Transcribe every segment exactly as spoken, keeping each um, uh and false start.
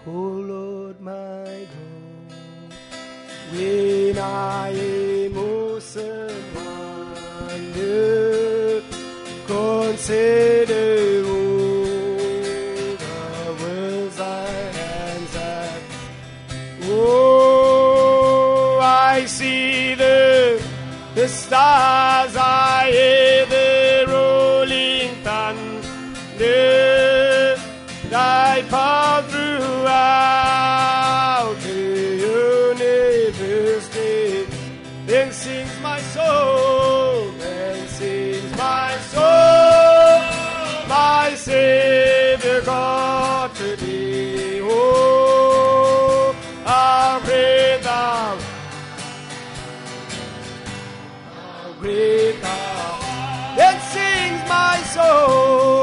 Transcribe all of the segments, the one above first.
Oh Lord my God, when I am awesome wonder, consider all the worlds thy hands have. Oh, I see the, the stars, I hear the rolling thunder, thy power throughout the universe. Then sings my soul, then sings my soul, my Savior God to thee. Oh, how great thou, how great thou. Then sings my soul.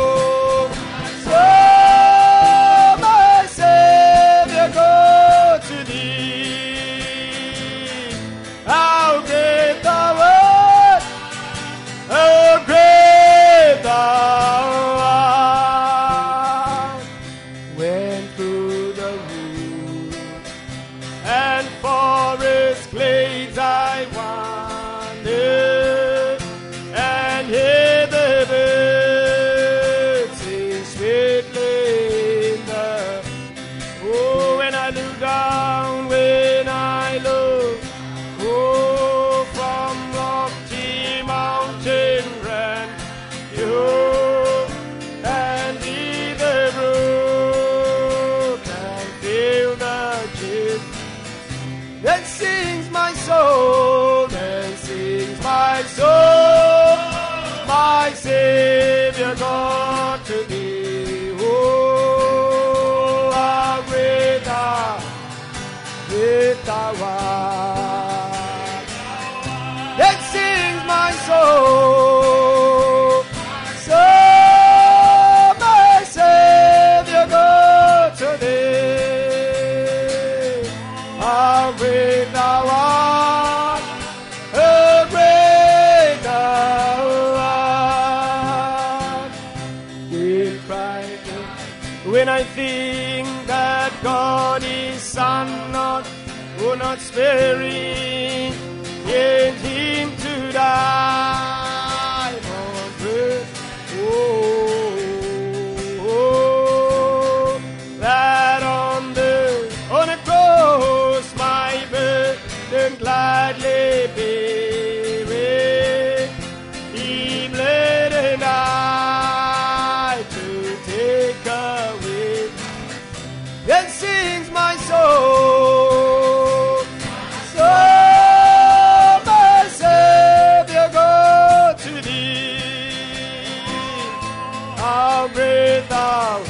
Savior God to thee. Oh, how great thou, great thou art. Then sings my soul. So my Savior God to thee. How great thou art. How great thou art. When I think that God is Son, not, oh, not sparing, yet Him to die on earth. Oh, oh, that on the on the cross my burden gladly bearing, He bled and died to take away. Then sings my soul, so my Savior God to thee. How great thou,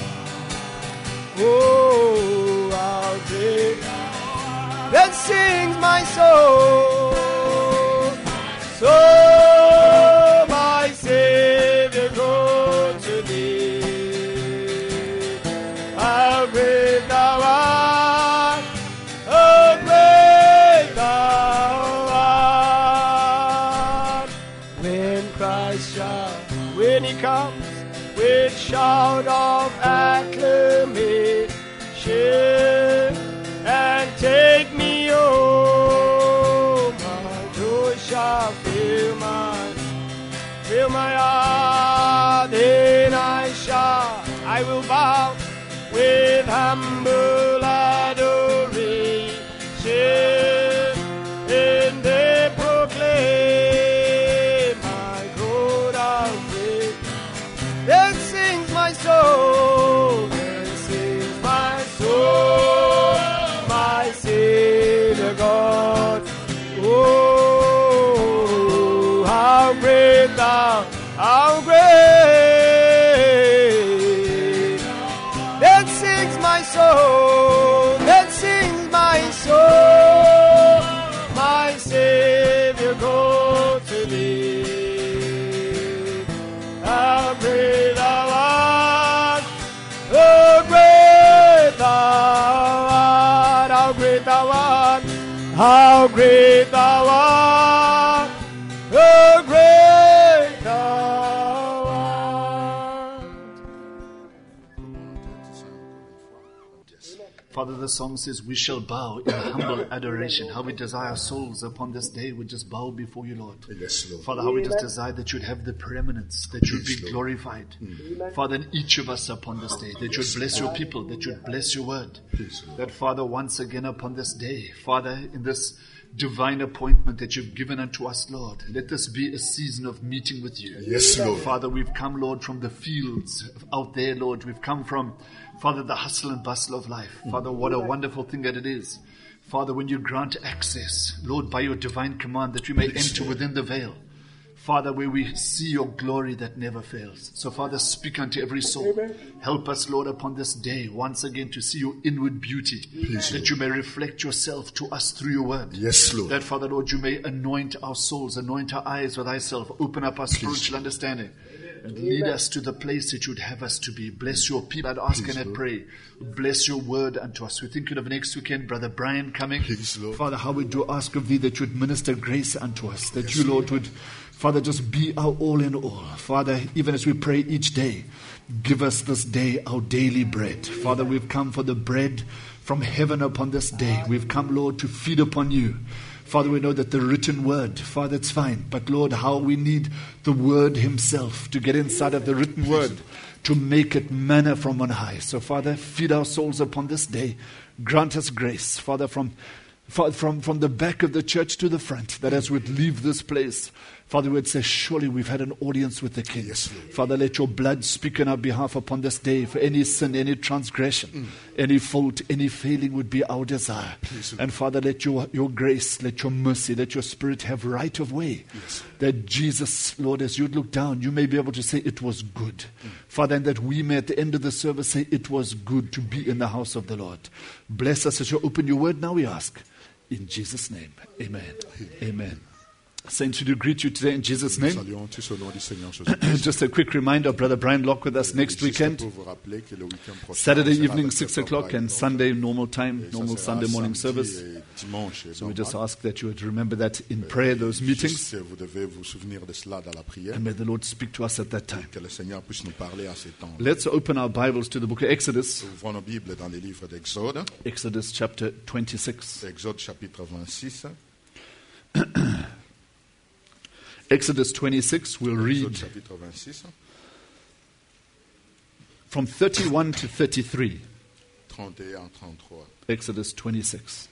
oh, how great. Then sings my soul, so my Savior God to thee. How great thou art, how great thou art. When Christ shall, when He comes with shout of acclamation and take me home, my joy shall fill my, fill my heart. Then I shall, I will bow with humble adoration, and they proclaim my God how great. Then sings my soul, then sings my soul, my Savior God. Oh, how great thou, how great. Then sings my soul, then sings my soul, my Savior God to thee. How great thou art, how great thou art, how great thou art, how great thou art, how great thou art. Father, the song says, we shall bow in humble adoration. How we desire our souls upon this day would just bow before you, Lord. Yes, Lord. Father, how we just desire that you'd have the preeminence, that you'd be glorified. Mm. Father, in each of us upon this day, that you'd bless your people, that you'd bless your word. Yes, that, Father, once again upon this day, Father, in this divine appointment that you've given unto us, Lord, let this be a season of meeting with you. Yes, Lord. Father, we've come, Lord, from the fields out there, Lord. We've come from, Father, the hustle and bustle of life. Father, what a wonderful thing that it is. Father, when you grant access, Lord, by your divine command, that we may enter within the veil. Father, where we see your glory that never fails. So, Father, speak unto every soul. Help us, Lord, upon this day, once again, to see your inward beauty. Please, that Lord. You may reflect yourself to us through your word. Yes, Lord. That, Father, Lord, you may anoint our souls, anoint our eyes with thyself, open up our spiritual understanding, and lead us to the place that you'd have us to be. Bless your people. I'd ask Please, and I'd Lord. pray. Bless your word unto us. We're thinking of next weekend, Brother Brian coming. Please, Lord. Father, how we do ask of thee that you'd minister grace unto us, that Yes, you, Lord, would, Father, just be our all in all. Father, even as we pray each day, give us this day our daily bread. Father, we've come for the bread from heaven upon this day. We've come, Lord, to feed upon you. Father, we know that the written word, Father, it's fine. But Lord, how we need the word himself to get inside of the written word, to make it manna from on high. So Father, feed our souls upon this day. Grant us grace, Father, from from, from the back of the church to the front, that as we leave this place, Father, we would say, surely we've had an audience with the King. Yes, Lord. Father, let your blood speak on our behalf upon this day for any sin, any transgression, mm. any fault, any failing would be our desire. Please, and Father, let your, your grace, let your mercy, let your spirit have right of way. Yes. That Jesus, Lord, as you look down, you may be able to say it was good. Mm. Father, and that we may at the end of the service say it was good to be in the house of the Lord. Bless us as you open your word now, we ask. In Jesus' name, amen. Amen. Amen. Saints, we do greet you today in Jesus' name. Just a quick reminder, Brother Brian Lock with us next weekend. Saturday evening, six o'clock, and Sunday, normal time, normal Sunday morning service. So we just ask that you would remember that in prayer, those meetings. And may the Lord speak to us at that time. Let's open our Bibles to the book of Exodus. Exodus chapter twenty-six. Exodus twenty-six, we'll read from thirty-one to thirty-three. Exodus twenty-six.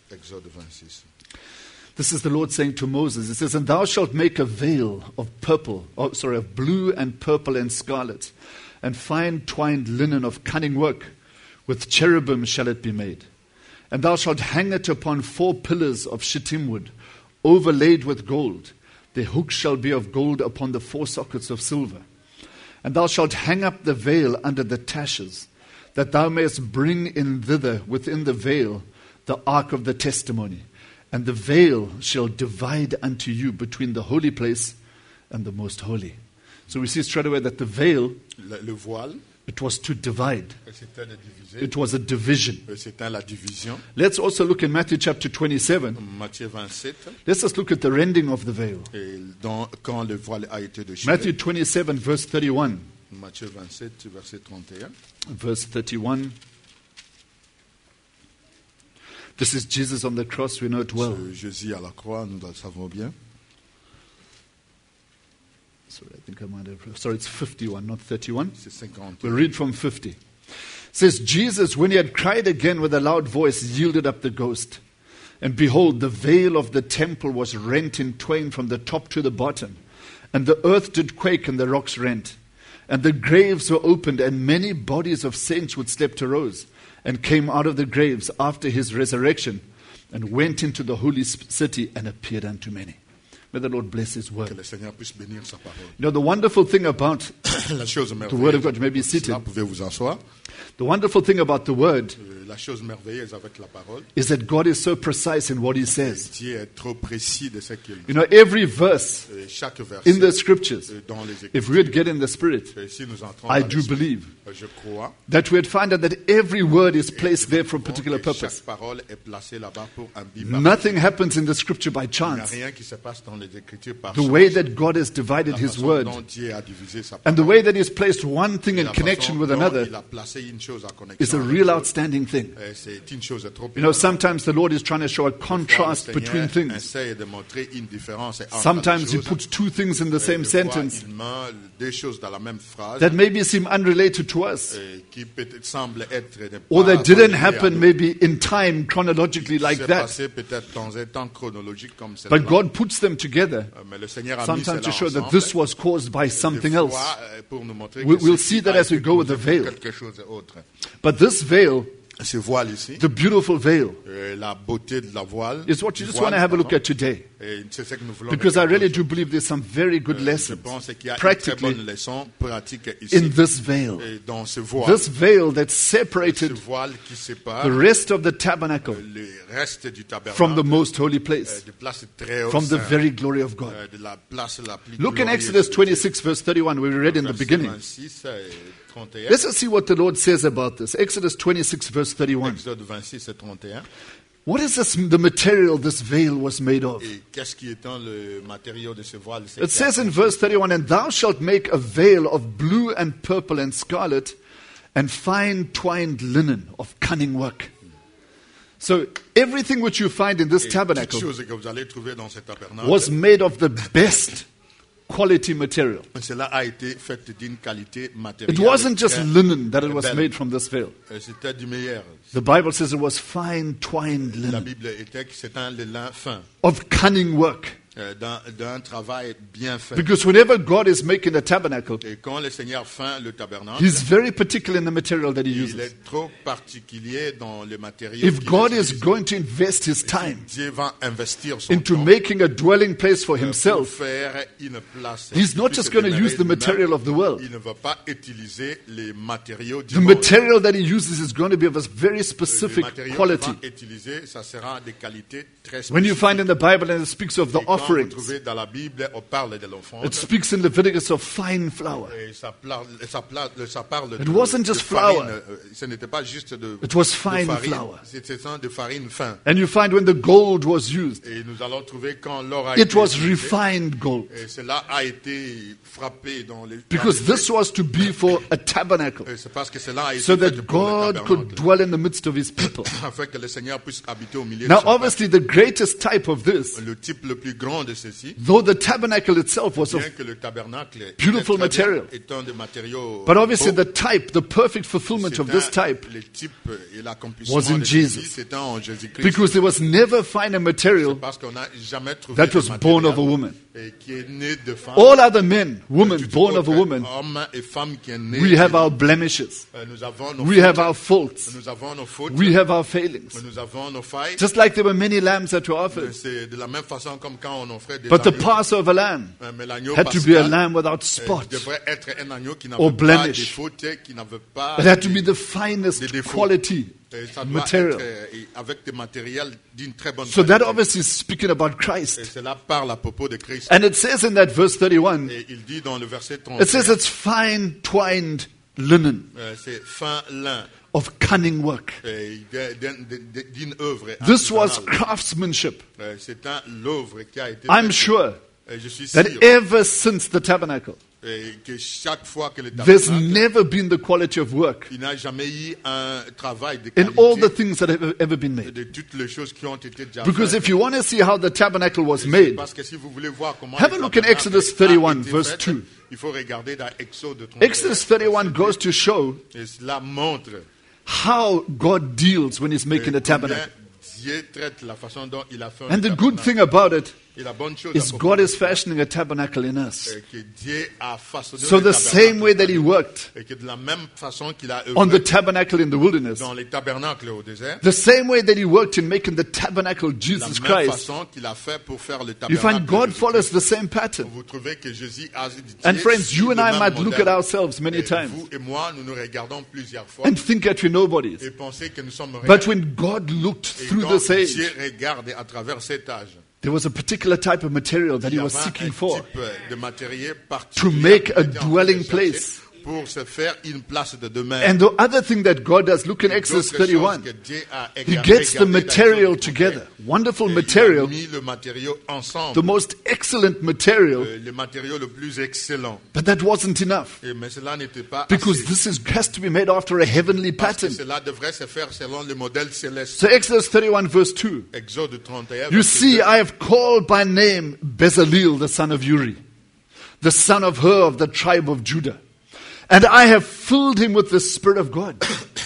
This is the Lord saying to Moses, it says, and thou shalt make a veil of purple, oh, sorry, of blue and purple and scarlet, and fine twined linen of cunning work. With cherubim shall it be made. And thou shalt hang it upon four pillars of shittim wood, overlaid with gold. The hooks shall be of gold upon the four sockets of silver. And thou shalt hang up the veil under the taches, that thou mayest bring in thither within the veil the ark of the testimony. And the veil shall divide unto you between the holy place and the most holy. So we see straight away that the veil, le, le voile, it was to divide. It was a division. La division. Let's also look in Matthew chapter twenty-seven. Matthieu vingt-sept. Let's just look at the rending of the veil. Et dans, quand le voile a été déchiré. Matthew twenty-seven, verse thirty-one. Matthieu vingt-sept, verset trente et un. Verse thirty-one. This is Jesus on the cross, we know it well. Jésus à la croix, nous le savons bien. Sorry, I think I might have. Sorry, it's fifty-one, not thirty-one. C'est cinquante. We'll read from fifty. It says, Jesus, when he had cried again with a loud voice, yielded up the ghost. And behold, the veil of the temple was rent in twain from the top to the bottom. And the earth did quake, and the rocks rent. And the graves were opened, and many bodies of saints which slept arose, and came out of the graves after his resurrection, and went into the holy city, and appeared unto many. May the Lord bless his word. Que le Seigneur puisse bénir sa parole. You know, the wonderful thing about La chose the word of God, you may be seated. Là, pouvez vous asseoir. The wonderful thing about the word La chose merveilleuse avec la parole. is that God is so precise in what he says. Dieu est trop précis de ce qu'il dit. You know, every verse Et chaque verset in the scriptures, dans les if we would get in the spirit, Et si nous entrons I dans do l'esprit, believe je crois that we would find out that every word is placed there for a particular que purpose. chaque parole est placée là-bas pour un but particulier. Nothing happens in the scripture by Il n'y a chance. rien qui se passe dans les Écritures par The chance. way that God has divided La his façon word dont Dieu a divisé sa and the parole, way that he's placed one thing in la connection façon with dont another il a placé une chose en is connexion a avec real l'autre, outstanding c'est thing. Euh, C'est une chose trop You know, étonnante. sometimes the Lord is trying to show a contrast Parfois, le between Seigneur things. essaie de montrer une différence entre Sometimes les He choses. puts two things in the Euh, same des fois, sentence il met deux choses dans la même phrase that maybe seem unrelated to us, euh, qui peut-être semble être ne or pas that didn't reliées à happen nous. maybe in time chronologically like C'est that. passé peut-être dans un temps chronologique comme cela. But God puts them together Euh, Mais le Seigneur a mis sometimes cela to show that ensemble. this was caused by Des something fois, else. euh, pour nous montrer We- que we'll ceci see that a as we été go with the causé pour veil. quelque chose d'autre. But this veil, Ce voile ici, the beautiful veil, euh, la beauté de la voile, is what du you just voile, want to have a look pardon, at today. et c'est ce que nous voulons Because I regarder really aujourd'hui. do believe there's some very good Je lessons pense qu'il y a une très practically bonne leçon pratique ici, in this veil. et dans ce voile, This veil that ce separated voile qui sépare the rest of the tabernacle le reste du tabernacle from the most holy euh, place, de place très haute, from the very glory of God. de la place la plus Look in glorieuse Exodus de twenty-six, verse thirty-one, we read in the Verset beginning. vingt-six et trente et un. Let's just see what the Lord says about this. Exodus twenty-six, verse thirty-one. Exode vingt-six et trente et un. What is this, the material this veil was made of? Et qu'est-ce qui est dans le matériau de ce voile? C'est It says in verse thirty-one, and thou shalt make a veil of blue and purple and scarlet and fine twined linen of cunning work. So everything which you find in this Et toutes tabernacle choses que vous allez trouver dans ce tabernacle, was made of the best quality material. cela a été fait d'une qualité matérielle. It wasn't just très linen that it was belle. made from this veil. Euh, C'était du meilleur. The Bible says it was fine twined La linen Bible était que c'est un lin fin, of cunning work. euh, d'un d'un travail bien fait. Because whenever God is making a tabernacle, Et quand le Seigneur fait le tabernacle, He's very particular in the material that He il uses. est trop particulier dans le matériau. If qu'il God is utilise. going to invest His Si time Dieu va investir son into temps making a dwelling place for pour Himself, faire une place. He's not qui just se going to demeurer use the lui-même. material of the world. Il ne va pas utiliser les matériaux du The monde. material that He uses is going to be of a very Les specific matériaux quality. qu'il va utiliser, ça sera des qualités très When you spécifiques. find in the Bible and it speaks of the Et quand vous offerings, trouvez dans la Bible, on parle de l'offrande. it speaks in Leviticus of fine flour. Et ça, parle, ça, parle, ça parle It de, wasn't de just farine. flour. Euh, Ce n'était pas juste de, It was de fine farine. flour. C'était de farine fin. And you find when the gold was used, Et nous allons trouver quand l'or a it été was utilisé, refined gold. et cela a été frappé dans les... Because dans les- this was to be for a tabernacle, Et c'est parce que cela a été so fait that pour le God could tabernacle, dwell in the midst of His people. afin que le Seigneur puisse habiter au milieu Now, de son obviously, the greatest type of this, peuple. Le type le plus grand de ceci, though the tabernacle itself was of, bien que le tabernacle est beautiful très bien, material. est un des matériaux but obviously beaux, the type, the perfect fulfillment c'est of this un- type, le type et l'accomplissement was in de ceci, Jesus. c'est en Jésus-Christ. because there was never finer material Parce qu'on n'a jamais trouvé that de was born of a matériel, woman. et qui est né de femme. All other men, women Tout born of a autre woman, homme et femme qui est né we de- have our blemishes, Euh, nous avons nos we fautes, have our faults, nous avons nos fautes, we have our failings. nous avons nos failles. Just like there were many lambs that were offered, C'est de la même façon comme quand on offrait des but the agneaux. Passover lamb Euh, mais l'agneau had to be a pascal, lamb without euh, spot. devrait être un agneau qui or n'avait pas de blemish. fautes, qui n'avait pas It had to de- be the finest des défauts. quality euh, ça doit material. être euh, et avec des matériels d'une très bonne So that qualité. obviously is speaking about Et Christ. cela parle à propos de Christ. And it says in that verse thirty-one, Et il dit dans le verset it trente, says it's fine twined linen euh, c'est fin lin, of cunning work. euh, de- de- de- d'une œuvre. This was artisanale. craftsmanship. Euh, C'est un l'œuvre qui a été I'm faite. sure Et je suis that sûr ever since the tabernacle, euh, que chaque fois que le there's tabernacle, never been the quality of work il n'a jamais eu un travail de in all the qualité things that have ever been made. de toutes les choses qui ont été déjà Because faites. if you want to see how the tabernacle was made, Parce que si vous voulez voir comment have le a look in tabernacle Exodus a thirty-one, été verse fait, two. il faut regarder dans Exode trente. Exodus thirty-one goes to show Et cela montre how God deals when He's making a combien tabernacle. Dieu traite la façon dont il a fait un And the good tabernacle. thing about it Et la bonne chose is à propos God de is cela, fashioning a tabernacle in us. euh, que Dieu a façonné So le the same way that He tabernacle worked et que de la même façon qu'il a on the œuvré tabernacle in the wilderness, dans les tabernacles au désert, the same way that He worked in making the tabernacle la Jesus même Christ, façon qu'il a fait pour faire le you tabernacle. find God de follows Jésus-Christ. the same pattern. Vous trouvez que Jésus a Dieu And friends, suit you and le I même might look modèle. at ourselves many Et times vous et moi, nous nous regardons plusieurs fois and think that we're nobodies. et penser que nous sommes rien. But when God looked Et through quand this age, Dieu regarde à travers cet âge, there was a particular type of material that il He y was avait seeking un for type de matériel to particulier make qui a était en train de dwelling chercher place pour se faire une place de demeure. And the other thing that God does, look in Exodus D'autres choses thirty-one. que Dieu a He regardé gets the dans material le together. Wonderful Et il a material, mis le matériau ensemble, the most excellent material, euh, le matériau le plus excellent. but that wasn't enough. Et, mais cela n'était pas Because assez. this is, has to be made after a heavenly Parce que pattern. cela devrait se faire selon le modèle céleste. So Exodus thirty-one verse two. Exode trente et un. You verset see, deux. I have called by name Bezalel, the son of Uri, the son of Hur of the tribe of Judah. And I have filled him with the Spirit of God,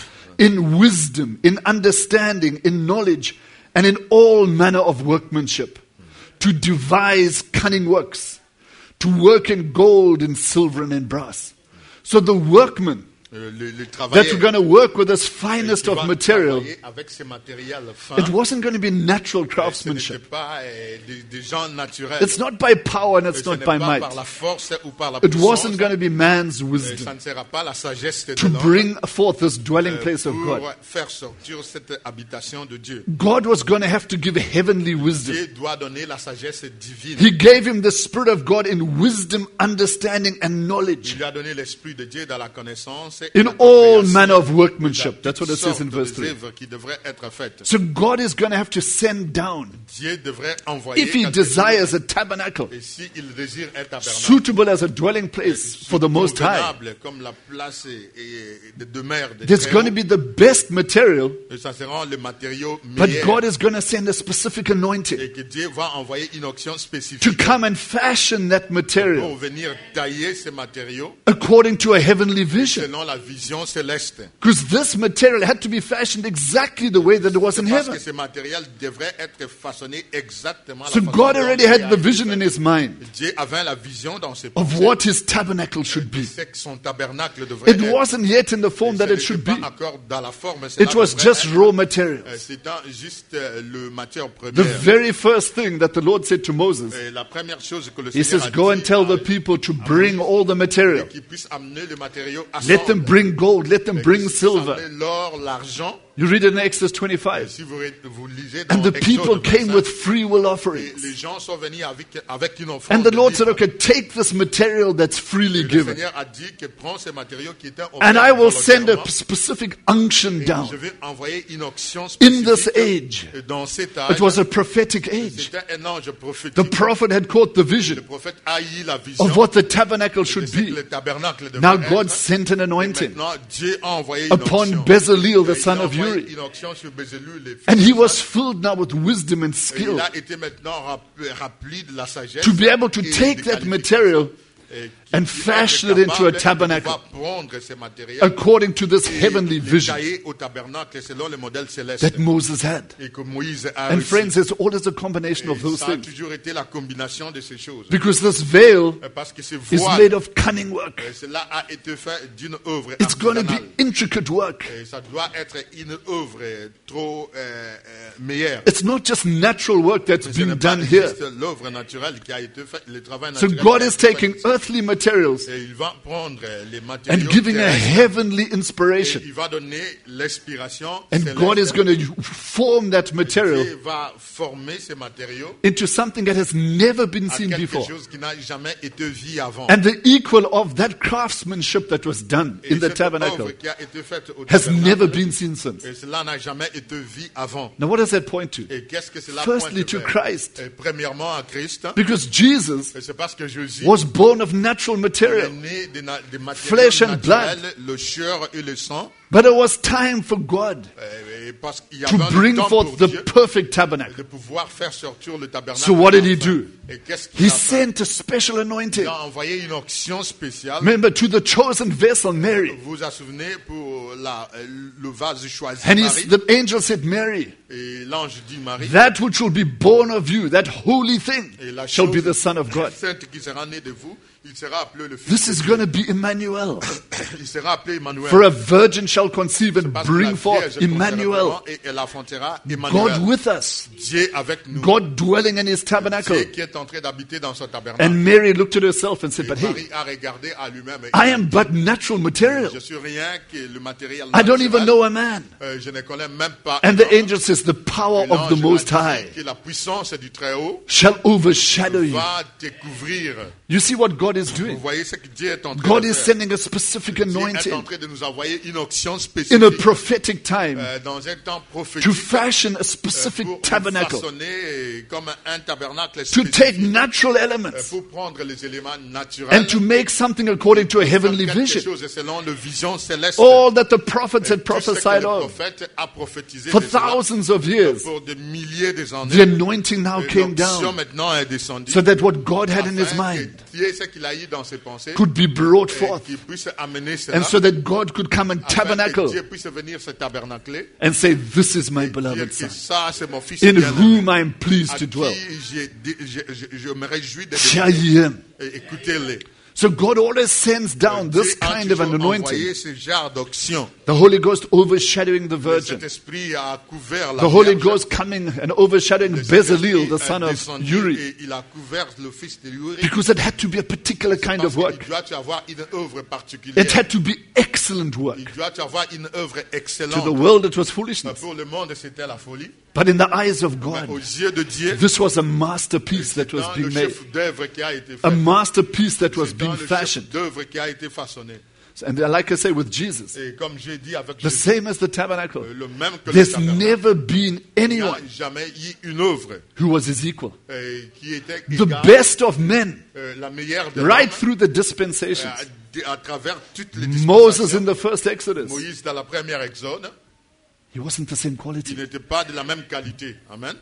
in wisdom, in understanding, in knowledge, and in all manner of workmanship, to devise cunning works, to work in gold and silver and in brass. So the workmen Euh, le, le that travailleur, were going to work with this qui finest va of material, travailler avec ces matériels fins, it wasn't going to be natural ce n'était craftsmanship. pas euh, des, des gens naturels. It's not by power and Et it's ce not n'est by pas might. par la force ou par la It puissance. wasn't going to be man's Euh, wisdom ça ne sera pas la sagesse de to l'homme bring forth this dwelling euh, place of pour God. faire sortir cette habitation de Dieu. God was going to have to give heavenly wisdom. Dieu doit donner la sagesse divine. He gave him the Spirit of God in wisdom, understanding, and knowledge. Il lui a donné l'esprit de Dieu dans la connaissance et In la all compréhension manner of de workmanship. That's toutes what it says in sortes verse des three. œuvres qui devraient être faites. So God is going to have to send down, Dieu devrait envoyer if he quelque desires chose. a tabernacle, Et s'il désire un tabernacle suitable as a dwelling place for the Most High, convenable comme la place et, et de demeure de there's Très going to Haut, be the best material, et ça sera le matériau but meilleur. God is going to send a specific anointing Et que Dieu va envoyer une onction to spécifique come and fashion that material pour venir tailler ces matériaux according to a heavenly vision. selon la vision céleste. Because this material had to be fashioned exactly the way that it was in Parce heaven. que ces matériels devraient être façonnés exactement à la So façon God dont already Dieu had a the été vision fait. in his mind Dieu avait la vision dans ses of pensées. what his tabernacle should be. C'est que son tabernacle devrait It être. wasn't yet in the form Et that ce it should n'était be. pas encore dans la forme, cela It was devrait just être. raw materials. Euh, C'est un- juste euh, le matière The première. very first thing that the Lord said to Moses, Et la première chose que le he Seigneur says, a go and dit tell à- the people to bring all the material. qu'ils puissent amener le matériau à Let them bring gold, let them bring silver. l'or, l'argent. You read it in Exodus Et twenty-five. si vous, vous lisez dans And the people Exode came vingt-cinq, with free will et offerings. les gens sont venus avec, avec une offrande. And the Lord said, libre. okay, take this material that's freely Et le given. Seigneur a dit que prends ces matériaux qui étaient offerts And I will send a volontairement, specific unction et down. je vais envoyer une onction In this spécifique age, dans cet âge. it was a prophetic age. C'était un ange prophétique. The prophet had caught the Le vision prophète a eu la vision of what the tabernacle de should ce que be. le tabernacle devait Now être. God sent an Et anointing maintenant, Dieu a envoyé une upon onction. Bezalel, the Et il son a of envoyé Uri. une onction sur Bezalel, le fils And he de was Satan. filled now with wisdom and Et skill il a été maintenant rempli rempli de la sagesse to be able to et take de that qualification. material Et qui- and qui va être fashion it into a capable de tabernacle pouvoir prendre ces matériels according to this et heavenly les vision tailler au tabernacle selon le modèle céleste that Moses had. et que Moïse a And reçu. friends, it's always a combination of Et those ça a things. toujours été la combination de ces choses. Because this veil Parce que ce is voile, made of cunning work. euh, cela a été fait d'une œuvre It's going to be artisanale. intricate work. Et ça doit être une œuvre euh, trop euh, euh, meilleure. It's not just natural work that's Mais ce n'est being pas done here. juste l'œuvre naturelle qui a été faite, le travail So naturel. God qui a is été fait taking ici. earthly materials Et il va prendre les matériaux and giving a terrestres, heavenly et inspiration. il va donner l'inspiration And céleste. God is going to form that material Dieu va former ces matériaux into something that has never been à seen quelque before. chose qui n'a jamais été vu avant. And the equal of that craftsmanship that was done Et in the cette tabernacle œuvre qui a été faite au has tabernacle, never been seen since. et cela n'a jamais été vu avant. Now, what does that point to? Et qu'est-ce que cela Firstly, pointe to vers? Christ. Et premièrement à Christ. Because Jesus Et c'est parce que Jésus was born of natural est material, né des, na- des matériaux Flesh and naturels, le chair et le sang. but it was time for God Et parce qu'il y to avait un bring temps forth pour the Dieu perfect tabernacle. de pouvoir faire sortir le tabernacle. So what did he enfin. do? Et qu'est-ce qu'il He a fait? sent a special anointing. Il a envoyé une onction spéciale. Remember, to the chosen vessel, Mary. Vous vous souvenez pour la, le vase choisi And Marie. he's, the angel said, Mary, Et l'ange dit Marie. that which will be born of you, that holy thing, Et la shall be chose the Son of God. sainte qui sera née de vous, il sera appelé le Fils This de is Dieu. going to be Emmanuel. Il sera appelé Emmanuel. For a virgin shall conceive and Parce que la bring forth Vierge Emmanuel, concevra et elle affrontera Emmanuel. God with us, Dieu avec nous. God dwelling in his Dieu tabernacle. qui est en train d'habiter dans son tabernacle. And Mary looked at herself and said, Et but hey, Marie a regardé à lui-même. et I il a am dit, but natural material. Je suis rien que le matériel I don't naturel. even know a man. Euh, je ne connais même pas. And un the homme. angel says, the power Et of the l'ange Most a dit High que la puissance du Très-Haut shall overshadow you. va te couvrir. You see what God is Vous doing? voyez ce que Dieu est en train God de is faire. sending a specific Dieu est en anointing train de nous envoyer une onction in a spécifique prophetic time euh, dans un temps to prophétique fashion a euh, specific pour tabernacle, façonner euh, comme un tabernacle to spécifique, take natural euh, elements pour prendre les éléments naturels and to make something according to a faire heavenly quelque vision. chose selon le vision céleste. All that the prophets had Tout ce que prophesied le of prophète a prophétisé for déjà thousands of years. pour des milliers des The années. anointing now Et came l'onction down maintenant est descendue so that what God had in his afin mind que Dieu, ce qu'il a eu dans ses pensées, could be brought et forth, qu'il puisse amener cela, and so that God could come and afin que tabernacle Dieu puisse venir se tabernacler, and say, "This is my dire beloved que Son, ça c'est mon fils in bien-aimé, whom I am à pleased to qui dwell." j'ai- je, je, je me réjouis de Hear ye him. et écoutez-les. So God always sends down Dieu this a kind of an toujours anointing. envoyé ce genre d'onction. The Holy Ghost overshadowing the Le Virgin. Saint-Esprit a couvert la The Holy Vierge. Ghost coming and overshadowing Le Bezalel, Saint-Esprit the son est of descendu Uri. et il a couvert le fils de Uri. Because it had to be a particular kind Parce of work. qu'il doit y avoir une œuvre It particulière. had to be excellent work. Il doit y avoir une œuvre To the excellente. world, it was foolishness. Pour le monde, c'était la folie. But in the eyes of Mais aux God, yeux de Dieu, this was a masterpiece that was dans le being made. chef d'œuvre qui a été A fait, masterpiece that was c'est dans being le chef fashioned. d'œuvre qui a été façonné. And like I say with Jesus, Et comme j'ai dit avec the Jésus, same as the tabernacle. euh, le même que le There's tabernacle, never been il n'y a anyone jamais eu une œuvre who was his equal. euh, qui était The égale, best of men, euh, la meilleure de right l'homme, through the dispensations. euh, à, à travers toutes les Moses in dispensations. the first Exodus, Moïse dans la première Exode, he wasn't the same il quality. n'était pas de la même qualité. Amen.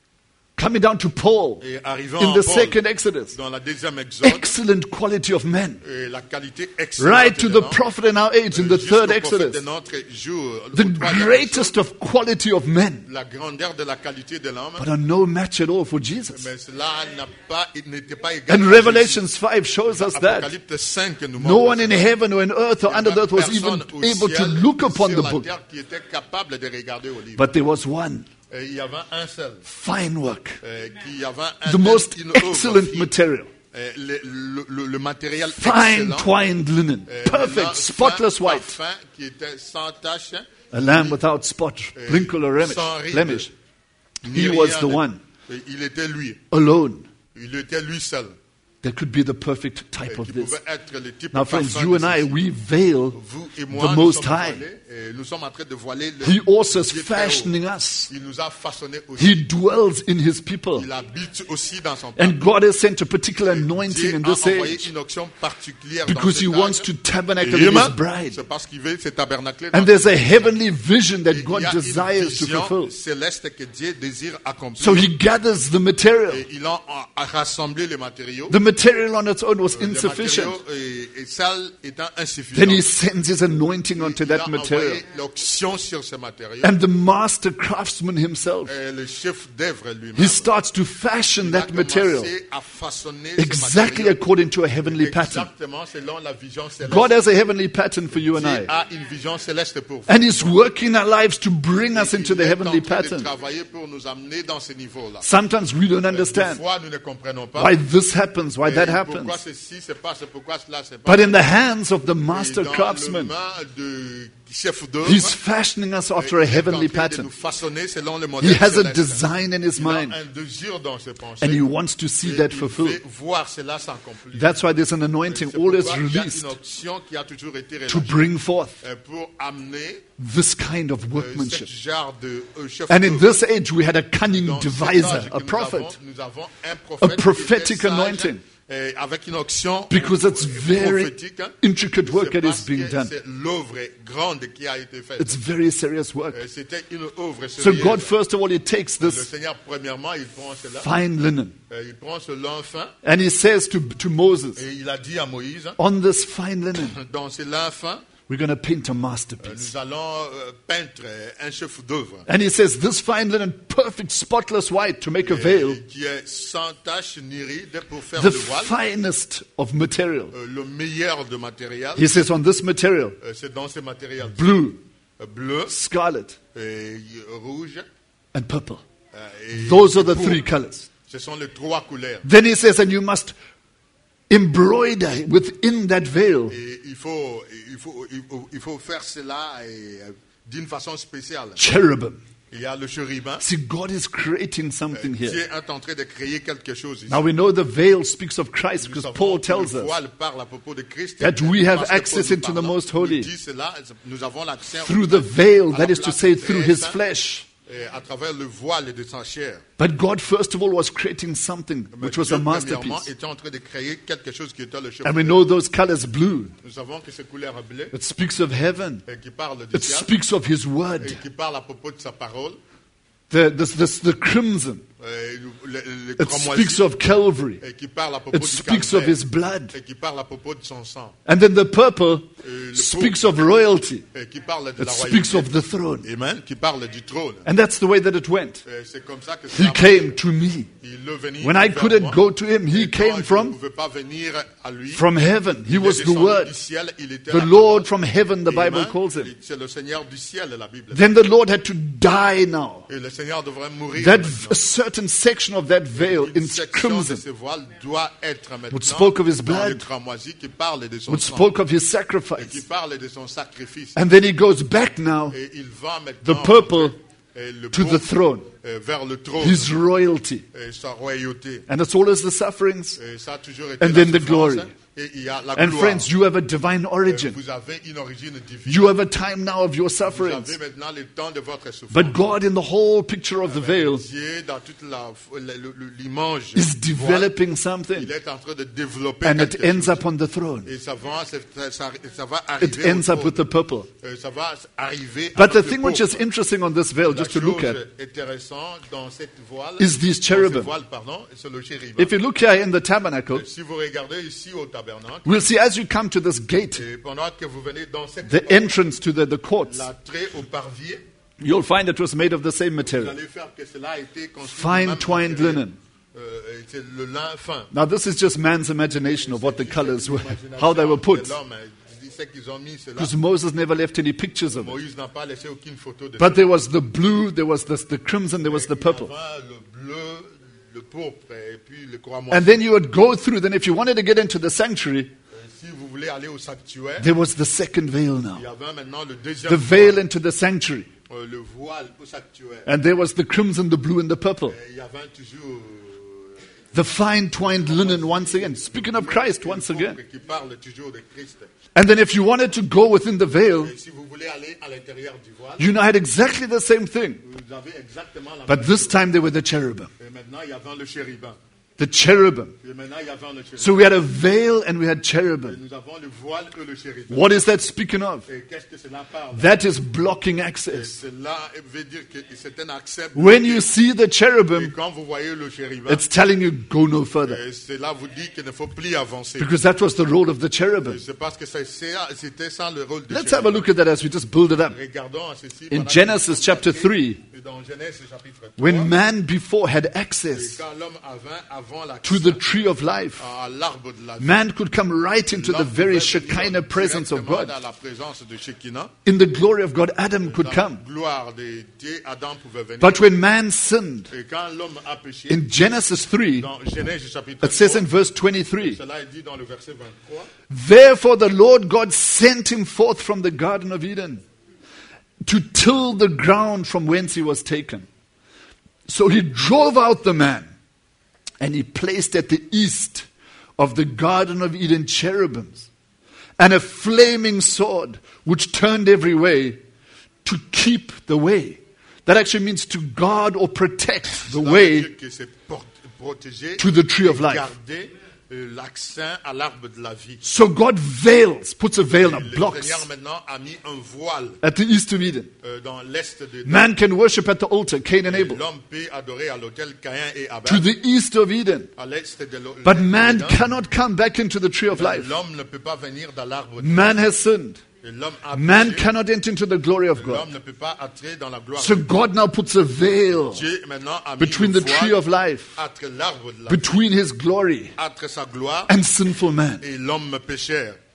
Coming down to Paul Et arrivant in à the Paul, second Exodus, dans la deuxième Exode, excellent quality of men. et la qualité excellente Right to de the l'homme, prophet in our age in the jusqu'au third prophète de Exodus, notre jour, au the troisième greatest Exode, of quality of men, la grandeur de la qualité de l'homme, but are no match at all for Jesus. mais cela n'a pas, il n'était pas égal. And à Revelations five shows us Jésus. that Apocalypse cinq nous no montre one in cela. heaven or in earth or Il y under avait the earth was even personne au able to ciel, look upon sur the la book. terre qui était capable de regarder au livre. But there was one Et il y avait un seul, fine work, euh, qui avait un, the most une œuvre excellent fine. material, Euh, le, le, le, le matériel fine excellent, twined linen, euh, perfect, le spotless fin, white, parfum, qui était sans tache, a lamb without spot, euh, wrinkle or blemish. sans ride, blemish. ni He rien was the de- one Et il était lui, alone il était lui seul, that could be the perfect euh, type qui of this. pouvait être le type Now, friends, parfum you de and I, ceci. we veil Vous et moi, the nous Most sommes High. voilés, et nous sommes en train de voiler le He also is Dieu très haut. fashioning us. Il nous a façonné aussi. He dwells in His people. Il habite aussi dans son And peuple. God has sent a particular anointing Dieu in a this envoyé age une onction particulière because dans He cet wants âge. to tabernacle Et in His Amen. bride. C'est parce qu'il veut se tabernacler dans And there's a cette heavenly vision that Il God y a une desires to vision fulfill. céleste que Dieu désire accomplir. So He gathers the material. Et il a, a rassemblé les matériaux. The material on its own was Les insufficient. matériaux et, et sales étant Then insuffisants. He sends His anointing onto il a that material. envoyé l'onction sur ces matériaux. And the master craftsman himself, Et le chef d'œuvre lui-même. he starts to fashion il a that material commencé à façonner ces exactly matériaux according to a heavenly pattern. exactement selon la vision céleste. God has a heavenly pattern for you and Dieu I. a une vision céleste pour vous. And He's working our lives to bring us Il into the est heavenly en train de pattern. travailler pour nous amener dans ce niveau-là. Sometimes we don't Des understand fois, nous ne comprenons pas. why this happens, why Et that happens. pourquoi ceci se passe, pourquoi cela se passe. But in the hands of the Et master dans craftsman, le main de chef d'œuvre, He's fashioning us after a il est en heavenly train de pattern. nous façonner selon le He modèle has a céleste. design in his Il a mind, un désir dans ses pensées. and He wants to see Et that il fulfilled. veut voir cela s'accomplir. That's why there's an anointing C'est always pourquoi il y a released une option qui a toujours été to relâchée bring forth euh, pour amener this kind of euh, ce workmanship. genre de euh, chef And in d'œuvre. this age, we had a cunning Dans cet deviser, âge que a nous prophet, avons, nous avons un a prophète qui prophetic était sage, anointing. euh, avec une onction Because it's very prophétique, hein. intricate work C'est that is parce being que done. c'est l'œuvre grande qui a été faite. It's very serious work. Euh, C'était une œuvre So sérieuse. God, first of all, He takes Le this Seigneur, premièrement, il prend cela, fine linen euh, il prend ce lin fin, and He says to, to Moses, et il a dit à Moïse, on this fine linen, dans ce lin fin, we're going to paint a euh, masterpiece. nous allons euh, peindre euh, un chef d'œuvre. And He says, this fine linen, perfect, spotless white to make a veil, euh, qui est sans tache ni ride pour faire the le voile, finest of material. euh, le meilleur de matériel. He says, on this material, Euh, c'est dans ce matériel blue, euh, bleu, scarlet, et rouge. and purple. euh, et Those are the pourpre. three colors. Ce sont les trois couleurs. Then He says, and you must embroider within that veil Et il faut, il faut, il faut, il faut faire cela et, euh, d'une façon spéciale. cherubim. Il y a le chérubin. See, God is creating something Dieu here. est en train de créer quelque chose ici. Now we know the veil speaks of Christ Nous because savons Paul que tells le us voile parle à propos de Christ, that we have parce que Paul access nous into the parle, most nous holy dit cela, nous avons l'accès through the veil, à la that is to place say, très through his sainte, flesh. et à travers le voile de sa chair. But God, first of all, was creating something Mais which was Dieu, a premièrement, masterpiece. était en train de créer quelque chose qui était le And we chérubin. know those colors blue. Nous savons que ces couleurs bleues, It speaks of heaven. et qui parlent du It ciel, speaks of his word. et qui parlent à propos de sa parole, The, this, this, the crimson. et le, le, le It cramoisi, speaks of Calvary. et qui parle à propos It du speaks of calvaire, his blood. et qui parle à propos de son sang, And then the purple le speaks of royalty. et qui parle de It la speaks royauté. of the throne. Amen, qui parle du trône. And that's the way that it went. Et c'est comme ça que He cela came marche. to me. Il est venu When I vers couldn't moi. go to him, he Et quand came je ne from, pouvais pas venir à lui. from heaven. He Il est was the descendu word. du ciel, il était The la Lord parole. from heaven, the Bible Amen. calls him. C'est le Seigneur du ciel, la Bible. Then the Lord had to die now. Et le Seigneur devrait mourir. That maintenant. a certain section of that veil Une in section de crimson, ce voile doit être maintenant Which spoke of his dans le blood. cramoisi qui parle de son which sang, spoke of his et qui sacrifice. parle de son sacrifice. And then he goes back now Et il va the maintenant purple et le to the pourpre, throne, euh, vers le trône, his royalty. et sa royauté. And it's always the sufferings. Et ça a toujours été And la then the souffrance, glory. Et il y a la And gloire. friends, you have a divine origin. Vous avez une origine divine. You have a time now of your Vous sufferings. avez maintenant le temps de votre souffrance. But God, in the whole picture of the veil, Dieu, dans toute la- le- le- l'image, is du voile, developing something. il est en train de développer And it quelque ends chose. up on the throne. Et ça va, ça, ça- ça va It arriver. ends au up with the trône. purple. Euh, Ça va arriver. But the avec le thing which is pourpre. interesting on this veil, La just to look chose at, intéressante dans cette voile, is these dans ce cherubim. voile, pardon, c'est le chérubin. If you look here in the tabernacle, Si vous regardez ici au tabernacle, we'll see as you come to this gate, et pendant que vous venez dans cette the porte, entrance to the, the courts, l'entrée au parvis, you'll find it was made of the same vous material. allez faire que cela a été construit du Fine même twined matériel. linen. Euh, et c'est le lin fin. Now, this is just man's imagination of what the colors were, how they were put. De l'homme, ils disent qu'ils ont mis cela. Because Moses never left any pictures of it. Moïse n'a pas laissé aucune photo de But there was the blue, there was the, the crimson, there was the Il y purple. avait le bleu, le pourpre et puis le croix And then you would go through, then if you wanted to get into the sanctuary, Si vous voulez aller au sanctuaire, there was the second veil il y now. avait maintenant le deuxième The veil voile, into the sanctuary. euh, le voile au sanctuaire. And there was the crimson, the blue, and the purple. Et il y avait toujours The fine twined linen once again. Speaking of Christ once le again. pourpre qui parle toujours de Christ. And then if you wanted to go within the veil, Et si vous voulez aller à l'intérieur du voile, you now had exactly the same thing. vous avez exactement la But même this chose. time they were the cherubim. Et maintenant, il y avait le chérubin. The cherubim. Et maintenant, il y avait le chérubin. So we had a veil and we had Et cherubim. nous avons le voile et le chérubin. What is that speaking of? Et qu'est-ce que cela parle? That is blocking Et access. cela veut dire que c'est un accès. When you see the Et cherubim, quand vous voyez le chérubin, it's telling you go no further. et cela vous dit qu'il ne faut plus avancer. Because that was the role of the cherubim. C'est parce que c'est- c'est- c'était ça le rôle de Let's have a chérubin. look at that as we just build it up. Regardons à ceci. In pendant que Genesis nous chapter sommes three, et dans Genèse chapitre trois, when man before had et access quand l'homme avait avant la to the tree of life, à l'arbre de la vie, man could come right into the l'homme very pouvait venir Shekinah presence of directement God. dans la présence de Shekinah. In the glory of God, Adam could Dans come. la gloire de Dieu, Adam pouvait venir. But when man sinned, Et quand l'homme a péché, in Genesis three, dans Genèse chapitre it says trois, in verse twenty-three, cela est dit dans le verset vingt-trois, therefore the Lord God sent him forth from the Garden of Eden to till the ground from whence he was taken. So he drove out the man, and he placed at the east of the Garden of Eden cherubims, and a flaming sword which turned every way to keep the way. That actually means to guard or protect the cela veut way dire que c'est por- protéger to the tree of et life. garder euh, l'accès à l'arbre de la vie. So God veils, puts a veil now, Le blocks Seigneur maintenant a mis un voile at the east of Eden. euh, dans l'est de Man can worship at the altar, Cain and Et Abel, l'homme peut adorer à l'autel Caïn et to Abel, the east of Eden. à l'est de l'autel. But man cannot come back into the tree of life. L'homme ne peut pas venir dans l'arbre de Man has sinned. Et l'homme a Man péché. cannot enter into the glory of God. L'homme ne peut pas entrer dans la gloire So de God now puts a veil Dieu. Maintenant a mis between le the tree of voile life, entre l'arbre de la vie, between his glory entre sa gloire and sinful man. et l'homme pécheur.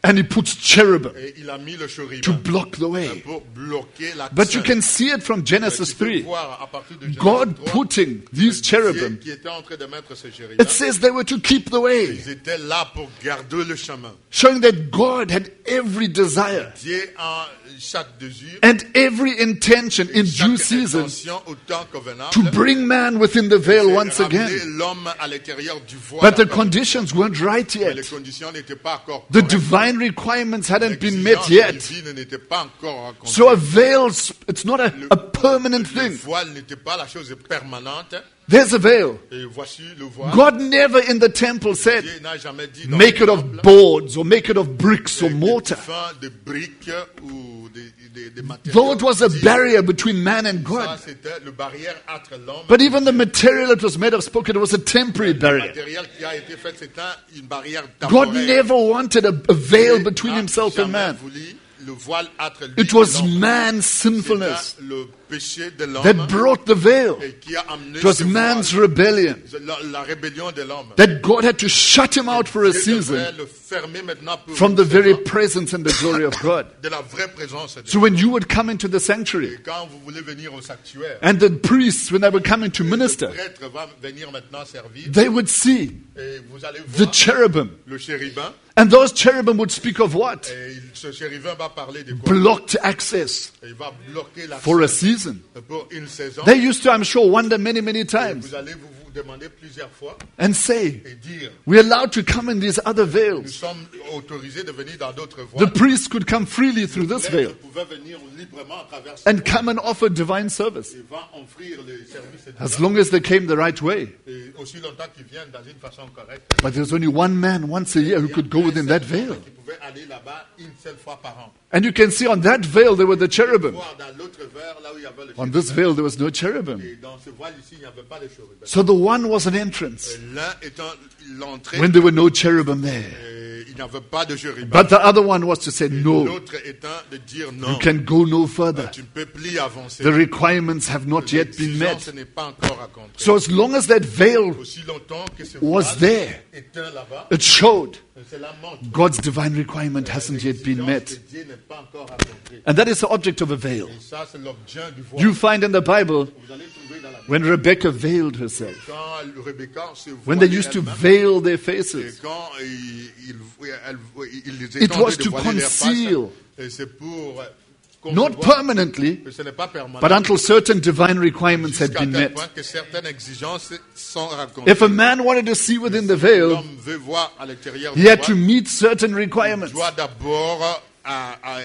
And he puts cherubim et il a mis le chérubin to block the way. pour bloquer l'accès. But you can see it from Genesis Tu peux three. voir à partir de Genèse God trois, putting these cherubim, Dieu qui était en train de mettre ce chérubin, it says they were to keep the way, ils étaient là pour garder le chemin. showing that God had every desire Dieu a chaque désir, and every intention in chaque due season intention au temps convenable, to bring man within the veil c'est once ramener again. l'homme à l'intérieur du voile. But the encore. conditions weren't right Mais les yet. conditions n'étaient pas encore The correctes. divine requirements hadn't been met L'exigence yet. divine n'était pas encore accomplies. So a veil, it's not a, a permanent Le thing. voile n'était pas la chose permanente. There's a veil. Et voici le voile. God never in the temple said, Dieu n'a jamais dit dans make le it of temple, boards or make it of bricks or des mortar. fins de briques ou des, des, des matériaux. Though it was a dits. barrier between man and Ça, God. c'était le barrière entre l'homme. But even the material it was made of spoke, it was a temporary Le barrier. matériel qui a été fait, c'était une barrière God temporaire. never wanted a, a veil Dieu between n'a himself and jamais man. voulu le voile entre lui It et was l'homme. man's sinfulness C'était le péché de l'homme that brought the veil. et qui a amené It was ce man's voile. rebellion La, la rébellion de l'homme. that God had to shut him out for a Dieu season devrait le fermer maintenant pour from une the very saison presence and the glory of God. de la vraie présence de So Dieu. when you would come into the sanctuary Et quand vous voulez venir au sanctuaire, and the priests, when they were coming to le minister, prêtre va venir maintenant servir they would see et vous allez the voir cherubim. le chérubin And those cherubim would speak of what? et il- ce chérubin va parler de quoi? Blocked access Et il va bloquer la for a season. pour une saison. They used to, I'm sure, wonder many, many Et times vous allez vous, vous demander plusieurs fois and say, et dire we're allowed to come in these other nous veils. sommes autorisés de venir dans d'autres The voies. priests could come freely through this Vous veil pouvez venir librement à travers ce and voile come and offer divine service et va offrir le service de as Dieu. long as they came the right way. Et aussi longtemps qu'ils viennent dans une façon correcte. But there's only one man once a year who could go within that veil. Qui pouvait aller là-bas une seule fois par an. And you can see on that veil there were the cherubim. Voir dans l'autre verre, là où il y avait le On this chérubin. veil there was no cherubim. Et dans ce voile ici, il n'y avait pas de chérubin. So the one was an entrance Et l'un étant l'entrée, when there were no cherubim there. et il n'y avait pas de chérubin. But the other one was to say, no, L'autre étant de dire non. you can go no further. Tu ne peux plus avancer. The requirements have not yet been L'exigence met. n'est pas encore accomplie. So as long as that veil Aussi longtemps que ce was voile there, éteint là-bas, it showed cela montre God's divine requirement hasn't yet been l'exigence met. de Dieu n'est pas encore accomplie. And that is the object of a veil. Et ça, c'est l'objet du voile. You find in the Bible Vous allez trouver dans la Bible. when Rebecca veiled herself, Quand Rebecca se when they voilait used to elle-même, veil their et faces, quand il, il, elle, il It était en was train de to voiler leurs faces, conceal. et c'est pour euh, not concevoir permanently, que ce n'est pas permanent, but until certain divine requirements had jusqu'à been tel met. point que certaines exigences sont racontées. If a man wanted to see within the veil, L'homme veut voir à l'intérieur he du had to voile, meet certain il requirements. doit d'abord à- à-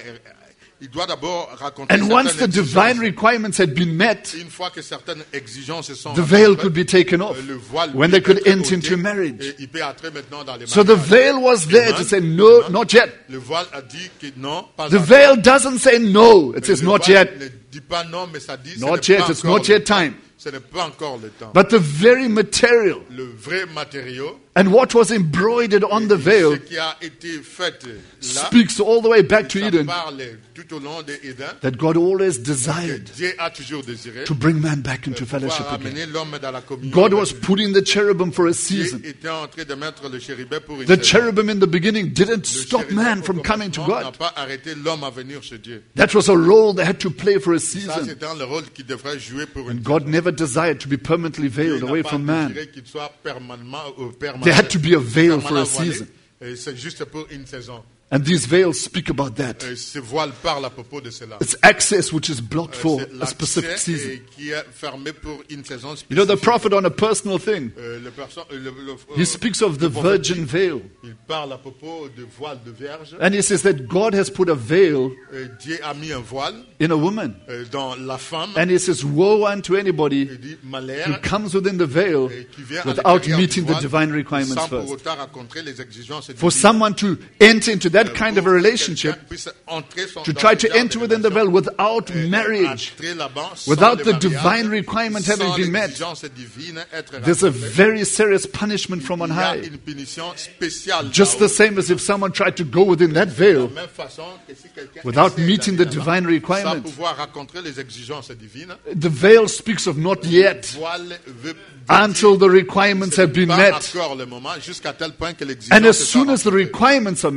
il doit d'abord raconter And once the certaines divine exigences. requirements had been met, Une fois que certaines exigences sont the veil rencontrées, could be taken off euh, le voile when peut they could être enter ôté into marriage. et il peut entrer maintenant dans les So the mariages. veil was there to say, no, not yet. Le voile a dit que non, pas The encore. veil doesn't say no, it says Le not voile yet. ne dit pas non, mais ça dit ce Not n'est yet, pas it's encore not le yet temps. time. Ce n'est pas encore le temps. But the very material Le vrai matériau, and what was embroidered on the ce veil qui a été fait là, speaks all the way back to ça Eden parle tout au long de Éden, that God always que desired Dieu a toujours désiré to bring man back into fellowship pouvoir again. amener l'homme dans la communion. God avec was lui. putting the cherubim for a Dieu season. était en train de mettre le chérubin pour une The saison. cherubim in the beginning didn't Le stop chérubin, man au from coming to commencement, n'a God. pas arrêté l'homme à venir chez Dieu. That was a role they had to play for a Ça, season. c'était le rôle qu'il devrait jouer pour une God never desired to be permanently Dieu veiled n'a away pas from man. désiré qu'il soit permanemment, euh, permanent, There had to be a veil for permanent a voilé, season. et c'est juste pour une saison. And these veils speak about that. Et ce voile parle à propos de cela. It's access which is blocked Euh, for c'est a specific l'accès season. et qui est fermé pour une saison You know, the spécifique. prophet on a personal thing, Euh, le perso- euh, le- le- he euh, speaks of the le prophète, virgin veil. il parle à propos de voile de vierge. And he says that God has put a veil Euh, Dieu a mis un voile in a woman. euh, dans la femme. And he says, woe unto anybody Il dit who malheur comes within the veil et qui vient à without l'intérieur meeting du the voile, divine requirements sans pour first. autant rencontrer les exigences For divines. someone to enter into that Euh, kind of pour a que relationship, quelqu'un puisse entrer son- to dans try ce to genre enter de within the veil relation, without euh, marriage, entrer là-bas sans without le the mariage, divine requirement having sans been met, l'exigence divine être there's a rencontrée. very serious punishment from on Il y a high. une punition spéciale Just là-haut. the same as if someone tried to go within that De la veil même façon que si quelqu'un without essaie meeting d'aller the là-bas, divine sans requirements. pouvoir rencontrer les exigences divines, The veil speaks of not yet voile veut until the requirements ce have n'est been pas met. encore le moment, jusqu'à tel point que And l'exigence as soit soon as the rencontrée. requirements are met, Aussi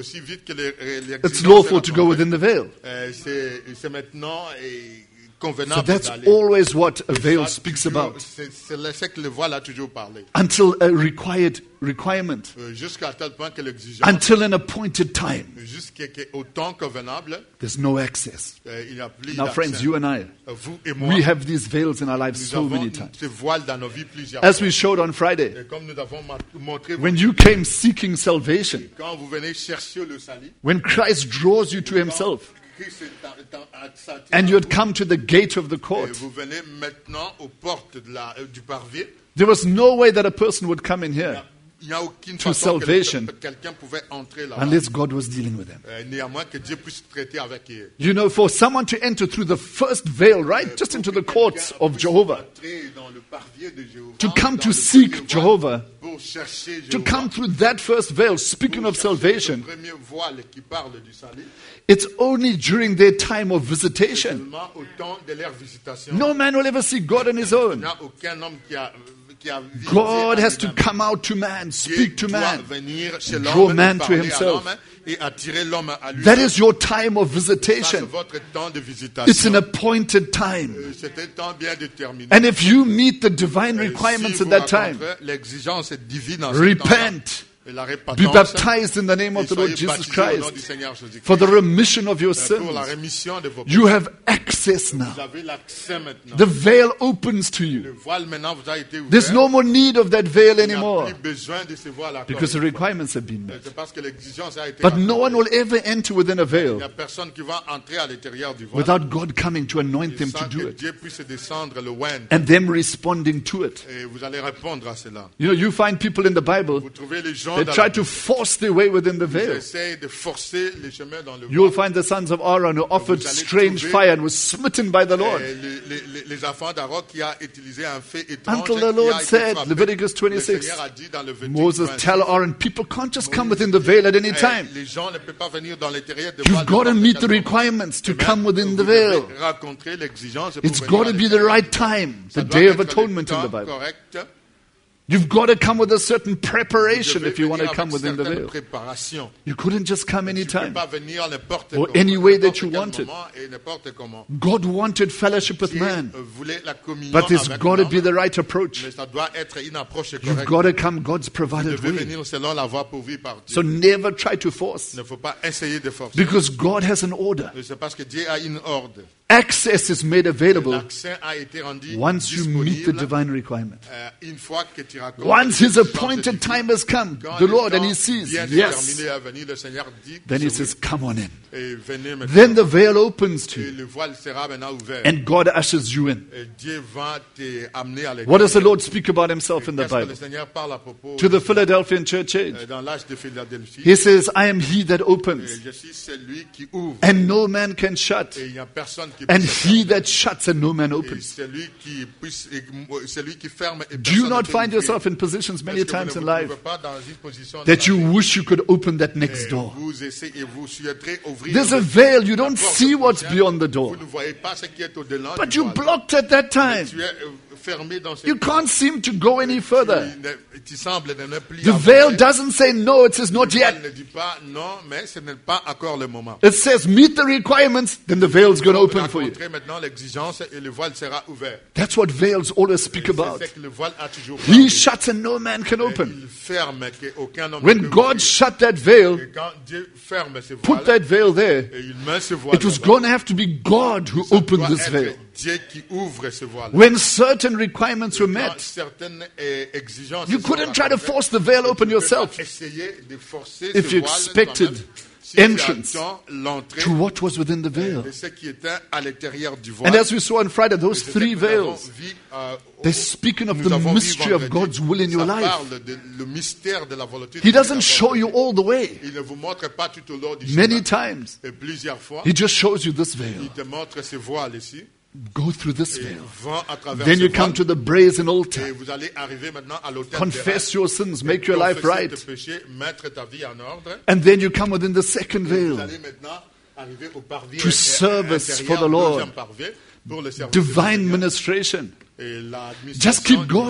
aussi vite que les, les It's lawful to go within the veil. Euh, c'est, c'est maintenant et convenable So that's d'aller. always what a veil Ça, speaks toujours, about. C'est, c'est le- c'est que le voile a toujours parlé. Until a required requirement. Euh, jusqu'à tel point que l'exigence, Until an appointed time. jusqu'au temps convenable, There's no access. euh, il n'y a plus Now, d'accès. friends, you and I, Euh, Vous et moi, we have these veils in our lives nous so avons many times. ces voiles dans nos vies plusieurs As fois. we showed on Friday, Et comme nous avons ma- montré, when you came seeking salvation, quand vous venez chercher le salut, when Christ draws you to himself, Christ est en- est en- a s'attiré and à you had vous, come to the gate of the et court, vous venez maintenant aux portes de la, euh, du parvis. there was no way that a person would come in here Il n'y a aucune To façon que salvation. le- quelqu'un pouvait entrer là-bas. unless God was dealing with them. Euh, néanmoins que Dieu puisse traiter avec eux. You know, for someone to enter through the first veil, right, just into the courts of Jehovah, Entrer dans le parvis de Jéhovah, to come dans to le seek premier voile, Jehovah, pour chercher to Jéhovah, come through that first veil, speaking pour of chercher salvation, le premier voile qui parle du salut, it's only during their time of visitation. seulement au temps de leur visitation. No man will ever see God on his Il own. n'y a aucun homme qui a, qui a visité God à has to lui-même. come out to man, Dieu speak to doit man. venir chez draw l'homme, man to parler à himself. l'homme et attirer l'homme à lui. That is your time of Ça, c'est visitation. votre temps de visitation. It's an appointed time. Euh, C'est un temps bien déterminé. And if you meet the divine Euh, requirements si at vous that time, rencontrez l'exigence divine en ce temps-là, repent, et la be repentance, baptized in the name et of the Lord soyez Jesus baptisés au nom du Christ Seigneur Jésus-Christ. for the remission of your Euh, pour la sins. rémission de vos You péchés. have access now. Vous avez l'accès maintenant. The veil opens to Le you. voile maintenant vous a été ouvert. There's no more need of that veil Il n'y a anymore plus besoin de ce voile encore. because the requirements have been Euh, met. C'est parce que l'exigence a été But no accordée. one will ever enter within a Il veil n'y a personne qui va entrer à l'intérieur du voile without God coming to anoint them sans to do que it Dieu puisse descendre le oint. and them responding to it. Et vous allez répondre à cela. You know, you find people in the Bible, Vous trouvez les gens they dans try la to force their way within the Ils veil. essayent de forcer les chemins dans le You will voile. find the sons of Aaron who offered Vous allez strange trouver- fire and was smitten by the Lord. Et les, les- les- les enfants d'Aaron qui a utilisé un fait étrange. Until the qui a Lord été said, frappé. Leviticus twenty-six, Le Seigneur a dit dans Levitique Moses, vingt-six, tell Aaron, people can't just come within the veil at any eh, time. les gens ne peuvent pas venir dans l'intérieur de You've voile got to n'importe meet the quel moment. requirements to Mais come within the vous devez veil. rencontrer l'exigence pour It's venir got à to be the l'intérieur. right time, Ça the doit day of être le atonement in temps the Bible. correct. You've got to come with a certain Vous preparation devez if you want to venir come avec within the certaines veil. préparations. You couldn't just come Tu ne peux anytime. pas venir n'importe Or comment, any way that n'importe you quel wanted. moment et n'importe comment. God wanted fellowship with Dieu man, voulait la communion but there's avec got to l'homme, be the right approach. mais ça doit être une approche You've correcte. got to come God's Vous provided devez way. venir selon la voie pourvue par Dieu. So never try to force, Il ne faut pas essayer de forcer. because God has an order. C'est parce que Dieu a une ordre. Access is made available L'accès a été rendu once you meet the disponible divine requirement. euh, une fois que tu racontes. Once his appointed time has come, Quand the le Lord, and temps he sees, bien yes, déterminé à venir, le Seigneur dit then he que says, oui, come on in. et venez maintenant. Then the veil opens to Et you, le voile sera maintenant ouvert. and God ushers you in. Et Dieu va t'amener à What does the l'intérieur. Lord speak about himself in the Qu'est-ce que le Bible? Seigneur parle à propos To the Philadelphian church age, euh, dans l'âge de Philadelphie? he says, I am he that Et opens, je suis celui qui ouvre. and no man can shut, Et il n'y a personne qui and puisse he fermer. that shuts, and no man Et opens. celui qui puisse, et celui qui ferme et Do you personne not ne peut find ouvrir. yourself in positions many Est-ce que vous times ne in vous life trouvez pas dans une position that dans you la vie, wish you could open that next et door? vous essayez et vous souhaiterez ouvrir There's a le- veil, you la don't porte see what's prochaine. beyond the door, Vous ne voyez pas ce qui est au-delà but du you voile. blocked at that time. Tu es euh, fermé dans cette You can't seem to go any further. Tu, ne- tu sembles ne plus The avancer. veil doesn't say no, it says not Le voile yet. ne dit pas non, mais ce n'est pas encore le moment. It says meet the requirements, then the veil's going to Vous open for you. rencontrez maintenant l'exigence et le voile sera ouvert. That's what veils always speak C'est about. ce que le voile a toujours He parlé. shuts and no man can Et open. Il ferme qu'aucun homme ne When peut God ouvrir. shut that veil, Et quand Dieu ferme ce put voile, that veil there, et il met ce voile it was là-bas, going to have to be God who ça opened doit this être veil. Dieu qui ouvre ce voile. When certain requirements were Quand met, certaines euh, exigences you sont couldn't try to accordées, force the veil open tu ne peux pas yourself essayer de forcer if ce you voile expected toi-même. Si tu entrance attends l'entrée to what was within the veil. de ce qui était à l'intérieur du voile. And as we saw on Friday, those C'est ce three que nous avons veils, vu, euh, they're au- speaking of nous the avons vu mystery of vendredi. God's will in your Ça life. parle de le mystère de la volonté He de Dieu doesn't dans show votre you vie. all the way. Il ne vous montre pas tout au long du Many chemin. times, Et plusieurs fois, He just shows you this il veil. te montre ce voile ici. Go through this Et veil. va à travers Then ce you come voile. to the brazen Et altar. vous allez arriver maintenant à l'autel Confess des your sins, make your life right. tes péchés, mettre ta vie en ordre. And then you come within the second Vous veil. allez maintenant arriver au parvis To inté- service intérieur, for the Lord. deuxième parvis, pour le service du Divine Seigneur. ministration. Et l'administration Just keep going. divine,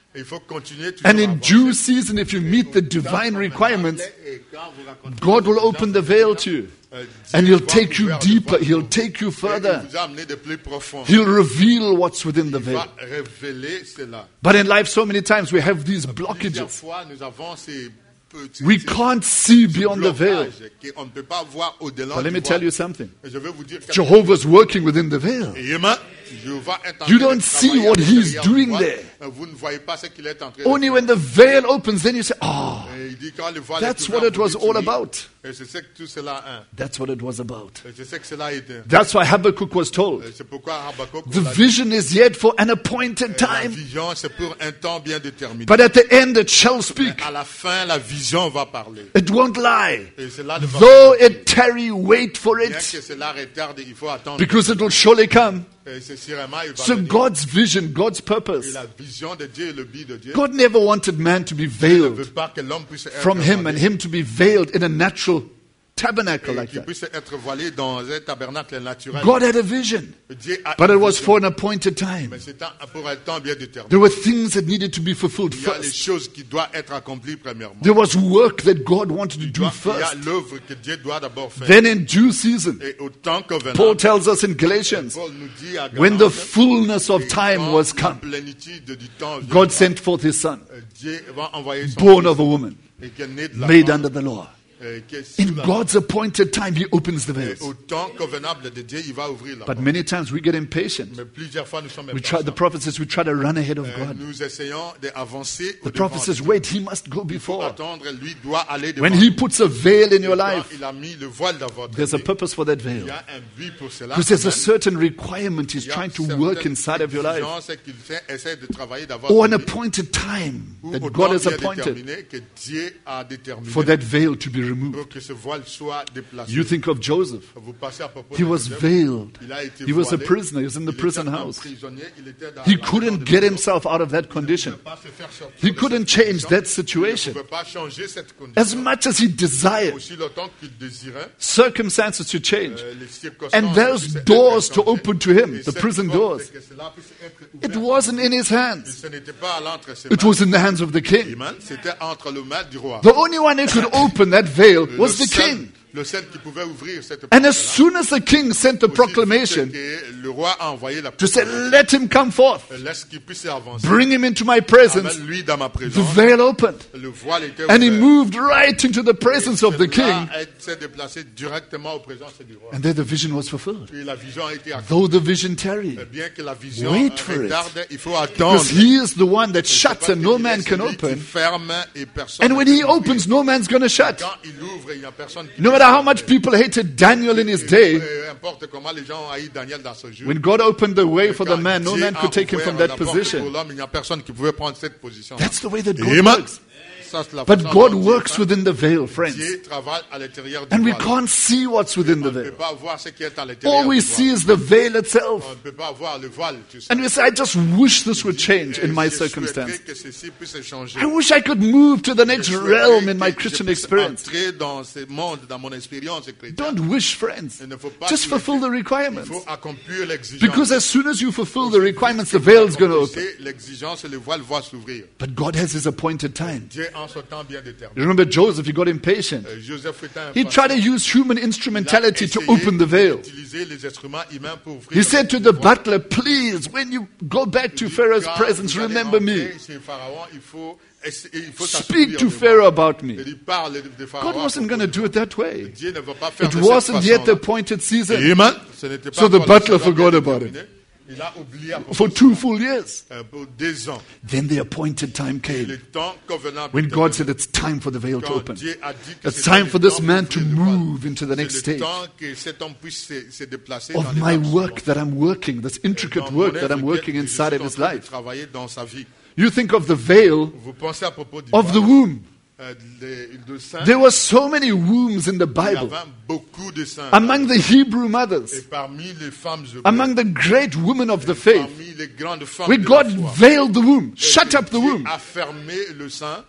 Il faut continuer toujours And à in avancer. due season, if you meet the divine requirements, Et quand vous racontez God will les open the veil to you. euh, Dieu And He'll va take you ouvrir le deeper. voile He'll pour take you vous. Et further. il vous a amené de plus profond. He'll reveal what's within the Il veil. va révéler cela. But in life, so many times we have these Plusieurs blockages. fois, nous avons ces petits We can't see beyond the veil. blocages qu'on ne peut pas voir au-delà But let du me tell voile. you something. Et je vais vous dire quelque Jehovah's working within the veil. Et Amen. Jéhovah est en You train de don't see travailler what à he's l'intérieur du doing voile. there. Vous ne voyez pas ce qu'il est en train de Only faire. when the veil opens, then you say, oh, Et il dit quand le voile that's est ouvert, what it vous was dites all oui. about. Et je sais que tout cela hein. That's what it was about. Et je sais que cela était. That's why Habakkuk was told, Et c'est pourquoi Habakkuk the l'a dit. vision is yet for an appointed La time, vision, c'est pour un temps bien déterminé. but at the end it shall speak. À la fin, la vision va parler. It won't lie. Et cela ne va Though pas it tarry, wait for Bien it, que cela retarde, il faut attendre. because it will surely come. Et c'est sûrement, il va So venir. God's vision, God's Et purpose. la vision de Dieu et le but de Dieu God never wanted man to be ne veiled veut pas que l'homme puisse être from him and voilé. him to be veiled in a natural tabernacle Et like qu'il that. puisse être voilé dans un tabernacle naturel. God had a vision, Dieu a but une it was vision. for an appointed time. Mais c'est un- pour un temps bien déterminé. There were things that needed to be fulfilled Il y a les first. choses qui doivent être accomplies premièrement. There was work that God wanted to Il do doit- il y a first. l'œuvre que Dieu doit d'abord faire. Then in due season, Et au temps convenant, Paul tells us in Galatians, Paul nous dit à when the Galate, fullness of et time quand was la come, plénitude du temps viendra, God sent forth his son, euh, Dieu va envoyer son born fils, of a woman, et qui est né de la made femme, under the law. euh, qui est sous In la- God's appointed time, he opens the et veils. au temps convenable de Dieu, il va ouvrir la But porte. many times we get impatient. Mais plusieurs fois, nous sommes We try, the impatients. prophet says, we try to run ahead of Euh, God. Nous essayons d'avancer The au prophet says, wait, he must go Pour before. attendre, lui doit aller devant. When he puts a veil in your Quand life, il a mis le voile dans votre there's a vie, purpose for that il veil. y a un but pour cela. Because there's a Amen. certain requirement he's Il y a trying to certaines work inside of your life. exigences qu'il fait- essaie de travailler dans Or votre an vie, appointed time ou that au God temps has bien appointed déterminé que Dieu a déterminé for that veil to be removed. pour que ce voile soit déplacé. You think of Joseph. Vous passez à propos He de was Joseph. veiled. Il a été He was a voilé. prisoner. He was in the Il prison était un house. prisonnier. Il était dans He la maison couldn't de get prison. himself out of that Il ne condition. pouvait pas se faire sortir He de couldn't cette change condition. that Il ne situation. pouvait pas changer cette As condition. much as he desired Aussi longtemps qu'il désirait, circumstances to change, euh, les circonstances and those puissent être doors to changées. open to him, Et the cette prison porte, doors, que cela puisse être it ouvert. wasn't in his Et hands. ce n'était pas à l'entre ses It mains. was in the hands of the king. Amen. C'était entre le maître du roi. The only one who could open that veil Le was the seul- king. Le seul qui pouvait ouvrir cette And as porte-là, soon as the king sent the aussi vite proclamation que le roi a envoyé la to say, proclamation, let him come forth, laisse qu'il puisse avancer. bring him into my presence, Amène-lui dans ma the présence. veil opened. Le voile était And he ouvert. moved right into the presence of the king. Là, elle s'est déplacée directement aux présences du roi. And there the vision was fulfilled. Et la vision a été accomplie. Though the vision tarried. Bien que la vision Wait euh, for it. retarde, il faut attendre. Because he is the one that C'est shuts parce and no qu'il man est can celui qui open. ferme et personne And ne when peut he ouvrir. opens, no man's going to shut. Quand il ouvre, il n'y a personne qui No peut matter how fermer. much people hated Daniel in his day, Peu importe comment les gens ont haï Daniel dans ce jour. when God opened the way for the Quand man, no Dieu man a could take him ouvert from la that porte Pour position. l'homme, il n'y a personne qui pouvait prendre cette position. That's the way that God Amen. works. Ça, c'est la But façon God dont Dieu works fait. within the veil, friends. Dieu travaille à l'intérieur du And we voile. can't see what's within the On ne peut veil. pas voir ce qui est à l'intérieur All we du see voile. is the veil itself. On ne peut pas voir le voile, tout ça. And we say, I just wish this would change in Et my je souhaiterais circumstance. que ceci puisse changer. I wish I could move to the next Je souhaiterais realm in my que je Christian puisse experience. entrer dans ce monde, dans mon expérience chrétienne. Don't wish, friends. Il ne faut pas Just souhaiter. fulfill the Il requirements. faut accomplir l'exigence. Because as soon as you fulfill the requirements, the veil's going to open. L'exigence, le voile va s'ouvrir. But God has his appointed time. Dieu en son temps bien déterminé. You remember Joseph, he got impatient. Euh, Joseph était un He tried to use human instrumentality to open the veil. Utiliser les instruments humains pour ouvrir He le said to voile. the butler, please, when you go back to Pharaoh's Quand presence, vous allez remember rentrer me. chez Pharaon, il faut essa- il faut Speak s'assoupir to devant. Pharaoh about me. Il parle de, de Pharaon. God wasn't going to do it that way. Dieu ne va pas faire It de cette wasn't yet the façon-là. appointed season. Amen. Ce n'était pas So the encore le butler temps forgot bien about déterminé. Il a oublié à propos For de two ça. full years. Euh, pour deux ans. Then the appointed time came. Le temps convenable. When était God venu. said it's time for the veil to Quand open. Dieu a dit que It's c'était time le for this temps man to d'ouvrir le voile. move into the next C'est stage le temps que cet homme puisse se, se déplacer of dans my l'étape work suivante. that I'm working, this intricate Dans work mon that I'm œuvre working que je inside suis of en his train de life. travailler dans sa vie. You think of the veil Vous pensez à propos du of the voile, womb. euh, de, de seins. There were so many wombs in the Il y Bible. avait beaucoup de seins. Among the Hebrew Et mothers, parmi les femmes hébreues, among the great women of the faith, parmi les grandes femmes where de God la foi, veiled the womb, shut Dieu up the womb. a fermé le sein.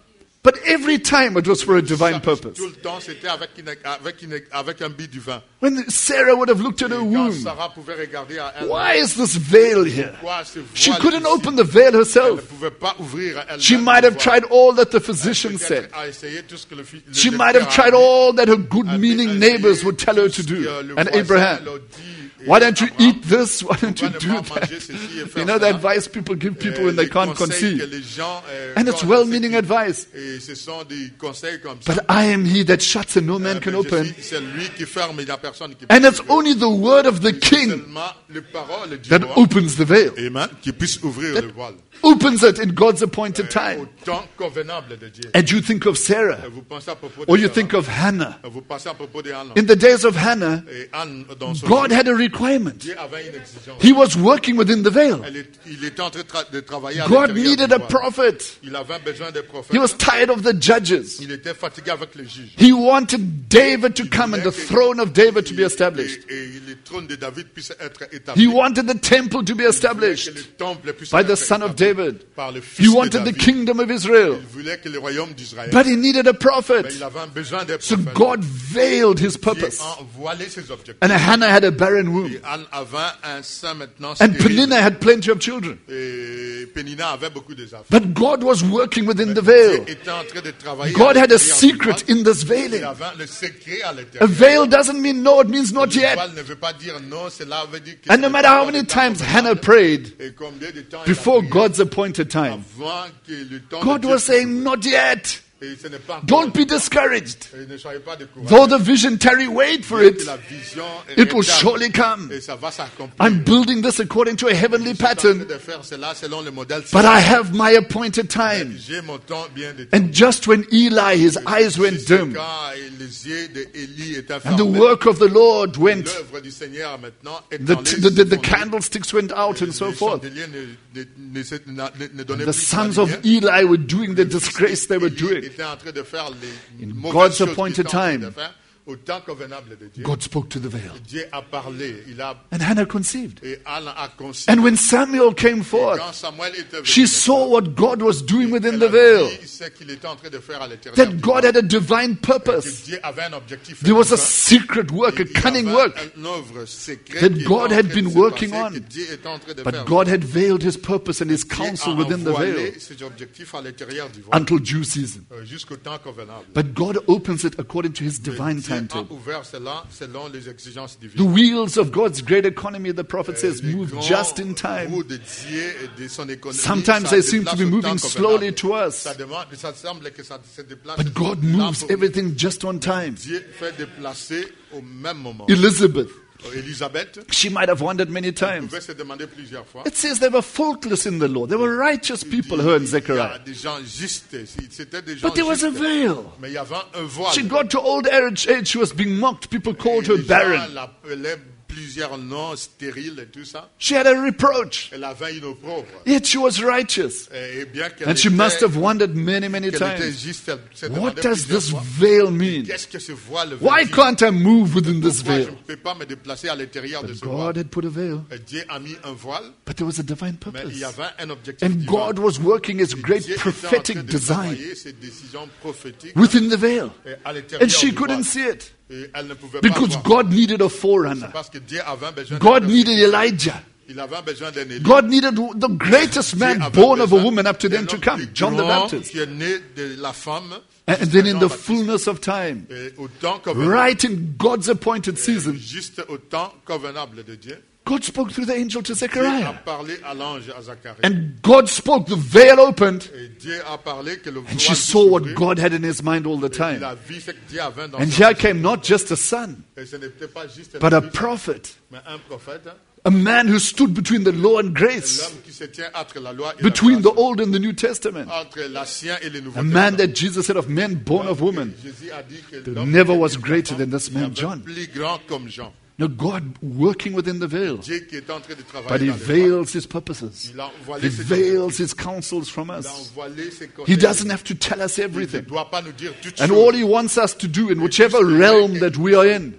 But every time it was for a divine Chaque- purpose. Tout le temps, c'était avec, une, avec, une, avec un but divin. When Sarah would have looked at her Et quand womb, Sarah pouvait regarder à elle, why is this veil here? pourquoi ce She voile couldn't ici? open the veil Elle ne herself. pouvait pas ouvrir elle-même She le might have voile. tried all that the physician Peut-être said. a essayé tout ce que le fi- le She docteur might have a tried dit. all that her good Elle a meaning essayé neighbors would tout tell her ce to que do. le And voisin Abraham, leur dit. Et why don't you Abraham, eat this? Why don't you pourquoi ne do pas that? manger ceci et faire You know the cela? advice people give people Euh, when they les can't conseils que conceive. les gens, euh, And it's donnent, well-meaning c'est- advice. Et ce sont des conseils comme ça. But I am he that shuts and no man Euh, can mais je open. suis- C'est lui qui ferme et il n'y a personne qui And peut it's ouvrir. only the word of the C'est king seulement les paroles du that roi, opens the veil. Amen, qui puisse ouvrir le voile. Opens it in God's appointed Au time. temps convenable de Dieu. And you think of Sarah, Et vous pensez à propos de or you Sarah. think of Hannah. Vous pensez à propos de Anne. In the days of Hannah, Et Anne, dans son God jour, had a requirement. Dieu avait une exigence. He was working within the veil. Elle est- il était en train de, tra- de travailler à God l'intérieur needed du a voile. prophet. Il avait besoin des prophètes. He was tired of the judges. Il était fatigué avec les juges. He wanted David to come and the throne of David to be established. Et, et le trône de David puisse être établi. He wanted the temple to be Il voulait established que le temple puisse by être the son of établi David. par le fils He de wanted the David. kingdom of Israel. Il voulait que le royaume d'Israël. But he needed a Mais prophet. il avait besoin des So prophètes. God veiled his Dieu purpose. a voilé ses objectifs. And Hannah had a barren womb. Et Anne avait un sein maintenant And stérile. Peninnah had plenty of children. Et Pénina avait beaucoup des affaires. But God was working within the Dieu veil. était en train de travailler. God à had a l'intérieur du secret voile. in this Il veiling. avait le secret à A l'intérieur. veil doesn't mean no, it means not Le yet. voile ne veut pas dire non, cela veut dire que And no c'est matter pas how encore many le temps times convenable. Hannah prayed Et combien de temps il a before prié God's appointed time, avant que le temps God de Dieu was puisse saying, ouvrir. not yet. Et ce n'est pas encore Don't le be temps. discouraged. Et ne soyez pas découragés. Though the vision tarry, wait for Que it. la vision It will retarde. surely come. Et ça va s'accomplir. I'm building this according to a heavenly Je suis en train pattern, de faire cela selon le modèle but céleste. I have my appointed time. J'ai mon temps bien déterminé. And just when Eli, his eyes went Juste dim, quand les yeux d'Élie étaient and the fermés, work of the Lord went, l'œuvre du Seigneur maintenant est the, en l'air, the, the, the fondée. candlesticks went out and so Les forth. chandeliers ne, ne, ne, se- n'a- ne, ne donnaient The plus sons la of lumière. Eli were doing the disgrace they were Élie doing. était en train de faire les In mauvaises God's choses qu'il appointed était en train de time, faire. Au temps convenable de Dieu, God spoke to the veil. Dieu a parlé, il a, And Hannah conceived. et Anne a conçu. And when Samuel came forth, Quand Samuel était venu, she saw what God was doing within elle the a veil. vu ce qu'il était en train de faire à l'intérieur That du God voile. had a divine Que purpose. Dieu avait un objectif. There was a divin. secret work, a Il y cunning avait work. une œuvre secrète that qui était God en had train been de se working passer, on. que Dieu était en train de But faire. God had veiled his purpose and his Dieu counsel a within the veil envoyé ses objectifs à l'intérieur du voile, until due season. euh, jusqu'au temps convenable. But God opens it according to his divine Dieu a timetable. ouvert cela selon les exigences The divines. wheels of God's great economy, the prophet says, Les move grands just in time. roues de Dieu et de son économie, Sometimes ça they se seem to déplace be au moving temps slowly convenable. to us. Ça, demande, ça semble que ça se déplace. But God moves everything just on time. Dieu fait déplacer au même moment. Elizabeth, Élisabeth she might have wondered many times. pouvait se demander plusieurs fois. It says they were faultless in the law. They were righteous people, her and Il y a Zechariah. des gens justes. C'était des gens But there was a justes. veil. Mais il y avait un voile. She got to old age, age, she was being mocked. People called her Les gens barren. l'appelaient plusieurs noms stériles et tout ça. She had a reproach. Elle avait une opprobre. Yet she was righteous. Et bien qu'elle And she était- must have wondered many, many qu'elle était times, juste, elle se what demandait does plusieurs this fois, veil mean? qu'est-ce que ce voile veut Why dire? can't I move within this Pourquoi je veil? ne peux pas me déplacer à l'intérieur de ce God voile? had put a veil, Et Dieu a mis un voile, but there was a divine mais il purpose. y avait un objectif And divin. God was working his Et great Dieu était en prophetic train de design travailler ses décisions prophétiques within the veil. et à l'intérieur And she du couldn't voile. see it Et elle ne pouvait because pas voir. God needed a forerunner. Parce que Dieu avait besoin God d'un needed Elijah. Il avait besoin d'un Élie. God needed the greatest Dieu man avait born of a besoin woman up to d'un then to homme come, plus John the grand Baptist. qui est né de la femme. And jusqu'à then in the Jean-Baptiste. fullness of time, Et au temps convenable, right in God's appointed season, juste au temps convenable de Dieu, God spoke through the angel to Dieu a Zechariah. parlé à l'ange à Zacharie. And God spoke, the veil opened, Et Dieu a parlé que le voile and she puisse saw what s'ouvrir. God had in his mind all the Il time. a vu ce que Dieu avait dans And son here esprit. came not just a son, Et ce n'était pas juste but a un fils, prophet, mais un prophète, a man who stood between the law and grace, l'homme qui se tient entre la loi et between la the grâce, Old and the New Testament. entre l'Ancien et le Nouveau A man Testament. that Jesus said of men born of woman, Jésus a dit que there l'homme never qui was était né greater de than femme, this il y man avait John. plus grand comme Jean. Now God working within the veil, Dieu qui est en train de but travailler he dans le voile. veils his purposes. Il a voilé He ses veils his counsels from Il a us. voilé ses He conseils. doesn't have to tell us Il ne everything. doit pas nous dire toutes And choses. all he wants us to do in whichever realm that we are in,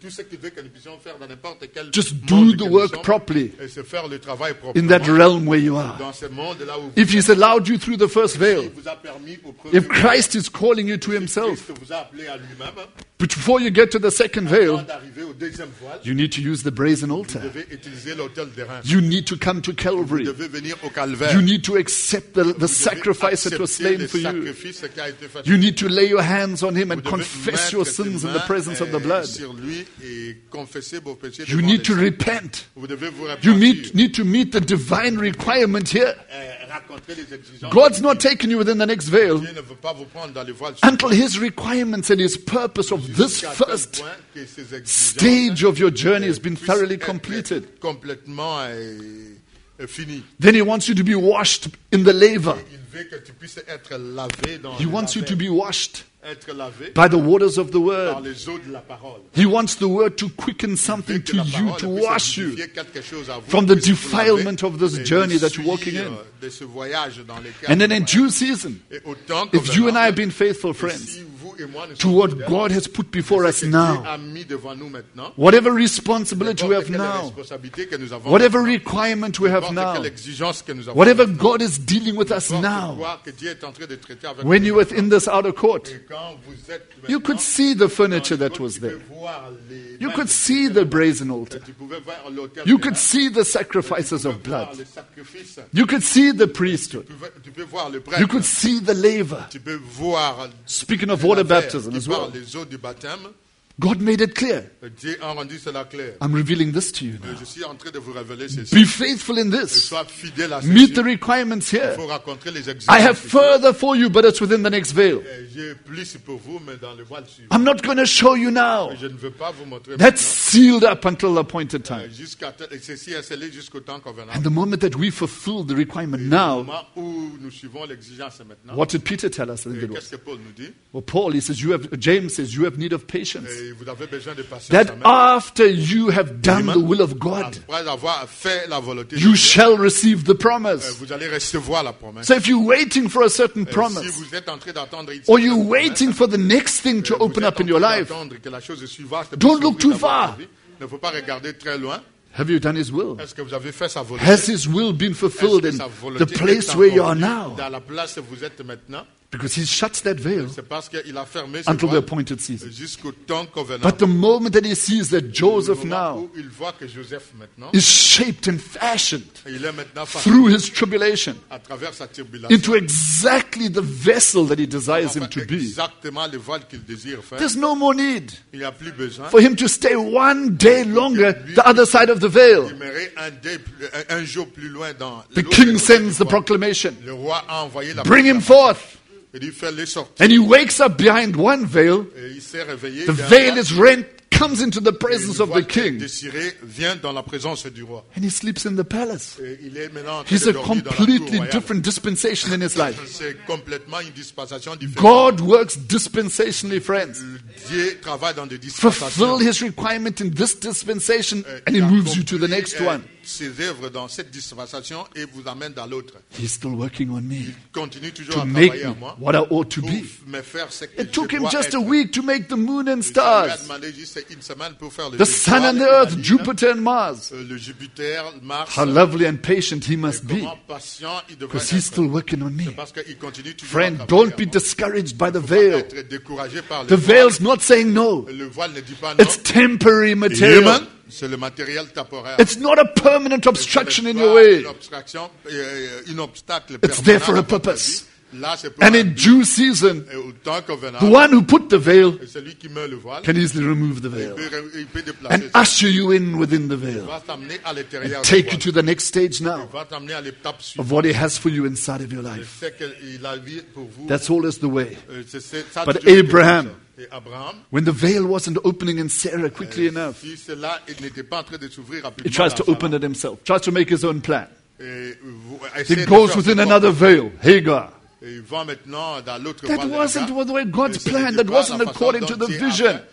tout ce qu'il veut que nous puissions faire dans n'importe quel Just monde do que the nous work sommes, properly et se faire le travail in that proprement realm where you are. dans ce monde-là où If He's allowed you through the first il veil, vous a permis au premier if Christ is calling you to voile, Himself, Christ vous a appelé à lui-même, before you get to the second veil, avant d'arriver au deuxième voile, you need to use the brazen vous altar. devez utiliser l'autel de Reims. You need to come to Vous Calvary. devez venir au calvaire. You need to accept the, the Vous devez sacrifice that was accepter slain le for you. sacrifice qui a été fait. You need to lay your hands on Him Vous and devez confess mettre your tes sins in mains, the presence of the euh, blood. sur lui et confesser vos péchés You devant need les to saints. repent. Vous devez vous You repentir. need, need to meet the divine requirement here. Euh, rencontrer les exigences. God's not taking you within the next veil Dieu ne veut pas vous prendre dans les voiles until His requirements and His purpose of this jusqu'à tel first point que ces exigences, stage of your journey has been puissent thoroughly être completed. complètement euh, euh, fini. Then He wants you to be washed in the laver. Il veut que tu puisses être lavé dans He le wants you to laver, be washed être lavé by the waters of the par Word. les eaux de la parole. He wants the Word to quicken Il veut something que to la you, parole to puisse wash you vivifier quelque chose à vous, from the puisse vous laver defilement of this et journey de that you're walking suivre in. de ce voyage dans lequel And then vous in voyagez. due season, Et autant que if you and I have venant, been faithful et friends si vous et moi nous to sommes what fidèles, God has put before us ce que Dieu now, a mis devant nous maintenant, whatever responsibility we n'importe have quelle now, responsabilité que nous avons whatever maintenant, requirement we have n'importe now, quelle exigence que nous avons whatever maintenant, God is dealing with us n'importe now, quoi que Dieu est en train de traiter avec when nous you're within this outer court, et quand vous êtes you maintenant could see the furniture dans that le was tu there. peux voir les You mains could de see Dieu. the brazen altar. Tu pouvais voir l'autel You de could Reims. see the Tu sacrifices pouvais of blood. voir les sacrifices. You could see the priesthood. Tu peux, tu peux voir le You prêtre. could see the laver. Tu peux voir Speaking of le water laver baptism qui as parle well, les eaux du baptême. God made it clear. Dieu a rendu cela clair. I'm revealing this to you Et now. je suis en train de vous révéler ceci. Be faithful in Et this. sois fidèle à Meet the ceci. requirements Il here. faut rencontrer les exigences. I have ici. further for you, but it's within the next veil. Et J'ai plus pour vous, mais dans le voile suivant. I'm not going to show you now. Je ne veux pas vous montrer That's maintenant. sealed up until the appointed Euh, time. Jusqu'à tel- et ceci est scellé jusqu'au temps convenant. And the moment that we fulfill the requirement Au now, moment où nous suivons l'exigence maintenant. what did Peter tell us? I think Et it was. qu'est-ce que Paul nous dit? Well, Paul, he says, you have, James says, you have need of patience. Et vous avez besoin de patience. That Amen. after you have done the will of God, Après avoir fait la volonté de you Dieu, shall receive the euh, promise. vous allez recevoir la promesse. So if you're waiting for a certain Euh, Si promise, vous êtes en train d'attendre une or certaine you're promesse, waiting for the next thing to euh, vous open êtes up in en your train life, d'attendre que la chose suivante Don't puisse look s'ouvrir too dans votre far. vie. Il ne faut pas regarder très loin. have you done His will? Est-ce que vous avez fait sa volonté? Has His will been Est-ce fulfilled que in sa the volonté place est where you are accomplie now? dans la place où vous êtes maintenant? Because He shuts that veil C'est parce qu'il a fermé ce until the voile appointed season. jusqu'au temps convenant. But the moment that He sees that Le Joseph moment now où il voit que Joseph maintenant, is shaped and fashioned il est maintenant through façonné his tribulation à travers sa turbulation. into exactly the vessel that He desires him Enfin, to be, exactement le voile qu'il désire faire. there's no more need Il n'y a plus besoin. for him to stay one day longer the other side of the veil. Demeurer un, day plus- un- un jour plus loin dans The l'autre king côté sends du the voile. proclamation. Le roi a envoyé la Bring him proclamation. forth. Il dit fais-les sortir. And he wakes up behind one veil. Et il s'est réveillé. The derrière. veil is rent, comes into the Et presence le of the voile qui est king. désiré vient dans la présence du roi. And he sleeps in the palace. Et il est maintenant en train He's de a dormir dans la cour completely royale. different dispensation in his life. C'est complètement une dispensation différente. God works dispensationally, friends. Dieu travaille dans des dispensations. Fulfill his requirement in this dispensation Euh, and he il moves you to the accomplit, next euh, one. ses œuvres dans cette dispensation et vous amène dans l'autre. He's still working on me Il continue toujours to à make travailler me à moi what I ought to pour be. me faire ce que It je took him dois just être. a week to make the moon and Il lui a stars, demandé juste une semaine pour faire le the sun and the étoile et la earth, lune, Jupiter and Mars. euh, le Jupiter, Mars. How lovely and patient he Et must be, comment patient il devrait because he's être. still working on me. C'est parce qu'il continue toujours Friend, à don't travailler be à moi. discouraged by the Faut pas veil. être découragé par le The voile. veil's not saying no. Le voile ne dit pas non. It's temporary material. Amen. C'est le matériel temporaire. It's not a permanent Ce obstruction n'est in pas your way. Une obstruction, euh, une obstacle It's there permanent for a dans votre purpose. vie. Là, c'est pour And un in but. due season, Et au temps convenant, the one who put the veil et celui qui met le voile, can easily remove the il veil peut, il peut déplacer. and usher you in within the Il veil. va t'amener à l'intérieur du Take you voile. to the next stage Il now va t'amener à l'étape suivante. of what he has for you inside of your Je life. sais qu'il a vu pour vous. That's always the way. euh, c'est- c'est ça But toujours été Abraham, comme ça. Et Abraham, when the veil wasn't opening in Sarah quickly euh, enough, si cela il n'était pas en train de s'ouvrir he rapidement, tries to dans open Sarah, it himself, tries to make his own plan. et vous- He essayez de goes faire within ce another propre- veil, Hagar. Et il va maintenant dans l'autre That voile de wasn't Hagar. the way Et God's ce plan. n'était That pas wasn't la façon according dont to the Dieu a vision. fait.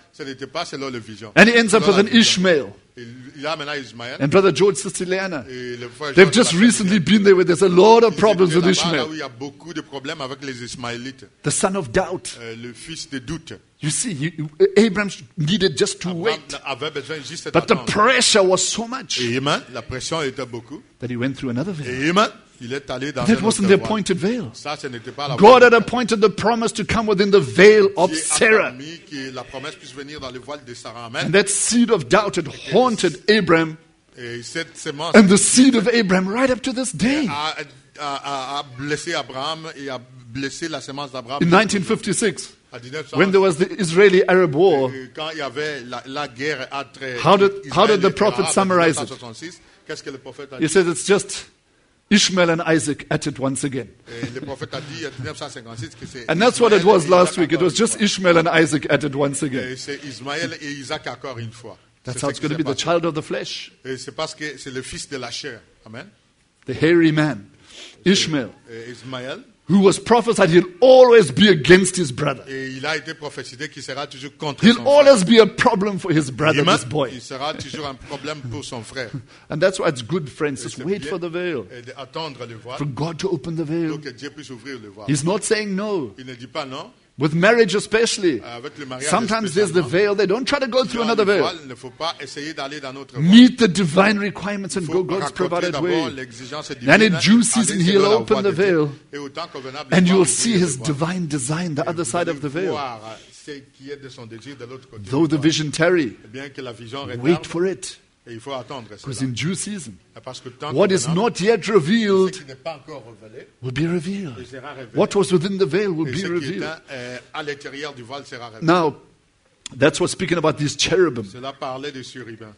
ce n'était pas selon la vision. And he ends up Selon with la an vision. Ishmael. Il, il a maintenant Ismaël. And Brother George, Sister Leanna, Et le frère they've Georges just Baptiste, recently been there where there's a lot of ils problems étaient with là-bas, là Ishmael. où il y a beaucoup de problèmes avec les Ismaélites. The son of doubt. Euh, le fils de doute. You see, he, Abraham needed just to Abraham wait. avait besoin juste But the d'attendre. pressure was so much Et Amen, la pression était beaucoup. that he went through another veil. Et Amen, il est allé dans That un wasn't autre the voie. appointed veil. Ça, ce n'était pas la God voie. had appointed the promise to come within the veil of Dieu a Sarah. permis que la promesse puisse venir dans le voile de Sarah. And Amen. that seed of doubt had haunted Abraham Et cette semence and the seed of Abraham right up to this day. a, a, a, a blessé Abraham et a blessé la semence d'Abraham. In nineteen fifty-six, En mille neuf cent, when there was the Israeli-Arab war, euh, quand il y avait la, la guerre entre How did- Israël how did the et prophet Arabes en summarize it? mille neuf cent soixante-six, qu'est-ce que le prophète a he dit? said it's just Ishmael and Isaac at it once again. Et le prophète a dit en mille neuf cent cinquante-six que c'est And that's what it Ismaël was et last Isaac week. It encore was une just fois. Ishmael and Isaac at it once again. Et c'est Ismaël et Isaac encore une fois. That's C'est how ce it's qui going to s'est be, the passé. child of the flesh, Et c'est parce que c'est le fils de la chair. Amen. the hairy man, Ishmael, Et Ismaël, who was prophesied he'll always be against his brother. et il a été prophétisé qu'il sera toujours contre He'll son frère. always be a problem for his brother, Amen. this boy. Il sera toujours un problème pour son frère. And that's why it's good, friends. Just C'est wait bien, for the veil, et d'attendre le voile for God to open the pour veil. que Dieu puisse ouvrir le voile. He's not saying no. Il ne dit pas non. With marriage especially, Avec le mariage, sometimes there's the spécialement, veil. They don't try to go through dans another le veil. voile, il ne faut pas essayer d'aller dans notre voile. Meet the divine requirements and Il go faut God's rencontrer provided d'abord way. l'exigence And in divine, due aller season, selon he'll la open voie the de Dieu. veil. Et au temps convenable, And il va you'll ouvrir see le his voile. divine design, the Et other vous side allez of the veil. voir ce qui est de son désir de l'autre côté. Though du the voile. vision tarry, Eh bien que la vision wait retarde, for it. et il faut attendre Because cela. in due season, Parce que le temps what is convenable, not yet ce revealed qui n'est pas encore révélé, will be revealed. il sera révélé. What was within the veil will Et be ce qui est revealed. euh, à l'intérieur du voile sera révélé. Now, that's what's speaking about these cherubim. Cela parlait des surhumains.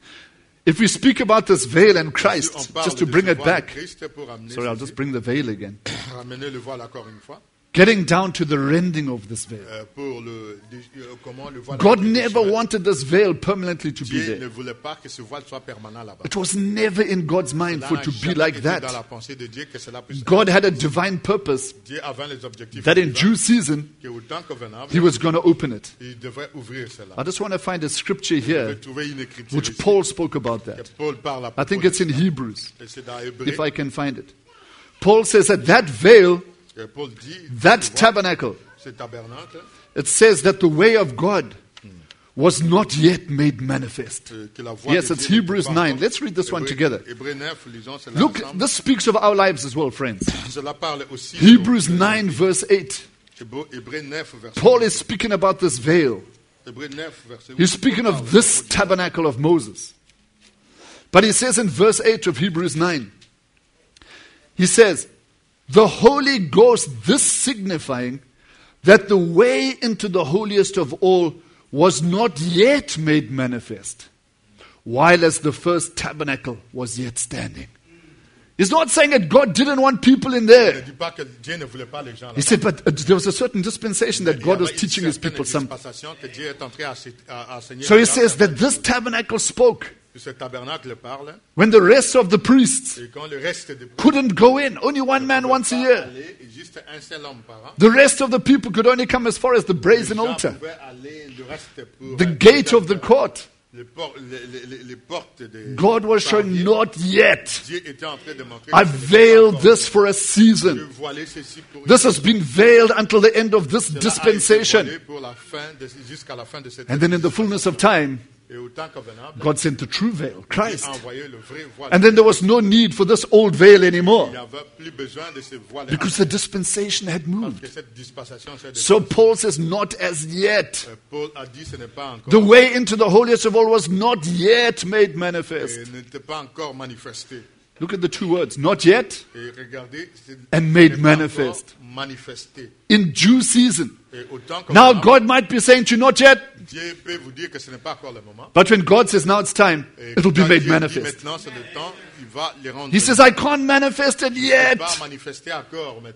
If we speak about this veil and Si on Christ, parle just to de bring ce it voile de back, Christ pour amener sorry, I'll ceci, just bring the veil again. ramener le voile encore une fois, Getting down to the rending of this veil. euh, pour le, dé- euh, comment le voile God a été never déchiré. wanted this veil permanently to be Dieu ne there. voulait pas que ce voile soit permanent là-bas. It was never in God's mind Cela for n'a it to be jamais like été dans that. la pensée de Dieu que cela puisse God had a divine purpose Dieu avait les objectifs that in divins, due season qu'au temps convenable, He was going to open it. il devrait ouvrir cela. I just want to find a scripture Il devrait here trouver une écriture which ici, Paul spoke about que that. Paul parle à I think propos it's in de cela. Hebrews, Et c'est dans Hébreux if I can find it. Paul says that that veil, que Paul dit, that ce voile, tabernacle, ce tabernacle, it says that the way of God was not yet made manifest. euh, que la voix Yes, de it's Dieu n'était Hebrews pas nine. encore- Let's read this one Hébreux- together. Hébreux neuf, lisons cela Look, ensemble. this speaks of our lives as well, friends. Cela parle aussi Hebrews de- nine, verse eight. Hébreux Hébreux neuf, verset Paul is speaking about this veil. Hébreux neuf, verset He's speaking Paul of parle this à propos du- tabernacle of Moses. But he says in verse eight of Hebrews nine, he says, the Holy Ghost, this signifying that the way into the holiest of all was not yet made manifest, while as the first tabernacle was yet standing. He's not saying that God didn't want people in Ne there. dit pas que Dieu ne voulait pas les gens He là. said, but uh, there was a certain dispensation that Il y God avait was une teaching his certaine people something. dispensation que Dieu est entré à, se- à- à enseigner So he les gens. says that this tabernacle spoke Ce tabernacle parle, when the rest of the priests et quand le reste des couldn't go in, only one man once a year. aller, et juste un seul homme par an, The rest of the people could only come as far as the les brazen gens altar, pouvaient aller, le reste pour the euh, gate of the court. les, por- les- les- les- les portes des God was showing, parvis. not yet. Dieu était en train de montrer I que ce n'était veiled pas encore- this for a Je season. voilais ceci pour une- This has been veiled until the end of this Cela a été dispensation. voilé pour la fin de- jusqu'à la fin de cette And then in the fullness of time, et au temps convenable, God sent the true veil, il Christ. a envoyé le vrai voile. And then there was no need for this old veil Il anymore n'y avait plus besoin de ce voile because the dispensation had parce moved. que cette dispensation s'est So Paul says, not as yet. Euh, Paul a dit ce n'est pas encore The way into the holiest of all was not yet made manifest. et n'était pas encore manifesté. Look at the two words, not yet, Et regardez, c'est and made n'est pas manifest. encore manifesté. in due season. Et au temps Now convenable, God might be saying to you, not yet, Dieu peut vous dire que ce n'est pas encore le moment. but when God says now it's time, Et it'll be quand made Dieu dit manifest. maintenant c'est le temps, il va les rendre. He says, I can't manifest it Il ne peut yet. pas manifester encore maintenant.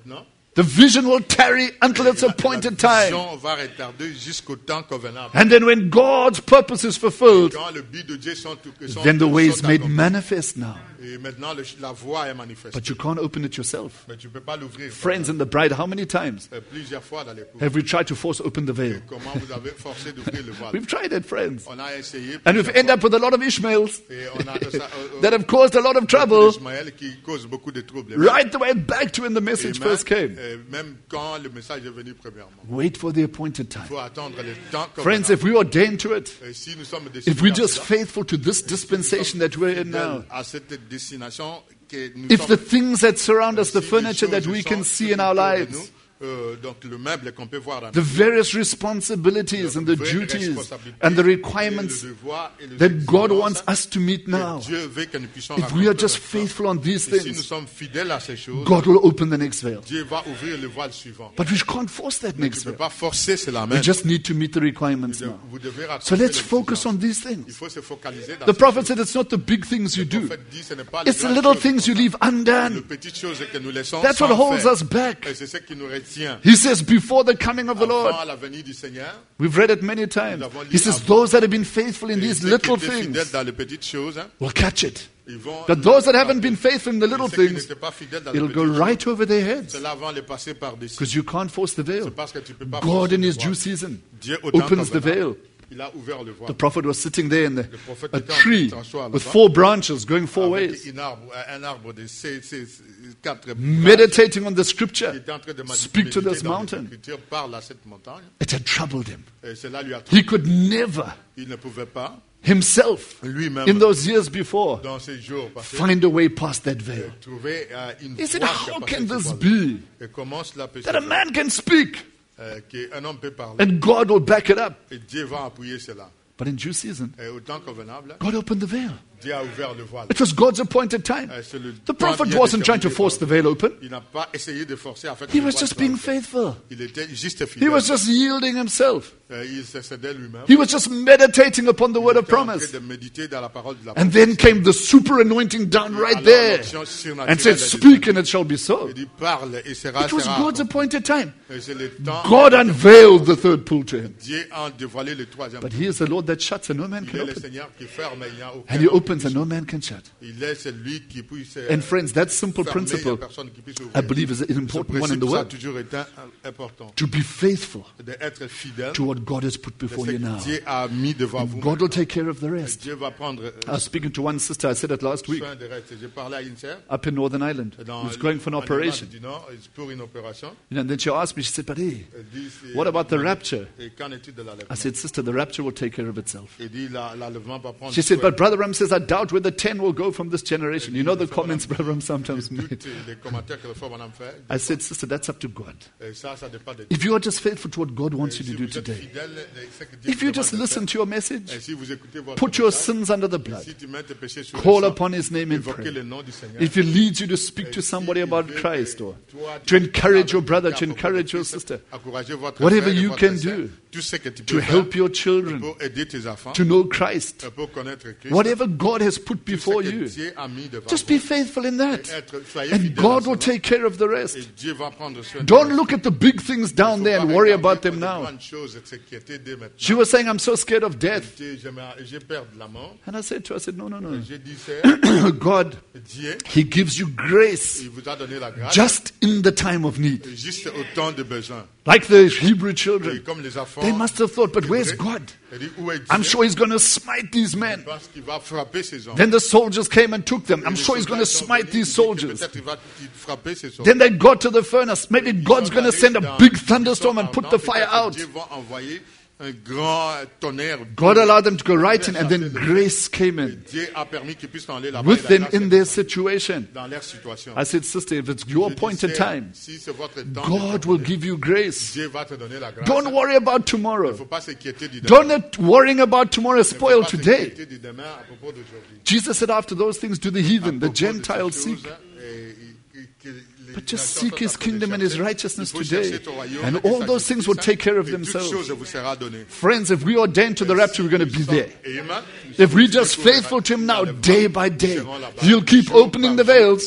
The vision will tarry until its appointed La time. vision va retarder jusqu'au temps convenable. And then when God's purpose is fulfilled, Quand le but de Dieu sont, sont, then the way is sont made accomplis. manifest now. Et maintenant, le- la voie est manifestée. But you can't open it yourself. Mais tu ne peux pas l'ouvrir. Friends in the bride, how many times Euh, Plusieurs fois dans les cours. have we tried to force open the veil? Comment vous avez forcé d'ouvrir le voile? We've tried it, friends. On a essayé. And we've plusieurs ended fois. up with a lot of Ishmaels Et on a de ça, euh, euh, that have caused a lot of trouble Ismaël qui cause beaucoup de troubles. right the way back to when the Et message même, first came. euh, même quand le message est venu premièrement. Wait for the appointed Il time. faut attendre le temps Friends, convenable. if we ordain to it, Et si nous sommes if we're décidés just à cela, faithful to this dispensation that we're in now, à cette destination que nous if sommes, the things that surround us, the si les furniture choses that we sont can see in tout our autour de lives, nous, euh, donc le meuble qu'on peut voir dans the various responsibilities and the vraies duties responsabilités and the et le requirements devoir et les that God exigences wants us to meet que now, Dieu veut que nous puissions if we are rencontrer just maintenant. faithful on these Et si nous things, sommes fidèles à ces choses, God will open the next veil. Dieu va ouvrir le voile suivant. But we can't force that Tu next ne peux veil. pas forcer cela We même. just need to meet the requirements now. Vous devez So let's raconter focus on l'exigence. these Il things. faut se focaliser dans The ces prophet choses. said it's not the big things you Le do, prophète dit, ce n'est pas les it's the grandes little choses things you qu'on leave fait. Les undone. petites choses que nous laissons That's what sans holds faire. us back. Et c'est ce qui nous retient. He says, before the coming of the Lord, Avant la venue du Seigneur, we've read it many times. He says, those that have been faithful in et these ceux qui little étaient fidèles things dans les petites choses, hein, will catch it. ils vont But those that haven't been faithful in the Et little ceux qui things, n'étaient pas fidèles dans les it'll petites go choses, right over their heads. cela va les passer par-dessus. Because you can't force the veil. C'est parce que tu peux pas God forcer in le His voile. due season Dieu, au temps opens the convenable, veil. il a ouvert le voile. The prophet was sitting there in the, prophète a était en tree train de s'asseoir with là-bas. four branches going four Avec ways, un arbre, un arbre de ces, ces- ces quatre branches. meditating on the scripture. Il était en train de Speak to méditer this dans mountain. l'Écriture, parle à cette montagne. It had troubled him. Et cela lui a He could never Il ne pouvait pas, himself, lui-même, in those years before, dans ces jours passés, find a way past that veil. trouver euh, une He said, voie how qui a can passé ce this voile. be Et comment cela peut se that a faire man can speak euh, qu'un homme peut parler and God will back it up? et Dieu va appuyer cela. But in due season, Et au temps convenable, God opened the veil. Dieu a ouvert le voile. It was God's appointed time. Euh, c'est le The temps prophet bien wasn't trying to déterminé force the par veil Dieu. open. Il n'a pas essayé de forcer afin que He le was voile just soit being ouvert. faithful. Il était juste He fidèle. was just yielding himself. Euh, il se cédait lui-même. He was just meditating upon the word of Il était en train promise. de méditer dans la parole de la And promesse. then came the super anointing down right Alors, there l'onction surnaturelle and said, est speak and it shall be so. Il dit parle et sera It was sera God's accompli. appointed time. Et c'est le temps. God unveiled the third pull to him. Dieu a dévoilé le troisième. But he is the Lord that shuts and no man Il can est le open. Seigneur qui ferme et il n'y a aucun And he homme opens qui and puisse- no man can shut. Il est celui qui puisse euh, And friends, that simple fermer, il n'y a principle, personne qui puisse I ouvrir. believe, is an Ce important one in principe, the ça a word. toujours été un- important. To be faithful D'être fidèle to what God has put de before ce you que now. Dieu a mis devant vous. God will take care of the rest. Dieu va prendre euh, I was speaking to one sister, I said it last week, soin de reste. J'ai parlé à une sœur up in Northern Ireland, dans who was going for an en Irlande operation. du Nord pour une opération. You know, and then she asked me, she said, but hey, Elle dit, c'est- what about the rapture? Et qu'en est-il de l'enlèvement? I said, sister, the rapture will take care of itself. Il dit la- l'enlèvement va prendre She said, soin. but Brother Ram says, I doubt whether ten will go from this generation. You know the comments Brother Ram sometimes made. Toutes les commentaires que le frère Branham fait. I said, sister, that's up to God. Et ça, ça dépend de Dieu. If you are just faithful to what God wants you Si to do vous êtes today, fidèle, ce que Dieu if vous you demande just de listen faire, to your et message, si vous écoutez votre put your message, sins under the et blood, si tu mets tes péchés sur call le sang, upon His name in évoquez prayer. le nom du Seigneur. If He leads you to speak to somebody about Christ or to encourage your brother, to encourage your sister, Encouragez votre whatever frère et you votre can sœur, do tout ce que tu to peux faire help your children pour aider tes enfants, to know Christ, pour connaître Christ, whatever God has put tout ce before que you, Dieu a mis devant just vous, be faithful in that. être, soyez And fidèles à God will cela, take care of the rest. et Dieu va prendre soin de Don't vous. look at the big things down Faut there pas and worry regarder about them les now. grandes choses, s'inquiéter dès maintenant. She was saying, I'm so scared of death. J'ai- J'ai peur de la mort. And I said to her, I said, no, no, no. J'ai dit, c'est God, Dieu, He gives you grace il vous a donné la grâce just in the time of need. juste au temps de besoin. Like the Hebrew Et children. comme les enfants, They must have thought, but where's God? il dit, où est Dieu? I'm sure He's going to smite these men. Parce qu'il va frapper ces hommes. Then the soldiers came and took them. I'm Les sure He's going to soldats sont smite venus, these il dit que soldiers. Peut-être il va frapper ces soldats. Then they got to the furnace. Maybe God's going to send a big thunderstorm and put the fire out. Dieu va envoyer un grand tonnerre. God allowed them to go right in, and then grace came in Dieu a permis qu'ils puissent aller là-bas. with et la them grâce in est their situation. dans leur situation. I said, sister, if it's your Je dis, appointed c'est- time, si c'est votre temps, God de- will give you grace. Dieu va te donner la grâce. Don't worry about Il ne tomorrow. faut pas s'inquiéter du demain. Don't let worrying about tomorrow Il ne faut spoil pas today. s'inquiéter du demain à propos d'aujourd'hui. Jesus said, after those things, do the heathen, the À propos de ces Gentiles choses, seek. et- et- que les But just nations seek His sont en train de kingdom and His chercher. righteousness Il faut chercher today. ton royaume And et all sa those things justice, will take care of et toutes themselves. choses vous sera donné. Friends, if we ordain to the rapture, we're going to be there. Amen. If we're just faithful to Him now, day by day, He'll keep opening the veils.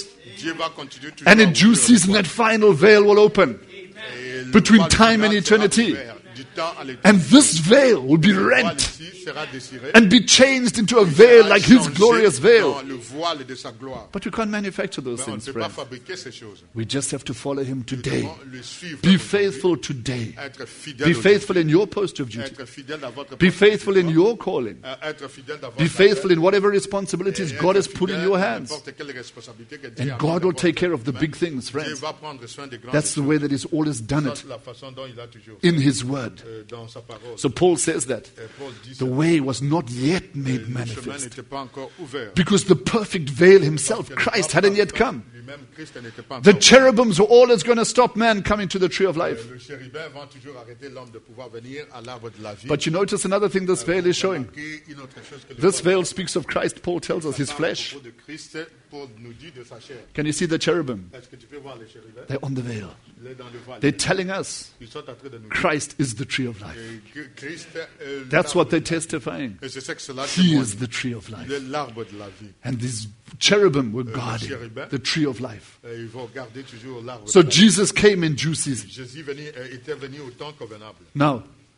Dieu va continuer toujours And à in due ouvrir le season, voile. that final veil will open. Et le between voile time and final sera eternity. ouvert, du temps à l'éternité. And this veil will be Le voile rent ici sera déchiré, and be changed into a sera veil like his changé glorious veil. dans le voile de sa gloire. But we can't manufacture those Mais on ne things, peut pas friends. fabriquer ces choses. We just have to follow him Nous today. devons le suivre Be aujourd'hui. faithful today. Être fidèle Be aujourd'hui. faithful in your post of duty. Être fidèle dans votre Be poste faithful in de your calling. foi. Être fidèle dans Be votre faithful appel. in whatever responsibilities Et God être has put in fidèle your dans hands. n'importe quelle responsabilité que Dieu a And mis God dans will take votre care of the main. big things, Dieu friends. va prendre soin des grandes That's the choses. way that He's always done Ça, it c'est la façon dont il a toujours in fait, His Word. euh, dans sa parole. So Paul says that Et Paul dit the ça. way was not yet Euh, made le chemin manifest n'était pas encore ouvert. because the perfect veil Parce Himself, que le Christ, pape hadn't yet parfait come. lui-même, Christ n'était pas The encore cherubims were always going to stop man coming to the tree of ouvert. life. Le chérubin va toujours arrêter l'homme de pouvoir venir à l'arbre de la vie. But you notice another thing this veil is showing. Remarquez une autre chose que le This voile veil speaks of Christ. Paul tells us his parle à flesh. propos de Christ, Paul nous dit de sa chair. Can you see the cherubim? Est-ce que tu peux voir les chérubins? They're on the veil. Il est dans le voile. They're telling us Ils sont en train de nous dire Christ is the tree of life. que Christ est That's l'arbre what de they're la vie. testifying. Et c'est ça que cela He témoigne. is the tree of Il life. est l'arbre de la vie. And these cherubim were le guarding chérubin. the tree of life. Et ils vont garder toujours l'arbre So de la vie. Jesus came in due season. Jésus venu, euh, était venu au temps convenable. Now,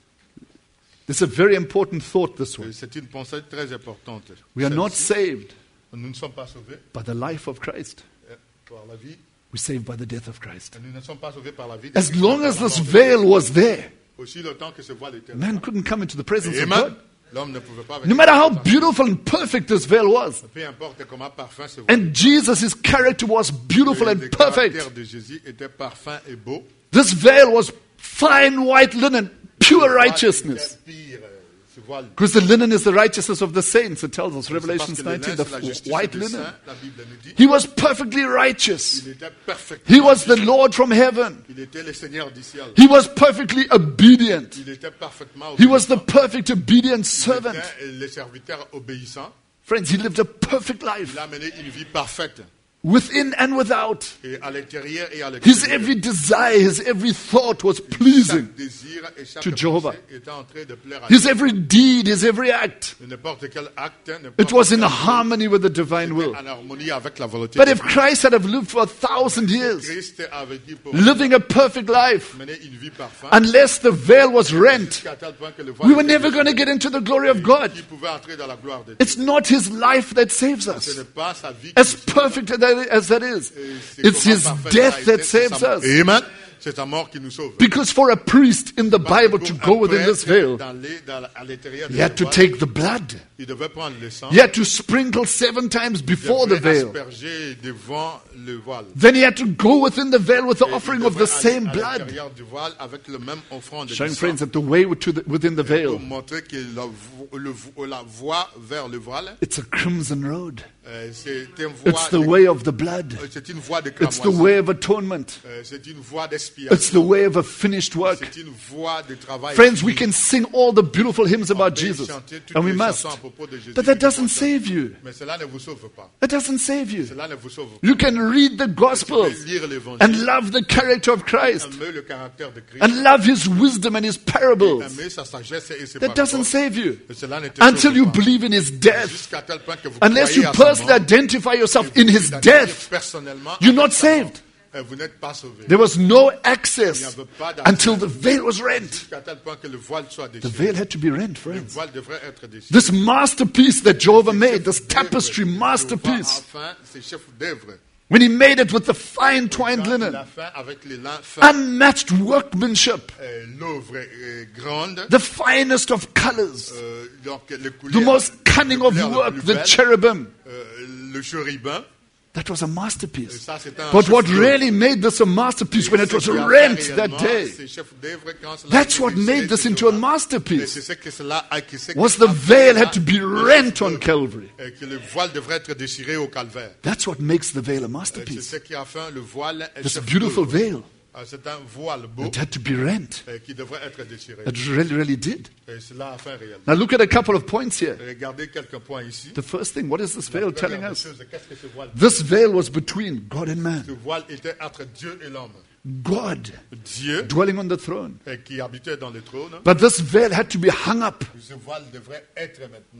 this is a very important thought this Et one. c'est une pensée très importante. We are not Celle-ci, saved nous ne sommes pas sauvés by the life of Christ. euh, par la vie. We're saved by the death of Christ. Nous ne sommes pas sauvés par la vie. de As Christ, long mais as par la this mort de veil Christ. was there, Aussi longtemps que ce voile était là. man couldn't come into the presence of Amen. God. L'homme ne pouvait pas No venir. matter how beautiful and perfect this veil was. Peu importe comment parfum ce voile. And Jesus, his character was beautiful Le and perfect. caractère de Jésus était parfum et beau. This veil was fine white linen, pure Ce voile righteousness. était pire, euh, ce voile. Because the linen is the righteousness of the saints, it tells us, C'est Revelation parce que le nineteen, lin, c'est la the justice white des linen. saints, la Bible nous dit. He was perfectly righteous. Il était parfait. He was the Lord from heaven. Il était le Seigneur du ciel. He was perfectly obedient. Il était parfaitement He was the obéissant. perfect obedient Il servant. était le serviteur obéissant. Friends, he lived a perfect life Il a mené une vie parfaite. within and without. Et à l'intérieur et à His l'extérieur. every desire, his every thought was pleasing. Chaque désir et chaque to pensée Jehovah. était en train de plaire à His Dieu. every deed, his every act, N'importe quel acte, n'importe it was in quel harmony with the divine acte, will. en harmonie avec la volonté But de if Dieu. Christ had have lived for a thousand years, Christ a vécu pour living a perfect life, mener une vie parfaite, unless the veil was rent, jusqu'à tel point que le voile we were était never going to get into the glory of God. qui pouvait entrer dans la gloire de Dieu. It's not his life that saves Ce us. n'est pas sa vie As qui perfect as that- as that is, c'est it's comment his parfaite death a été, that c'est saves sa- us. Amen. C'est ta mort qui nous sauve. Because for a priest in the Parce que Bible pour to un go within prêtre, this veil, dans les- dans la- à l'intérieur he de had ce to voile, take the blood. il devait prendre le sang, He had to sprinkle seven times il before the devait veil. asperger devant le voile. Then he had to go within the veil with the Et il offering of the devait aller same à blood. l'intérieur du voile avec le même offrande du Showing sang, friends that the way to the, within the pour veil, montrer que la, vo- le vo- la voie vers le voile, it's a crimson road. euh, c'est une voie It's the de- way of the blood. euh, c'est une voie de It's the cramoisi. way of atonement. Euh, c'est une voie It's d'expiation. the way of a finished work. C'est une voie de travail. Friends, we can sing all the beautiful hymns On about peut Jesus, chanter toutes and we les must. chansons à propos de Jésus, But that toutes les doesn't chansons. save you. Mais cela ne vous sauve pas. That doesn't save you. Cela ne vous sauve pas. You can read the Gospels Vous pouvez lire l'évangile, and love the character of Christ aimer le caractère de Christ, and love his wisdom and his parables. aimer sa sagesse et ses That doesn't paroles. save you Et cela ne te until sauve you pas. believe in his death. Jusqu'à tel point que vous Unless croyez you à sa personally mort, identify yourself et in vous his identifiez death, personnellement you're avec not sa mort. saved. Et vous n'êtes pas sauvé. There was no Il n'y access avait pas d'accès until the veil was rent. jusqu'à tel point que le voile soit The déchiré. veil had to be rent, Le friends. voile devrait être déchiré. This masterpiece that Jehovah made, this Chef-d'œuvre, tapestry Jehovah, masterpiece, Enfin, c'est chef d'œuvre. when he made it with the fine twined Quand il linen, a fait avec les lins fins, unmatched workmanship, euh, l'œuvre est grande. the finest of colors, Euh, donc les the couleurs, most cunning les of couleurs les work, plus the belles, cherubim. euh, le chérubin. That was a Et masterpiece. ça, c'est un But what chef-d'œuvre. really made this a masterpiece when it was Ce qui a rent fait that réellement, day, c'est chef d'œuvre quand cela that's a été what déchiré made this ce into a jour-là. Et masterpiece. c'est ce que cela a qui c'est que Was cela the a fait veil had to be le rent on chef-d'œuvre. Calvary. Et que le voile devrait être déchiré au calvaire. That's what makes the veil a Et c'est masterpiece. ce qui a fait le voile. est This chef-d'œuvre. beautiful veil Ah, c'est un voile beau that had to be rent. euh, qui devrait être déchiré. It really, really did. Et cela a fait réellement. Now look at a couple of points here. Regardez quelques points ici. The first thing, what is this veil telling Première us? chose, qu'est-ce que ce voile dit? This veil was between God and Ce man. voile était entre Dieu et l'homme. God Dieu dwelling on the throne. euh, qui habitait dans le trône. But this veil had to be hung up. Ce voile devrait être maintenant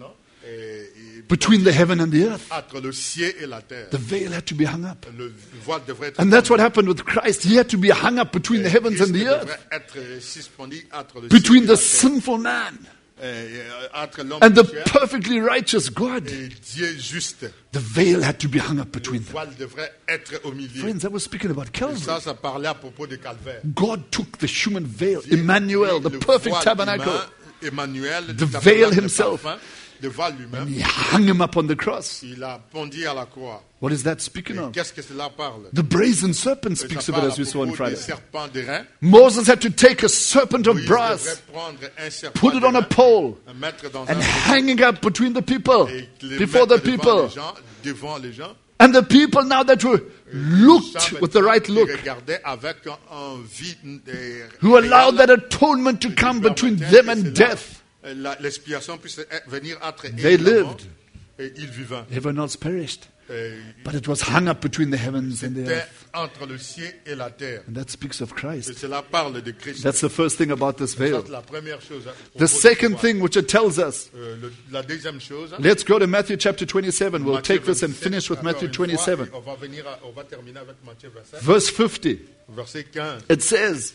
Et- et- between the heaven and the earth. entre le ciel et la terre. The veil had to be hung up. Le voile devrait être And that's what happened with Christ. He had to be hung up between the heavens and the Christ earth, devrait être suspendu entre le between ciel et the la terre. sinful man Et, euh, entre l'homme and the pécheur perfectly righteous God. et Dieu juste. The veil had to be hung up Le between them. voile devrait être au milieu. Friends, I was speaking about Et Calvary. ça, ça parlait à propos de Calvaire. God took the human veil, Dieu Emmanuel, prit the le perfect voile tabernacle, humain, Emmanuel, the le veil tabernacle himself. parfum, le voile lui-même. he hung him up on the cross. Il a pondu à la croix. What is that speaking Et of? qu'est-ce que cela parle? The brazen serpent Ça speaks of parle it, as à we saw on propos Friday. des serpents d'airain. Moses had to take a serpent of Moïse brass, devrait prendre un serpent put it on a d'airain, pole, le mettre dans and un hang it up between the people, et le before the mettre devant people. les gens, devant les gens. And the people now that were looked Savent with the right qui look, regardaient avec un, un vide, euh, who allowed réel, that atonement to come between permettait them que and cela, death, euh, la- l'expiation puisse venir entre eux They et la mort, lived. et ils vivaient. everyone else perished. Et But it was hung up between the heavens and the C'était earth. entre le ciel et la terre. And that speaks of Et Christ. cela parle de Christ. That's the first thing about this Ça, veil. c'est la première chose. à propos The de second voile. thing which it tells us, Euh, le- la deuxième chose. let's go to Matthew chapter twenty-seven. We'll Matthieu take this and vingt-sept, finish with encore Matthew une fois, twenty-seven. et On va, venir à- on va terminer avec Matthieu vingt-sept, Verse fifty. verset quinze. It says,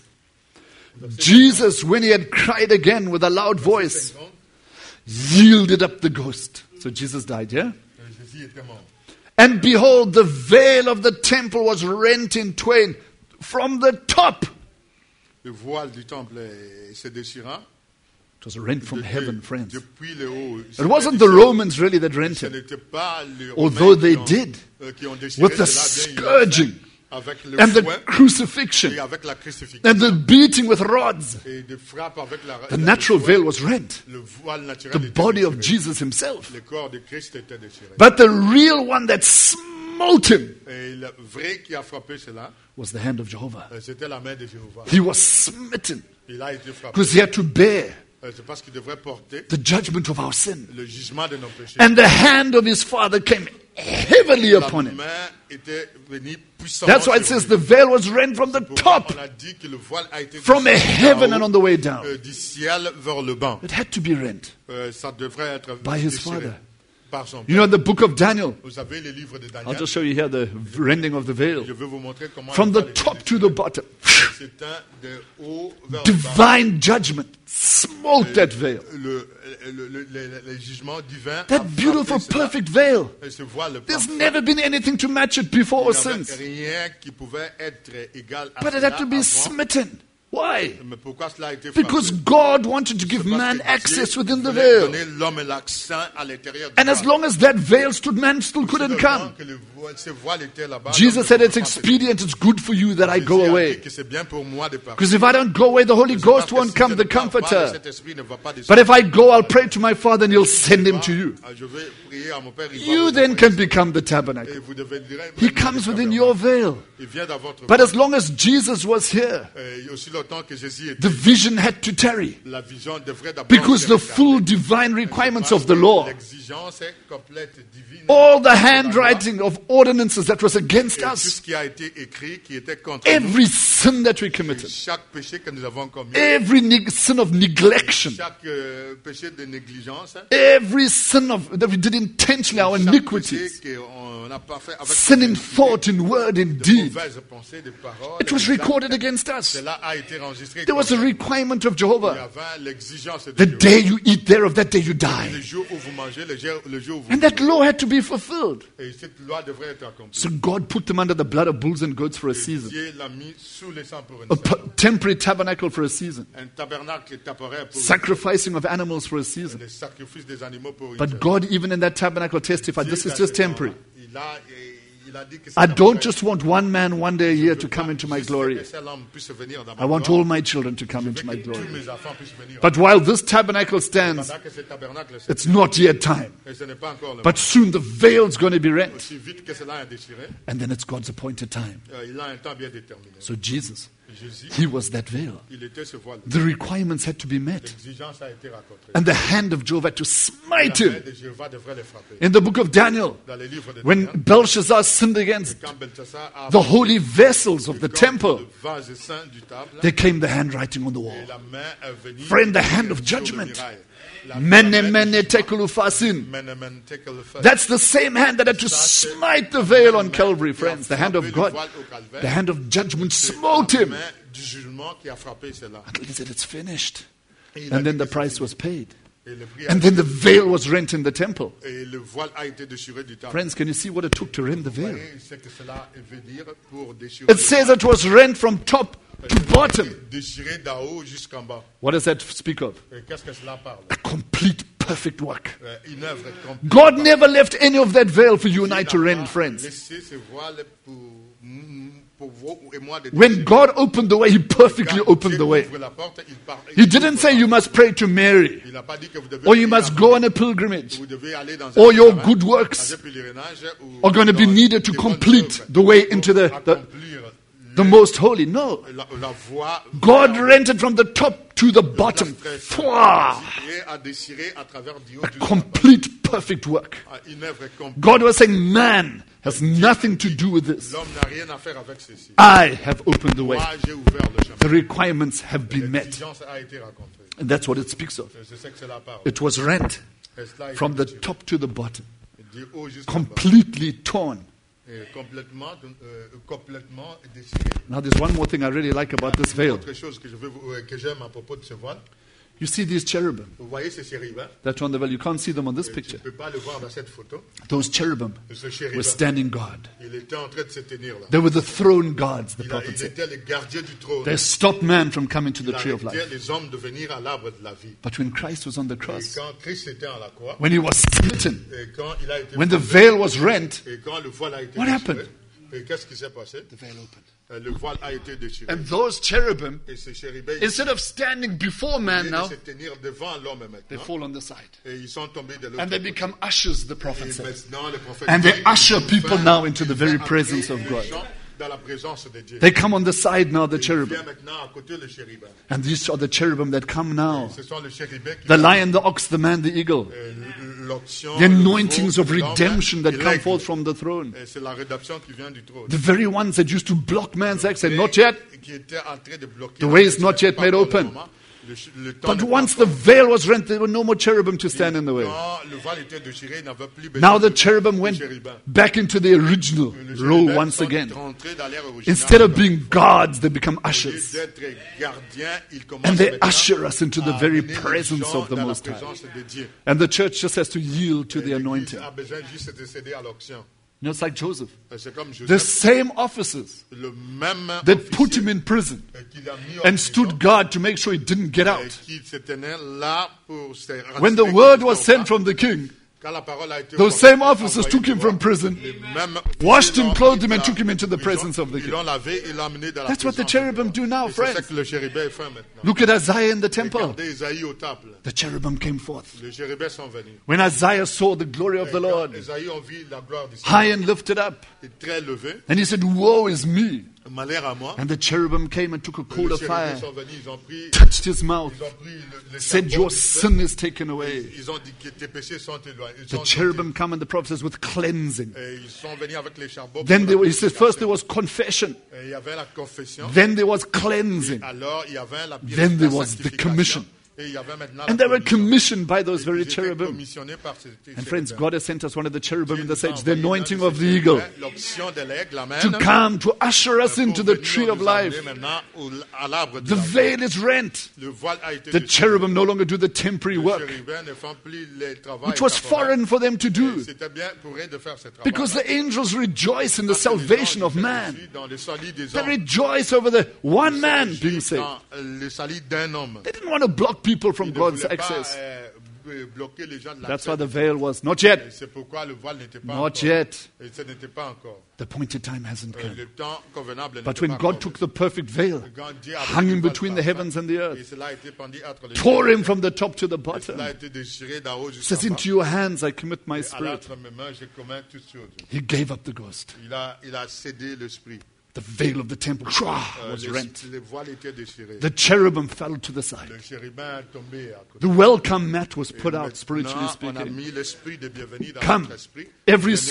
Jesus, when he had cried again with a loud voice, cinquante, yielded up the ghost. So Jesus died, yeah? euh, Jésus était mort. And behold, the veil of the temple was rent in twain from the top. Le voile du temple euh, se déchira. It was rent from De- heaven, de- friends. Depuis le haut. It wasn't the Romans really that rent Ce him, n'était pas les although Romains they qui ont- did, euh, qui ont déchiré with the cela, bien, ils l'ont scourging fait avec le and the fouet crucifixion et avec la crucifixion and the beating with rods. et de frappe avec la The le natural fouet. veil was rent. Le voile naturel The était body of déchiré. Jesus himself. Le corps de Christ était déchiré. But the real one that smote him Et le vrai qui a frappé cela, was the hand of Jehovah. euh, c'était la main de Jéhovah. He was smitten Il a été frappé. because he had to bear Euh, C'est parce qu'il devrait porter the judgment of our sin. le jugement de nos péchés. And the hand of his father came heavily La upon him. main était venue puissamment That's why it sur says lui. the veil was rent from the Pourquoi top, on a dit que le voile a été from déchiré heaven d'en and haut, on the way down. euh, du ciel vers le bas. It had to be rent. Euh, ça devrait être By his déchiré father. par son You père. know, in the book of Daniel, Vous savez les livres de I'll Daniel. just show you here the rending of the veil. Je vais vous montrer comment From le the voile était top to déchiré. the bottom. C'est un de haut vers le bas. Divine judgment smote that veil. Le, le, le, le, le jugement divin. a That frappé beautiful, cela. perfect veil. Et ce voile There's parfait. never been anything to match it before or Il n'y avait since. rien qui pouvait être égal à But it cela had to be avant. smitten. Why? Mais pourquoi cela a été Because frappé? God wanted to give Parce man que access Dieu within the voulait veil. donner l'homme l'accès à l'intérieur du And as voile. long as that veil stood, man still Aussi couldn't longtemps come. que le voile- ce voile était là-bas, Jesus l'homme said ne it's pouvait pas expedient, it's good for you that I Jésus go a dit away. que c'est bien pour moi de partir. Because if I don't go away, the Holy C'est parce Ghost que won't si come, je the ne pars pas, le Comforter. Saint-Esprit ne va pas descendre. But if I go, I'll pray to my Father and He'll send Him to you. Ah, je vais prier à mon Père, il va You vous then envoyer. can become the Et tabernacle. vous deviendrez He même comes le within tabernacle. your veil. Il vient dans votre But vie. as long as Jesus was here, Et aussi longtemps que Jésus était, the vision had to tarry. la vision devrait d'abord Because se the retarder. full divine requirements Parce of the que law, l'exigence est complète, divine. all the handwriting of ordinances that was against Et tout us, ce qui a été écrit, qui était contre every sin that we nous, committed, chaque péché que nous avons commis, every neg- sin of neglection, chaque euh, péché de négligence, every sin of that we did intentionally, our chaque iniquities, péché qu'on n'a pas fait avec sin in iniquité, thought, in word, in de deed, mauvaises pensées, de paroles, it was de actes, recorded against us. cela a été enregistré. There was a contre- requirement of Il y Jehovah. avait l'exigence de The Dieu. day you eat thereof, that day you Le die. jour où vous mangez, le jour, le jour où vous And that law had to be fulfilled. Et cette loi devrait être accomplie. So God put them under the blood of bulls and goats for a season, Dieu l'a mis sous les sangs pour une a saison. p- temporary tabernacle for a season, Un tabernacle temporaire pour une sacrificing of animals for a season. le sacrifice des animaux pour une But saison. God, even in that tabernacle, testified, Dieu, this is dans just ce temps-là, temporary. Il a, il a dit que c'est I don't temporaire. just want one man one day a year Je to veux come pas into my juste glory. qu'un seul homme puisse venir dans ma I want gloire. all my children to come Je into veux my que glory. tous mes enfants puissent venir. But while this tabernacle stands, Pendant que ce tabernacle se it's not yet time. et ce n'est pas encore le But soon the veil's going to be rent. aussi vite que cela est déchiré, And then it's God's appointed time. euh, il a un temps bien déterminé. So Jesus, Jésus, He was that veil. il était ce voile. The requirements had to be met. L'exigence a été rencontrée. And the hand of Jehovah to La smite main him. de Jéhovah devrait les frapper. In the book of Daniel, Dans les livres de when Daniel, Belshazzar sinned against quand Belchassar a the holy vessels of the contre temple, le vase saint du table, there came the handwriting on the et wall. la main est venue Friend, the hand of sur le judgment. muraille. Mene mene tekel ufasin. That's the same hand that had to smite the veil on Calvary, friends. The hand of God, the hand of judgment smote him. Until he said, it's finished. And then the price was paid. And then the veil was rent in the temple. Friends, can you see what it took to rend the veil? It says it was rent from top to bottom. What does that speak of? A complete, perfect work. God never left any of that veil for you and I to rend, friends. When God opened the way, He perfectly opened the way. He didn't say you must pray to Mary, or you must go on a pilgrimage, or your good works are going to be needed to complete the way into the, the, the most holy. No. God rented from the top to the bottom. A complete, perfect work. God was saying, man has nothing to do with this. I have opened the way. The requirements have been met. And that's what it speaks of. It was rent from the top to the bottom. Completely torn. Now there's one more thing I really like about this veil. You see these cherubim that are on the veil. You can't see them on this picture. Those cherubim were standing guard. They were the throne guards, the prophet said. They stopped man from coming to the tree of life. But when Christ was on the cross, when He was smitten, when the veil was rent, what happened? The veil opened. And those cherubim, instead of standing before man now, they fall on the side. And they become ushers, the prophet said. And they usher people now into the very presence of God. They come on the side now, the cherubim. And these are the cherubim that come now. The lion, the ox, the man, the eagle. The anointings of redemption that come forth from the throne. The very ones that used to block man's access. Not yet. The way is not yet made open. But once the veil was rent, there were no more cherubim to stand in the way. Now the cherubim went back into the original role once again. Instead of being guards, they become ushers. And they usher us into the very presence of the Most High. And the church just has to yield to the anointing. You know, it's like Joseph. The same officers that put him in prison and stood guard to make sure he didn't get out. When the word was sent from the king, those same officers took him from prison, washed him, clothed him, and took him into the presence of the king. That's what the cherubim do now, friends. Look at Isaiah in the temple. The cherubim came forth. When Isaiah saw the glory of the Lord, high and lifted up, and he said, woe is me. And the cherubim came and took a coal of fire, touched his mouth, said, your sin is taken away. The cherubim come, and the prophet says, with cleansing. Then there was, he says, first there was confession. Then there was cleansing. Then there was the commission. And they were commissioned by those very cherubim. And friends, God has sent us one of the cherubim in the age, the anointing of the eagle, to come to usher us into the tree of life. The veil is rent. The cherubim no longer do the temporary work, which was foreign for them to do, because the angels rejoice in the salvation of man. They rejoice over the one man being saved. They didn't want to block people from God's access. That's why the veil was not yet. Not yet. The appointed time hasn't come. But when God took the perfect veil, hung him between the heavens and the earth, tore him from the top to the bottom, says, into your hands I commit my spirit. He gave up the ghost. The veil of the temple was rent. The cherubim fell to the side. The welcome mat was put out, spiritually speaking. Come, every soul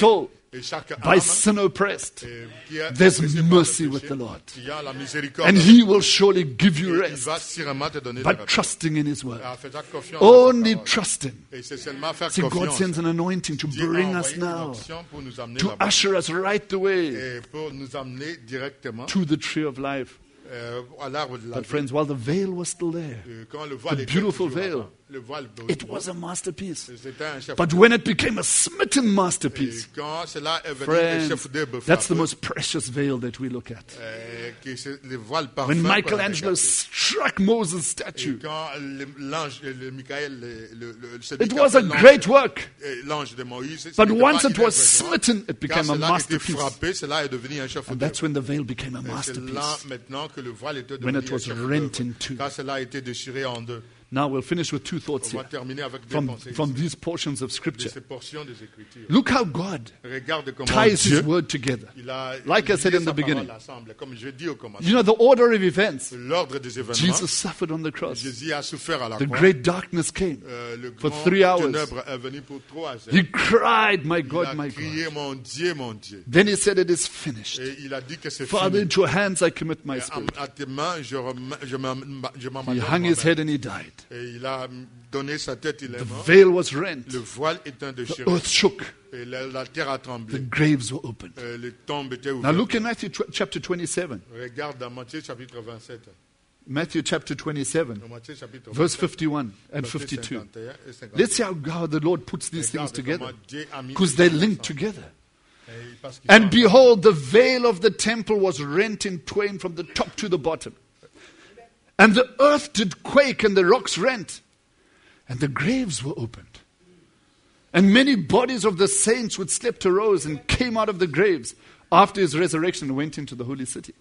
Et chaque by âme sin oppressed, euh, qui est there's oppressée par le mercy with péché, the Lord. il y a la miséricorde. And He will surely give you il rest va sûrement te donner by le repos. trusting in His word. En faisant confiance en sa Only parole. trust Him. Et c'est seulement faire See, God confiance. sends an anointing to Dieu a bring us envoyé une now, onction pour nous amener to là-bas. usher us right the way Et pour nous amener directement to the tree of life. euh, à l'arbre de la But vie. friends, while the veil was still there, Euh, Quand le voile the était beautiful toujours veil, là-bas, le voile it was a masterpiece. c'était un chef. But when it became a smitten Et masterpiece, quand cela est venu, le friends, chef d'œuvre that's the frappé, most precious veil that we look at. euh, que c'est le voile parfait When qu'on a Michelangelo regardé. struck Moses' Et statue, quand le- l'ange, le Michael, le, le, le- celui it qui a was fait a l'ange- great work. euh, l'ange de Moïse, ce But n'était once pas it was inimpressionnant. smitten, it Quand became a cela a été masterpiece. frappé, cela est devenu un chef And d'œuvre. that's when the veil became a Et c'est là masterpiece. maintenant que le voile était When devenu it un was chef rent d'œuvre. in two. Quand cela a été déchiré en deux. Now we'll finish with two thoughts On va here terminer avec deux from, pensées from ici, these portions of de Scripture. ces portions des Écritures. Look how God Regarde comment ties His Dieu, word together. il a Like I said lié in sa the beginning. parole ensemble. Comme je dis au commencement, You know, the order of events. l'ordre des événements, Jesus suffered on the cross. Jésus a souffert à la The croix. great darkness came. Euh, le for grand three hours. ténèbre est venu pour trois heures. He cried, My Il God, a my crié, God. mon Dieu, mon Dieu. Then He said, It is finished. Et il a dit que c'est Father, fini. into your hands I commit my Et spirit. à, à tes mains, je, rem- je m'en je m'en He m'adonne hung his moi-même. head and he died. Et il a donné sa tête, il est The mort. veil was rent. Le voile est un The déchiré. earth shook. Et la, la terre a The tremblé. graves were opened. Euh, les tombes étaient Now ouvertes. look in Matthew tw- chapter twenty-seven. Regarde dans Matthieu chapitre vingt-sept. Matthew chapter twenty-seven, Dans Matthieu chapitre verse vingt-sept, fifty-one and versets fifty-two. cinquante et un et cinquante. Let's see how, how the Lord puts these things Regarde together. comment Dieu a mis Because tout they ça link ensemble. together. Et parce qu'ils And sont- behold, the veil of the temple was rent in twain from the top to the bottom. And the earth did quake, and the rocks rent, and the graves were opened. And many bodies of the saints who had slept arose and came out of the graves after his resurrection and went into the holy city.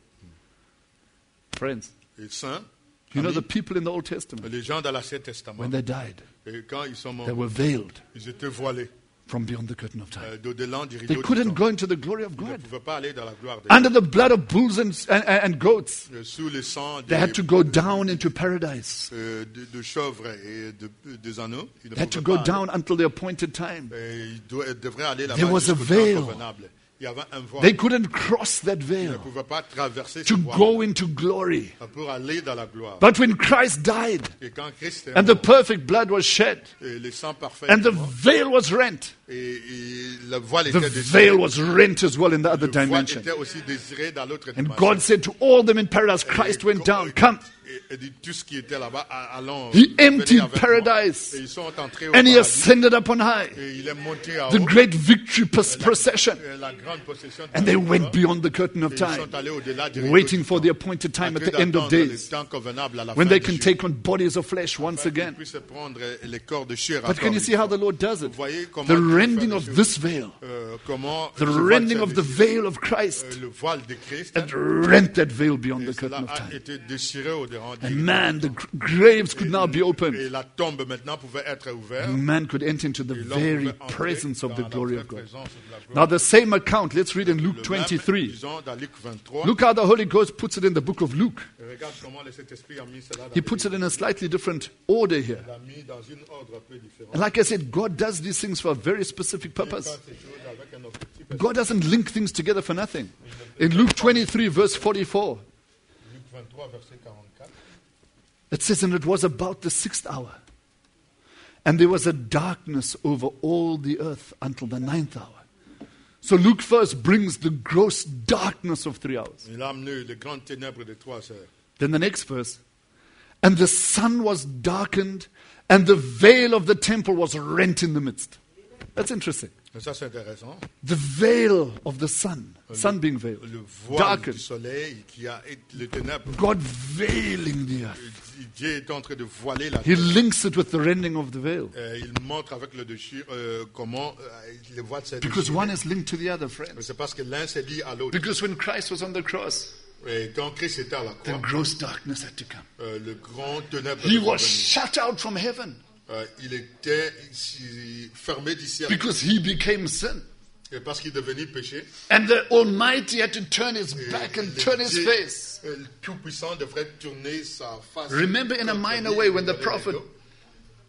Friends, les saints, you know amis, the people in the Old Testament, les gens dans l'Ancien Testament, when they died, et quand ils sont morts, they were veiled ils étaient voilés from beyond the curtain of time. euh, d'au-delà du They rideau du couldn't temps. go into the glory of Ils ne God. pouvaient pas aller dans la gloire de Under the blood of bulls and, and, and goats, Dieu. Sous le sang they des, had to go down into paradise. euh, de, de chèvres et de, des anneaux. Ils ne They had to pouvaient go pas down until the appointed time. aller. Et ils doivent- ils devraient aller là-bas There was a jusqu'au temps veil. convenable. Il y avait un voile. They couldn't cross that Ils ne veil pouvaient pas traverser ce to voile go into glory. pour aller dans la gloire. But when Christ died Et quand Christ est and the mort, perfect blood was shed et le sang parfait and the est mort, veil was rent, et, et le voile the était désiré. veil was rent as well in the other Le voile dimension. était aussi désiré dans l'autre And dimension. God said to all them in paradise, Christ went down, come. Et, et dit tout ce qui était là-bas, allons. He venez emptied avec moi. paradise Et ils sont entrés au and he paradis. ascended up on high. Et il est monté à The haut. great victory pos- procession. Et la grande possession de And la they gloire. went beyond the curtain Et of ils time, sont allés au-delà du rideau waiting du for temps. the appointed time at En train the end of d'attendre le days temps convenable à la when fin they des can jours. take on bodies of flesh once Afin qu'ils again. puissent prendre les corps de chair But can encore you une see how fois. the Lord does it? Vous voyez comment The Dieu fait rending les of choses. this veil, Euh, comment the ce voile rending s'est of the déchiré. veil of Christ, Euh, le voile de Christ. and rent that veil beyond Et the curtain cela of a time. été déchiré au-delà du And rideau man, du the temps. gr- graves could now be opened. Et la tombe maintenant pouvait être ouverte. Man could enter into the Et l'homme very pouvait entrer presence of dans the la glory vraie of God. présence de la gloire. Now, the same account, let's read in Luke Le même, twenty-three. disons, dans Luc vingt-trois. Look how the Holy Ghost puts it in the book of Luke. Regarde comment le Saint-Esprit a mis cela dans He le puts it livre. in a slightly different order here. Il l'a mis dans une ordre un peu différente. And like I said, God does these things for a very specific Il fait purpose. ces choses avec un objectif. God doesn't link things together for nothing. In Luke twenty-three, verse forty-four, Luc vingt-trois, verset quarante-quatre. it says, And it was about the sixth hour, and there was a darkness over all the earth until the ninth hour. So Luke first brings the gross darkness of three hours. Il a amené les grandes ténèbres de trois heures. Then the next verse, And the sun was darkened, and the veil of the temple was rent in the midst. That's interesting. Et ça, c'est intéressant. The veil of the sun, sun being veiled, Le voile darkened. du soleil qui a le ténèbre. God veiling the earth. Dieu est en train de voiler la He terre. links it with the rending of the veil. Euh, il montre avec le déchir euh, comment euh, le voile s'est Because déchiré. one is linked to the other, friends. C'est parce que l'un s'est lié à l'autre. Because when Christ was on the cross, Et quand Christ était à la the croix, gross darkness had to come. euh, le grand ténèbre He devait was venir. shut out from heaven Euh, il était ici, fermé du ciel. because he became sin. Et parce qu'il est devenu péché. And the Almighty had to turn his back and le turn his Dieu, face. euh, le Tout-Puissant devrait tourner sa face. Remember in a contre minor lui way et when the regarder prophet les dos.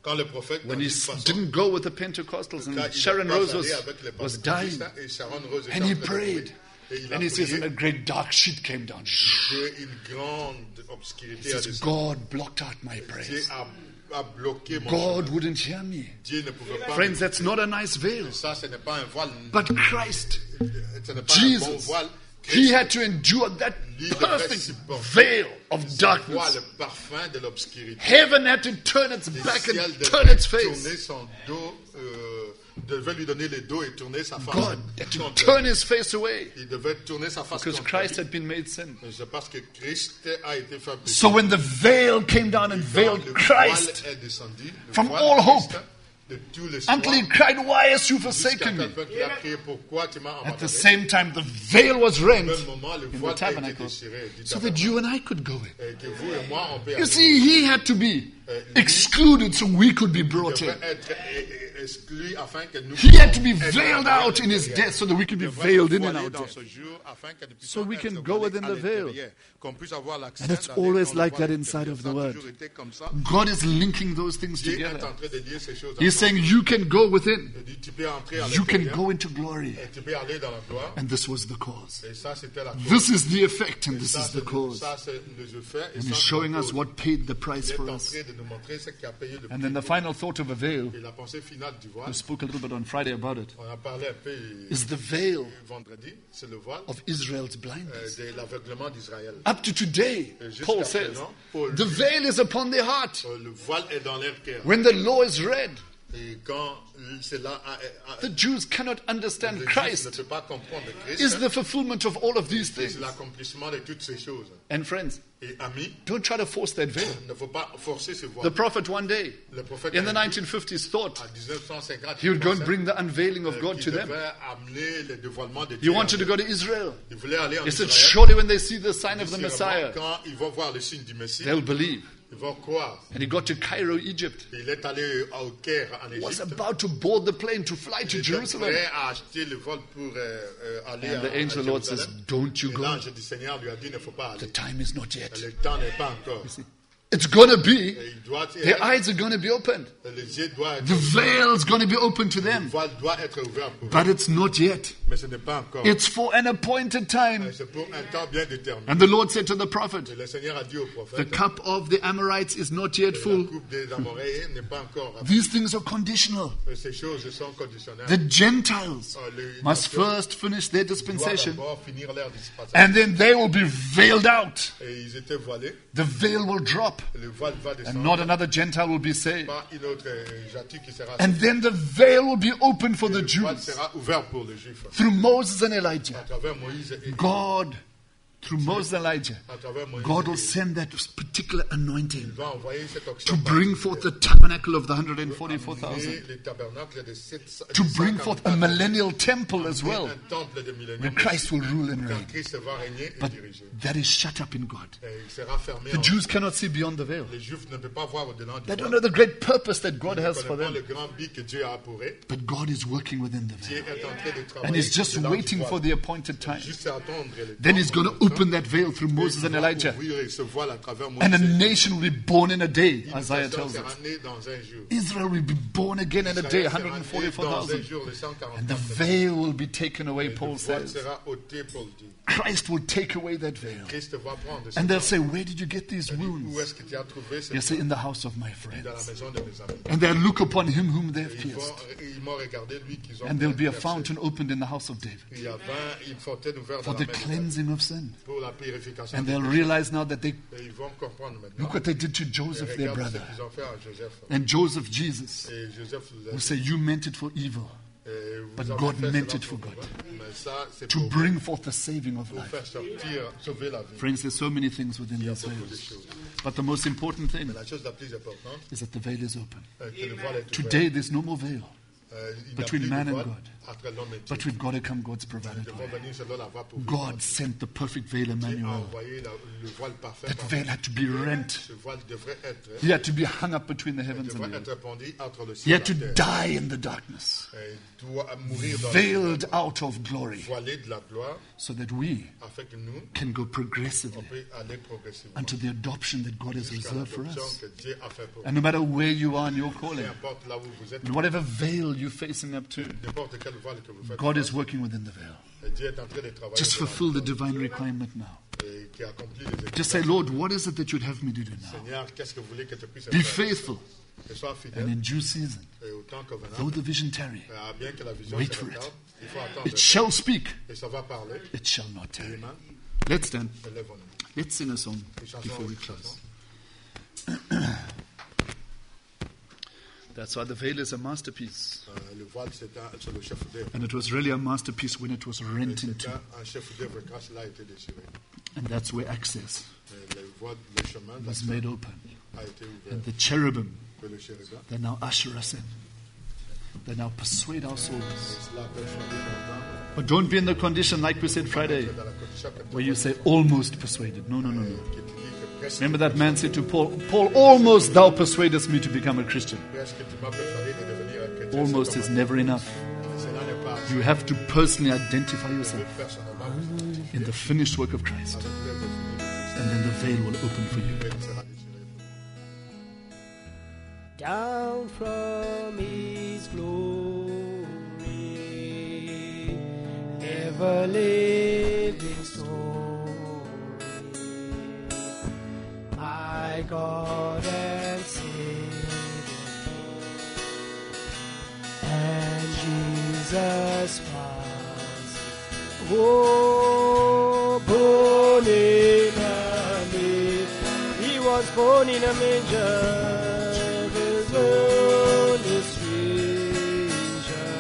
Quand le prophète, when dans he une façon, didn't go with the Pentecostals quand and il Sharon n'est pas Rose allé was, avec les was dying. pentecôtistes, et Sharon Rose était And en he train de prayed. mourir. Et il a And he says, and a prié, great dark sheet came down. et une grande obscurité He a says, descendu. God blocked out my Dieu prayers. a, a bloqué mon God chemin. wouldn't hear me. Dieu ne pouvait pas. Friends, that's not a nice veil. Ça, ce n'est pas un voile. But Christ, Ce n'est pas un bon Jesus, voile. he had to endure that Lui devait perfect supporter veil of ce voile, darkness. le parfum de l'obscurité. Heaven had to turn its Le back ciel and devait turn its tourner face. son dos, euh, devait lui donner le dos et tourner sa face. God had to contre turn lui. his face away Il devait tourner sa face because contre Christ lui. had been made sin. C'est parce que Christ a été fait péché. So when the veil came down and Quand veiled le Christ voile est descendu, le from voile all de hope, Christ, de tout l'espoir, until he cried, why hast you jusqu'à forsaken me? tel point qu'il a crié, pourquoi tu m'as At the abandonné? same time, the veil was Au rent même moment, le in the voile a été tabernacle déchiré du so that tabernacle. you and I could go in. Et que vous et moi, on peut You aller. see, he had to be excluded so we could be Il brought in. devait être eh, eh, exclu afin que nous He had to be puissions être veiled à out in his l'intérieur. death so that we could be Il devait veiled in voiler and out dans death. ce jour afin que nous So puissions we can être go voilés within à the veil. l'intérieur. Qu'on puisse avoir l'accès And it's d'aller always dans le like voile that inside intérieur. of the Ça a word. toujours été comme ça. God is linking those things Dieu est together. en train de lier ces choses He's ensemble. saying you can go within. Il dit, tu peux entrer à You can l'intérieur go into glory. et tu peux aller dans la gloire. And this was the cause. Et ça, c'était la cause. This is the effect and Et this ça, is c'est the le- cause. ça, c'est le effet, et And ça, he's c'est showing la us cause. what paid the Il price est for en us. train de nous montrer ce qui a payé le And prix. then the final thought of a veil, Et la pensée finale du voile, we spoke a little bit on Friday about it, on a parlé un peu is the veil vendredi, c'est le voile of Israel's euh, blindness. de l'aveuglement d'Israël. Up to today, Et jusqu'à Paul says, présent, Paul the dit, veil is upon their heart. euh, le voile est dans leur cœur. When the law is read, Et quand cela a, a, the Jews cannot understand le juif ne Christ peut pas comprendre Christ, is the fulfillment of all of these c'est things. l'accomplissement de toutes ces choses. And friends, Et amis, don't try to force that veil. il ne faut pas forcer ce voile. The prophet one day, Le prophète in the a dit, nineteen fifties, thought en dix-neuf cent cinquante, he would go and pensait, bring the unveiling of euh, God qu'il to them. devait amener le dévoilement de He Dieu. wanted to go to Israel. Il voulait aller en He said, Israël. surely when they see the sign of the Sûrement, Messiah, quand ils vont voir le signe du Messie, they'll believe. ils vont croire. And he got to Cairo, Egypt. Il est allé au Caire, en Was Égypte. about to board the plane to fly to Il était Jerusalem. prêt à acheter le vol pour euh, euh, aller And à, the à angel Lord says, Jérusalem. don't you Et go. l'ange du Seigneur lui a dit, il ne faut pas The aller. time is not yet. Le temps n'est pas encore. It's going to be, Et il doit their eyes are going to be opened. les yeux doivent être The veil is going to be open to le them. voile doit être ouvert pour eux. But it's not yet. Mais ce n'est pas encore. It's for an appointed time. C'est pour un temps bien déterminé. And the Lord said to the prophet, Et le Seigneur a dit au the prophète, cup of the Amorites is not yet la full. coupe des Amoréens n'est pas encore remplie. These things are conditional. Ces choses sont conditionnelles. The Gentiles Euh, les must nations first finish their doivent dispensation, d'abord finir leur dispensation. and then they will be veiled out. Et ils étaient voilés. The veil will drop, Le voile va and descendre. not another Gentile will be saved. Pas une autre euh, jatique qui sera And then the veil will be open for the Le voile Jews sera ouvert pour les Juifs. through Moses and Elijah. À travers Moïse et God, through Moses and Elijah, à travers Moïse God et will send that particular il anointing va envoyer cette to option bring forth the tabernacle of the one hundred forty-four thousand, les tabernacles de sept- to de bring cent forth a quarante-quatre, millennial temple as well, un temple de millénaire where Christ will rule and quand reign. Christ va régner et But diriger. that is shut up in God. Et il sera fermé. The en- Jews cannot see beyond the veil. Les Juifs ne peuvent pas voir au-delà du They don't voile. know the great purpose that God Ils ne has for connaissent pas them. le grand but que Dieu a pour eux. But God is working within the Dieu veil. est en train de travailler And He's just au-delà du waiting voile. for the appointed time. Juste à attendre le Then temps, He's going to le temps. open that veil through Moses Et and il va Elijah. ouvrir ce voile à travers Moïse. And a nation will be born in a day, Une Isaiah nation tells sera us. née dans un jour. Israel will be born again in a day, Israël sera one hundred né forty-four dans un thousand. jour, le cent quarante-quatre And the mille. veil will be taken away, Et le Paul voile says. sera ôté, Paul dit. Christ will take away that veil. Christ va prendre ce And they'll voile. say, where did you get these Il dit, Où wounds? est-ce que tu as trouvé ce He'll say, voile? in the house of my Dans la friends. maison de mes amis. And they'll look upon him whom they've Ils vont- pierced. ils m'ont regardé, lui, qu'ils ont And there'll be a percé. fountain opened in the house of David Il y a vingt, une fontaine ouverte for dans the la maison cleansing of sin. pour la purification. And des they'll péchés. realize now that they, Et ils vont comprendre maintenant. look what they did to Et Joseph, their regarde ce brother. qu'ils ont fait à Joseph. And Joseph, Jesus, Et Joseph vous a will dit, say, you meant it for evil, et vous but avez God fait meant cela it for pour good. vous. Mais ça, c'est to pour, bring forth the saving of pour life. faire sortir, sauver la vie. Friends, there's so many things within Il y a these beaucoup de veils. choses. But the most important thing Mais la chose la plus importante, is that the veil is open. c'est que le voile est ouvert. Today, there's no more veil. Euh, il n'y a between plus de man and voile God. entre l'homme et Dieu. But with God had come God's provided Devant way. venir selon la voie pour God sent the perfect veil, Dieu a Emmanuel. envoyé la- le voile parfait. That par veil had to be rent. Ce voile devrait être, He had to be hung up between the heavens and devrait the earth. être pendu entre le He ciel et had to la terre. die in the darkness, Et il doit mourir dans veiled le out of glory, voilé de la gloire, so that we afin que nous, can go on progressively peut aller progressivement unto the adoption that God has jusqu'à reserved for l'adoption us. que Dieu a fait pour And no matter where you are in your nous. calling, Peu importe là où vous êtes, and whatever veil you're facing up to, n'importe quel voile que vous faites, God is working within the veil. et Dieu est en train de travailler Just dans fulfill the la- divine requirement now. et qui accomplit les Just say, exigences. Lord, what is it that you'd have me to do now? Seigneur, qu'est-ce que vous voulez que je puisse Be faire? faithful, Que sois and fidèle in due season, et au temps convenable. though the vision tarry, Euh, bien que la vision wait se for retarde, it. il faut attendre. It shall speak, Et ça va parler. it shall not tarry. Amen. Let's stand. Élève-nous. Let's sing a song Une chanson, before we une close. chanson. That's why the veil is a masterpiece. Euh, le voile, c'est un- c'est le chef d'œuvre. And it was really a masterpiece when it was rent C'est into. un, un chef d'œuvre quand cela a été déchiré. And that's where access Et le voile, le chemin was d'accès made open. a été ouvert. And the cherubim, Que le chérubin, they now usher us in. They now persuade our souls. cela persuadé longtemps. But don't be in the condition like we said Friday, Dans la condition que tu where you say almost persuaded. No, no, no, no. que tu dis que presque, Remember that man said to Paul, Paul, almost thou persuadest me to become a Christian. presque tu m'as persuadé de devenir un chrétien. Almost C'est is comme- never enough. Cela n'est pas assez. You have to personally identify yourself Personnellement, in the finished work of Christ. avec l'œuvre finie de Christ, And then the veil will open for you. le sera déchiré. Down from his glory, ever living story, my God and Savior, and Jesus was, oh, born in a manger. He was born in a manger. His only stranger,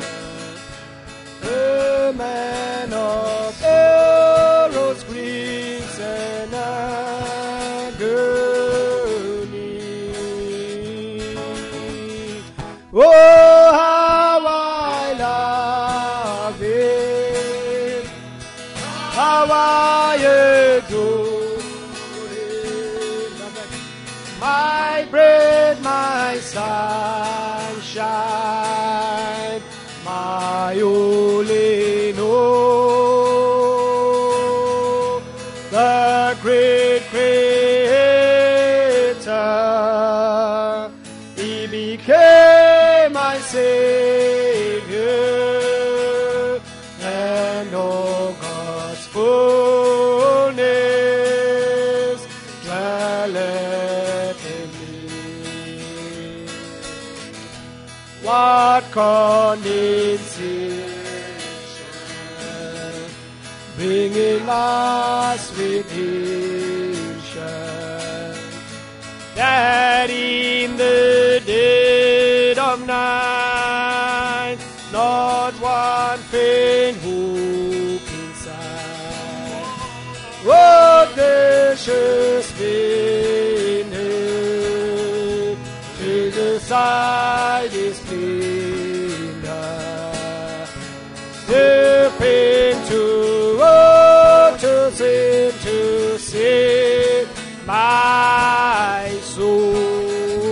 a man of arrows, griefs, and agony. Oh, how I love him, how I adore him. My bread, my sunshine, my only hope, the great Creator, He became my Savior, and all God's fullness dwelleth in me. What condensation, bringing us redemption, that in the dead of night, not one faint hope inside. Oh, gracious Redeemer, take aside His splendor, step into waters in to save my soul.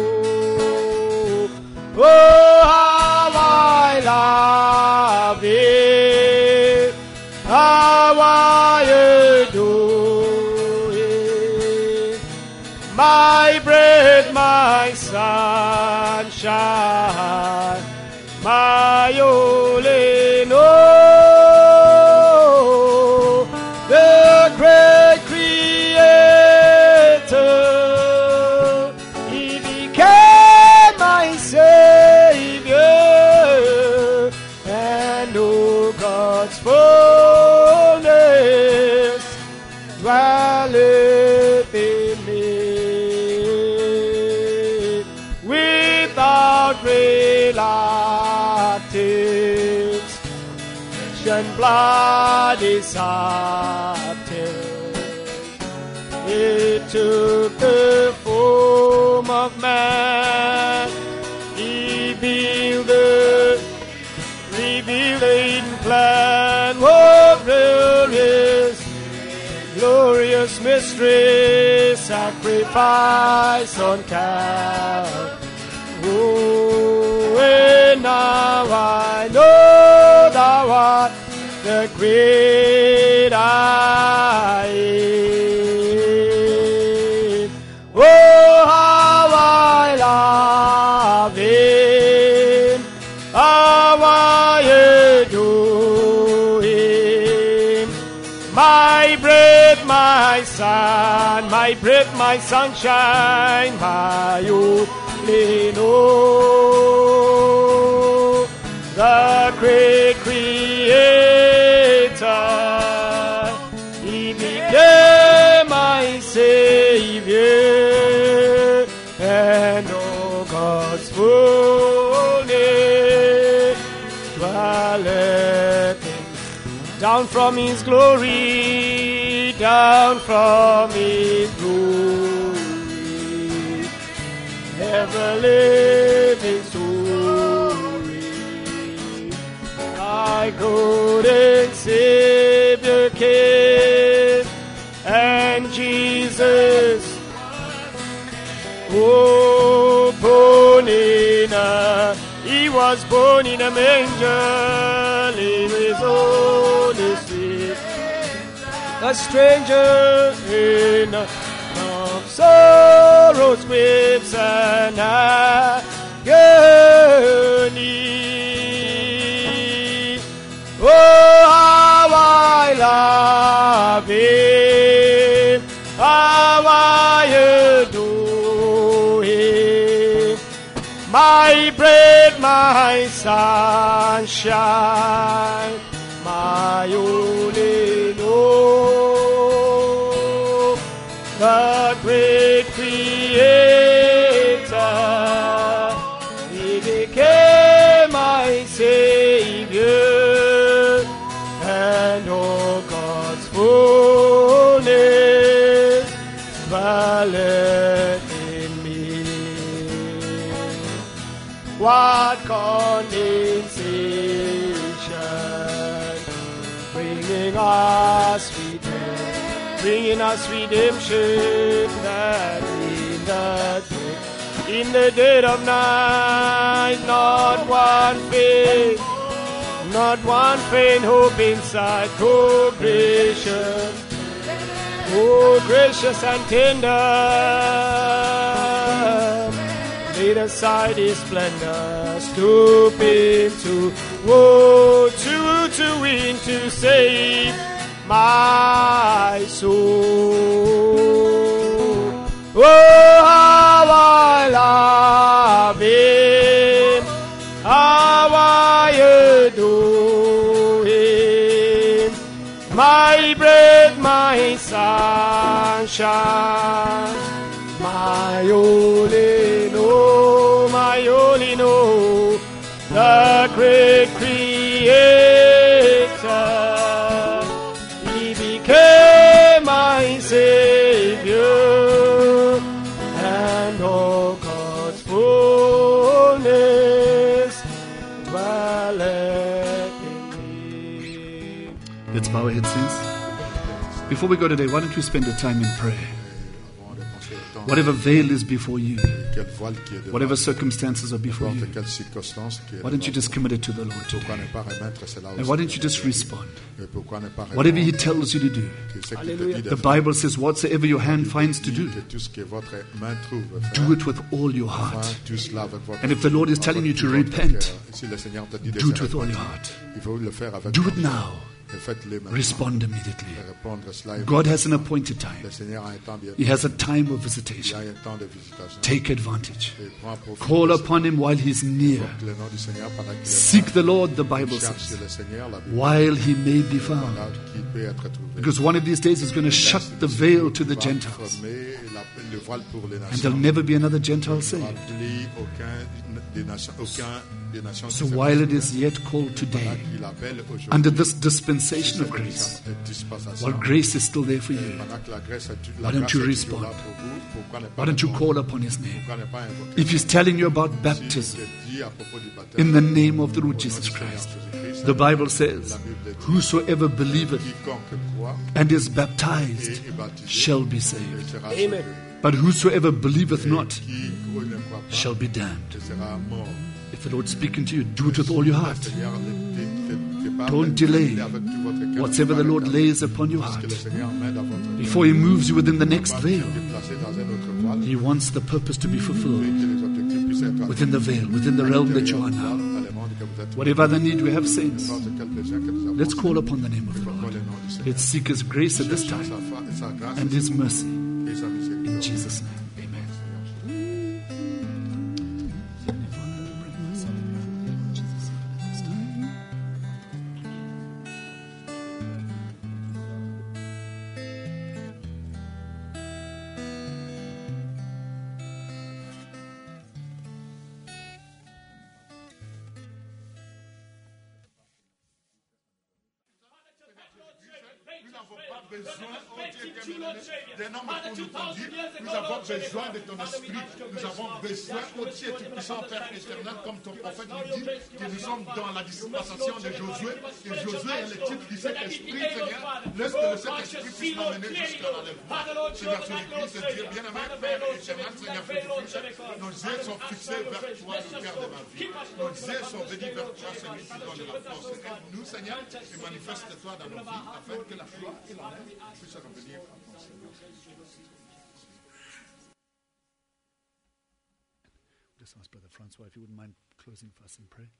Oh, how I love it, how I adore it, my bread, my sunshine, my all in all, the great Creator, He became my Savior, and oh, God's fullness dwelleth in me, without reluctance, and blood is subtle. It took the form of man, He built the glorious mystery, sacrifice on Calvary. Oh, and now I know thou art the great I am. Oh, how I love him, how I adore him. My breath, my sun, my breath, my sunshine, my only know, the great Creator, He became my Savior, and oh, God's fullness dwelleth in. Down from His glory, down from His glory, ever living story, my God and Savior came, and Jesus, oh, born in a, He was born in a manger, in His own street, a stranger in a of sorrows, griefs, and agony. Oh, how I love Him, how I adore Him. My bread, my sunshine, my only know, the great Creator, He became my Savior, and oh, God's fullness dwelleth in me. What condensation, bringing us redemption, bringing us redemption, that in the dead, in the dead of night, not one faint, not one faint hope inside. Oh, gracious, oh, gracious and tender, laid aside His splendor, stooping to, woe to, to win, to save my soul. Oh, how I love Him, how I adore Him. My bread, my sunshine, my only know, my only know, the great Creator, He became my Savior, and all God's fullness dwelleth in me. Let's bow our heads, saints. Before we go today, why don't we spend a time in prayer? Whatever veil is before you, whatever circumstances are before you, why don't you just commit it to the Lord today? And why don't you just respond? Whatever He tells you to do. The Bible says, whatsoever your hand finds to do, do it with all your heart. And if the Lord is telling you to repent, do it with all your heart. Do it now. Respond immediately. God has an appointed time. He has a time of visitation. Take advantage. Call upon Him while He's near. Seek the Lord, the Bible says, while He may be found. Because one of these days He's going to shut the veil to the Gentiles, and there'll never be another Gentile saved. So while it is yet called today, under this dispensation, dispensation of grace. cette dispensation. While grace is still there for you, Pendant que la grâce est- la why don't grâce you est toujours respond? là pour vous, pourquoi ne pas why don't you répondre? call upon his name? Pourquoi ne pas invoquer If he's telling you about S'il baptism, te dit à propos du baptême, in the name of the Lord au nom Jesus du Seigneur Christ, Jésus-Christ, the Bible la says, Bible dit, whosoever believeth quiconque croit and is et baptized est baptisé shall be et saved. sera Amen. sauvé. But whosoever believeth not Qui ne croit pas shall be damned. sera mort. If the Lord's speaking to you, do it with all your Le heart. Seigneur te- te- te parle, Don't delay. fais avec tout votre cœur, Whatever the fais Lord avec lays upon your ce heart, que le Seigneur met dans votre cœur. before he moves you within the next Pas veil, te déplacer dans un autre voile, he wants the purpose to be et fulfilled que les objectifs puissent être atteints. within the veil, within the realm that you are now. Dans le monde que vous êtes, Whatever other need we have, saints, n'importe quel besoin que nous avons, let's call upon the name of the invoquons Lord. le nom du Seigneur. Let's seek his grace at this Cherchons time sa fa- sa grâce and his mercy. et sa miséricorde. In Jesus' name, amen. Nous n'avons pas besoin, oh Dieu éternel, d'un homme pour nous conduire. Nous avons besoin de ton esprit. Nous avons besoin, oh Dieu tout-puissant, Père éternel, comme ton prophète nous dit, que nous sommes dans la dispensation de Josué. Et Josué est le titre du Saint-Esprit, Seigneur. Laisse que le Saint-Esprit puisse m'amener jusqu'à l'enlèvement. Seigneur Jésus-Christ, Dieu bien-aimé, Père éternel, Seigneur Jésus-Christ, nos yeux sont fixés vers toi, le Père de ma vie. Nos yeux sont venus vers toi, celui qui donne la force. Aide-nous, Seigneur, et manifeste-toi dans nos vies, afin que la foi et l'amour puissent revenir à ton Seigneur. Just ask Brother Francois if you wouldn't mind closing for us in prayer.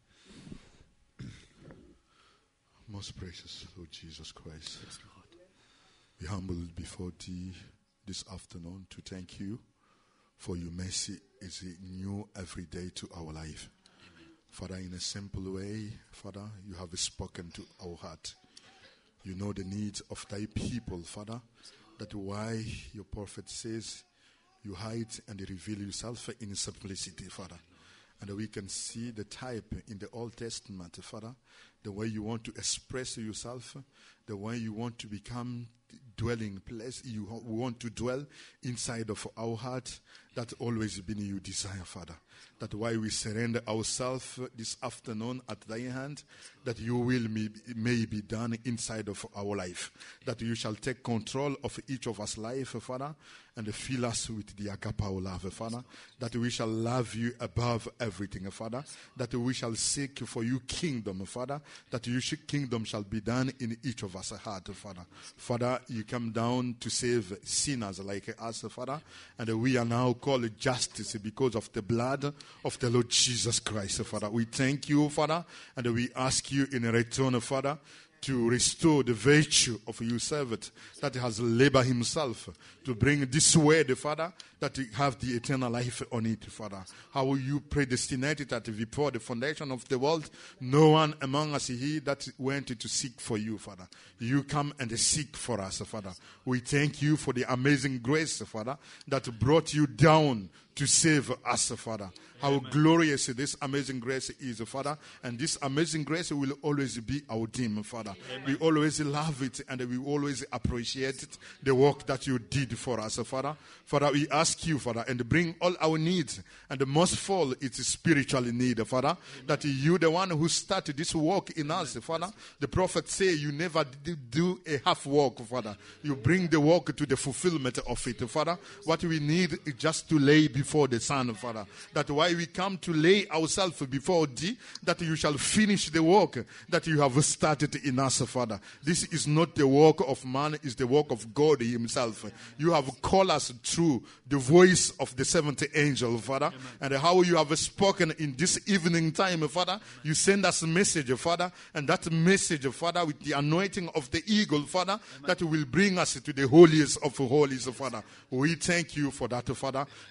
Most precious Lord Jesus Christ, Yes, Lord. we humble before thee this afternoon to thank you for your mercy is new every day to our life. Father, in a simple way, Father, you have spoken to our heart. You know the needs of thy people, Father. That's why your prophet says you hide and reveal yourself in simplicity, Father. And we can see the type in the Old Testament, Father, the way you want to express yourself, the way you want to become dwelling place, you want to dwell inside of our heart. That's always been your desire, Father. That's why we surrender ourselves this afternoon at thy hand, that your will may, may be done inside of our life. That you shall take control of each of us life, Father, and fill us with the agapao love, Father. That we shall love you above everything, Father. That we shall seek for you kingdom, Father. That your kingdom shall be done in each of us heart, Father. Father, you come down to save sinners like us, Father. And we are now called justice because of the blood of the Lord Jesus Christ, Father. We thank you, Father, and we ask you in return, Father, to restore the virtue of your servant that has labored himself to bring this word, Father, that you have the eternal life on it, Father. How you predestinated that before the foundation of the world, no one among us he that went to seek for you, Father. You come and seek for us, Father. We thank you for the amazing grace, Father, that brought you down to save us, Father. How Amen. Glorious this amazing grace is, Father. And this amazing grace will always be our theme, Father. Amen. We always love it and we always appreciate it, the work that you did for us, Father. Father, we ask you, Father, and bring all our needs. And the most of all, it's spiritual need, Father. Amen. That you, the one who started this work in us, Amen. Father. The prophet say you never do a half work, Father. You bring the work to the fulfillment of it, Father. What we need is just to lay before the Son, Father. That's why we come to lay ourselves before thee, that you shall finish the work that you have started in us, Father. This is not the work of man, it's the work of God himself. You have called us through the voice of the seventh angel, Father. Amen. And how you have spoken in this evening time, Father. You send us a message, Father. And that message, Father, with the anointing of the eagle, Father, Amen. That will bring us to the holiest of holies, Father. We thank you for that, Father. Let that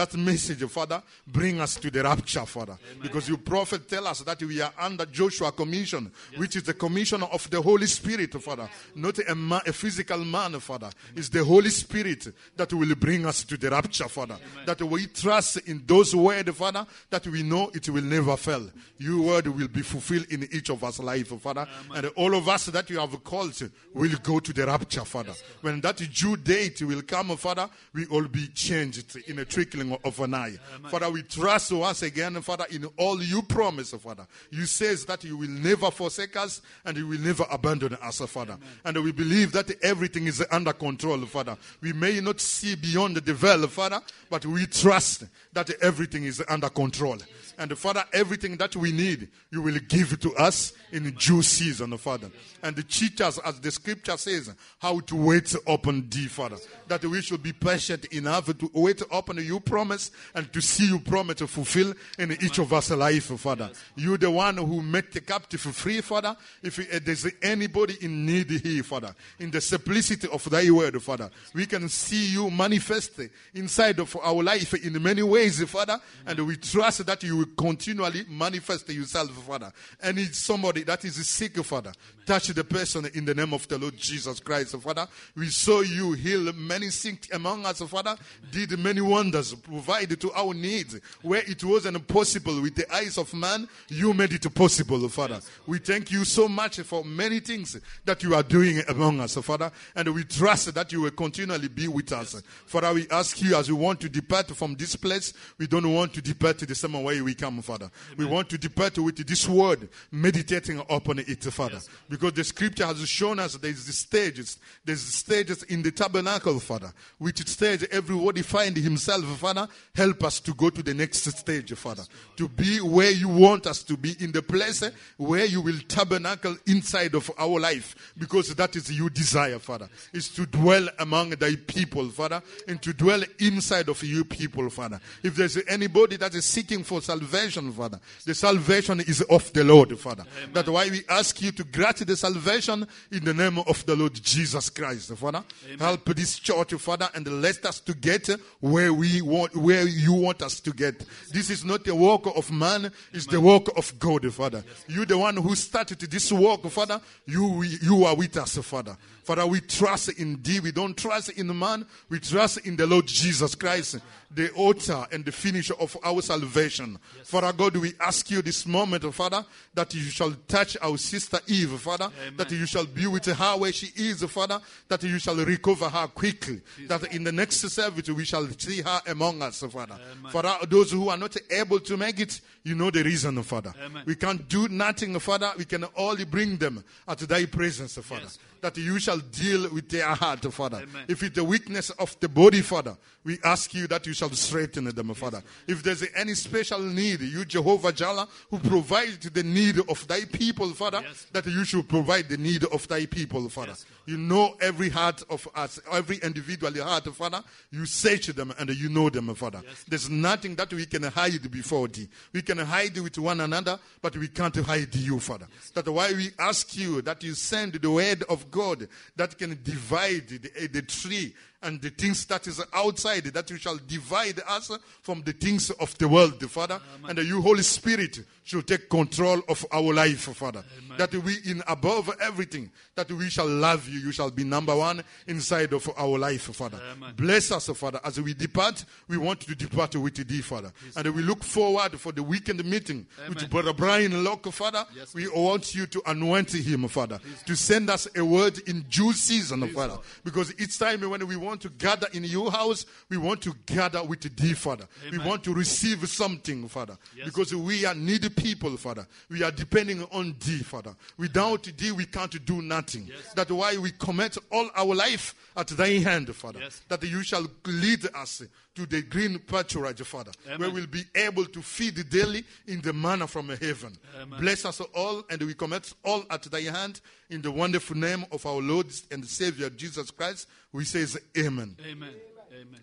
that message, Father, bring us to the rapture, Father. Amen. Because your prophet tell us that we are under Joshua commission, yes. which is the commission of the Holy Spirit, Father. Not a, ma- a physical man, Father. Amen. It's the Holy Spirit that will bring us to the rapture, Father. Amen. That we trust in those words, Father, that we know it will never fail. Your word will be fulfilled in each of us life, Father. Amen. And all of us that you have called will go to the rapture, Father. Yes, when that due date will come, Father, we all be changed in a trickling of an eye. Amen. Father, we trust once again, Father, in all you promise, Father. You says that you will never forsake us and you will never abandon us, Father. Amen. And we believe that everything is under control, Father. We may not see beyond the veil, Father, but we trust that everything is under control. And Father, everything that we need, you will give to us in due season, Father. And teach us, as the scripture says, how to wait upon thee, Father. That we should be patient enough to wait upon your promise and to see your promise to fulfill in each of us life, Father. You're the one who made the captive free, Father. If there's anybody in need here, Father, in the simplicity of thy word, Father, we can see you manifest inside of our life in many ways, Father. And we trust that you will continually manifest yourself, Father. And it's somebody that is sick, Father. Touch the person in the name of the Lord Jesus Christ, Father. We saw you heal many sick among us, Father. Did many wonders, provide to our needs. Where it wasn't possible with the eyes of man, you made it possible, Father. We thank you so much for many things that you are doing among us, Father. And we trust that you will continually be with us. Father, we ask you, as we want to depart from this place, we don't want to depart the same way we come, Father. Amen. We want to depart with this word, meditating upon it, Father. Yes. Because the scripture has shown us there's the stages. There's the stages in the tabernacle, Father. Which stage everybody find himself, Father. Help us to go to the next stage, Father. To be where you want us to be, in the place where you will tabernacle inside of our life. Because that is your desire, Father. Is to dwell among thy people, Father. And to dwell inside of you people, Father. If there's anybody that is seeking for salvation, Father, the salvation is of the Lord, Father. Amen. That's why we ask you to grant the salvation in the name of the Lord Jesus Christ, Father. Amen. Help this church, Father, and let us to get where we want, where you want us to get. This is not the work of man, it's Amen. The work of God, Father. Yes. You the one who started this work, Father. You, you are with us, Father. Father, we trust in thee. We don't trust in man. We trust in the Lord Jesus Christ, the author and the finisher of our salvation. Yes. Father God, we ask you this moment, Father, that you shall touch our sister Eve, Father. Amen. That you shall be with her where she is, Father. That you shall recover her quickly. Jesus. That in the next service we shall see her among us, Father. Amen. Father, those who are not able to make it, you know the reason, Father. Amen. We can't do nothing, Father. We can only bring them at thy presence, Father. Yes. That you shall deal with their heart, Father. Amen. If it's the weakness of the body, Father, we ask you that you shall straighten them, Father. Yes. If there's any special need, you, Jehovah Jireh, who provide the need of thy people, Father, yes. that you should provide the need of thy people, Father. Yes. You know every heart of us, every individual heart, Father. You search them and you know them, Father. Yes. There's nothing that we can hide before thee. We can hide with one another, but we can't hide you, Father. Yes. That's why we ask you that you send the word of God that can divide the, the tree and the things that is outside, that you shall divide us from the things of the world, Father. Amen. And you, Holy Spirit, should take control of our life, Father. Amen. That we, in above everything, that we shall love you. You shall be number one inside of our life, Father. Amen. Bless us, Father. As we depart, we want to depart with thee, Father. Yes. And we look forward for the weekend meeting Amen. With Brother Brian Locke, Father. Yes, we want you to anoint him, Father. Please. To send us a word in due season, Please, Father. Lord. Because each time when we want to gather in your house, we want to gather with thee, Father. Amen. We want to receive something, Father. Yes. Because we are needy people, Father. We are depending on thee, Father. Without thee, we can't do nothing. Yes. That's why we commit all our life at thy hand, Father. Yes. That you shall lead us to the green pasturage, Father. Amen. Where we'll be able to feed daily in the manna from heaven. Amen. Bless us all, and we commit all at thy hand in the wonderful name of our Lord and Savior Jesus Christ. We say amen. Amen. Amen.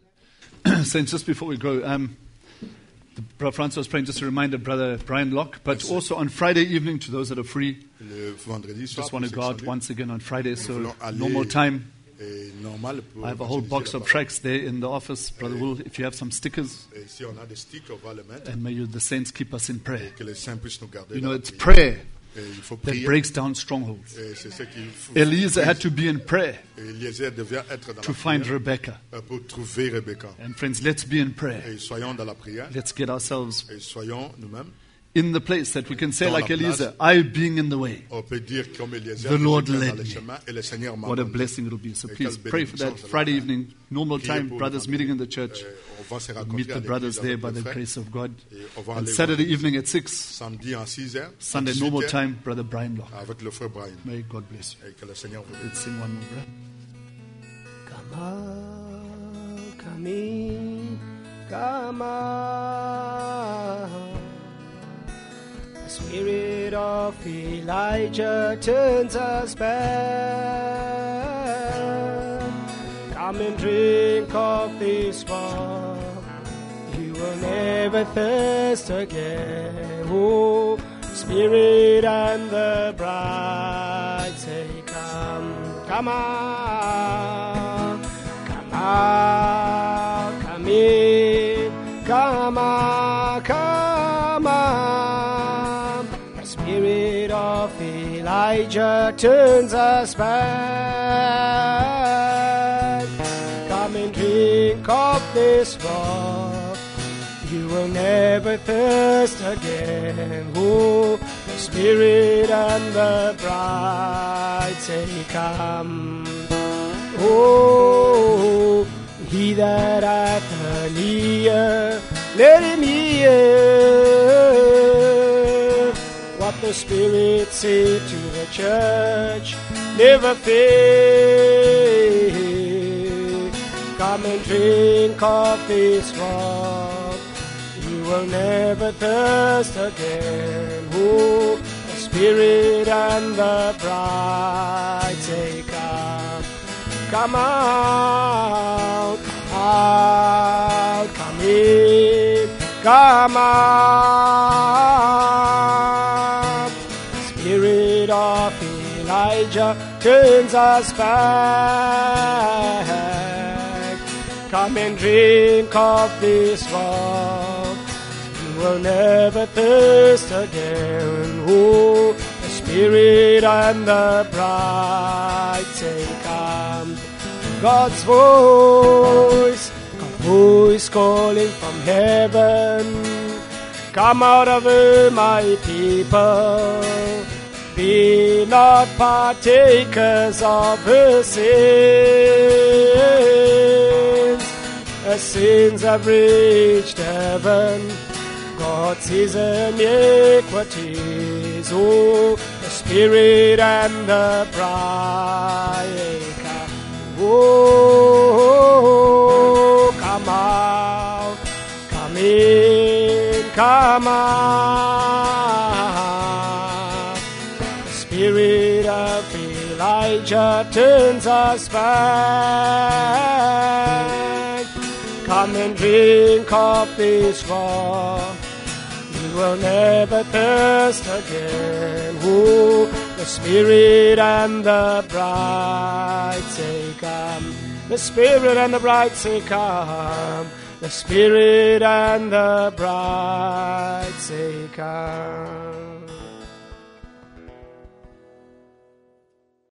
Amen. Saints, just before we go, um, Brother Francois was praying, just a reminder, Brother Brian Locke, but also on Friday evening, to those that are free, just want to go out once again on Friday, so normal time. Et normal pour I have a whole utiliser box la of parole. tracts there in the office. Brother Will, if you have some stickers, Et si on a des sticks, on va les mettre. and may you, the saints keep us in prayer. Et que les saints puissent nous garder. You dans know, la it's prière. prayer Et il faut that prier. breaks down strongholds. Et c'est ce qu'il faut. Eliezer had to be in prayer Et Eliezer devait être dans to la find prière Rebecca. euh, pour trouver Rebecca. And friends, let's be in prayer. Et soyons dans la prière. Let's get ourselves Et soyons nous-mêmes. in the place that we can say Dans like la place. Eliezer, I being in the way. On peut dire comme Eliezer, The Lord j'étais led dans le me. chemin et le Seigneur m'a What a conduit. blessing it'll be. So Et please quelle pray for that bénédiction Friday cela. evening, normal Priez time, pour brothers les meeting in familles. the church. Euh, on va se rencontrer Meet à the l'église brothers there avec by les the frères. grace of God. Et on va And aller Saturday voir evening at six, samedi en six heures, Sunday dix-huit normal heures, time, Brother Brian Lock. avec le frère Brian. May God bless you. Et que le Seigneur vous bénisse. Let's sing one more, brother. Come out, come in, come out. The spirit of Elijah turns us back. Come and drink of this rock. You will never thirst again. Oh, Spirit and the bride say, come, come out, come out, come in, come out, come out. The Spirit of Elijah turns us back. Come and drink of this rock. You will never thirst again. Oh, the Spirit and the bride say, come. Oh, he that hath an ear, let him hear what the Spirit say to the church. Never fail. Come and drink of this rock. You will never thirst again. Oh, the Spirit and the bride say, come. Come out, out, come in, come out. The Spirit of Elijah turns us back. Come and drink of this rock. You will never thirst again. Oh, the Spirit and the bride say, come. God's voice, God's voice calling from heaven. Come out of her, my people. Be not partakers of her sins. Her sins have reached heaven. God sees iniquities. Oh, the Spirit and the bride. Oh, come out, come in, come out. The Spirit of Elijah turns us back. Come and drink of this rock. You will never thirst again. Oh, the Spirit and the bride say, come. The Spirit and the bride say, come. The Spirit and the bride say, come.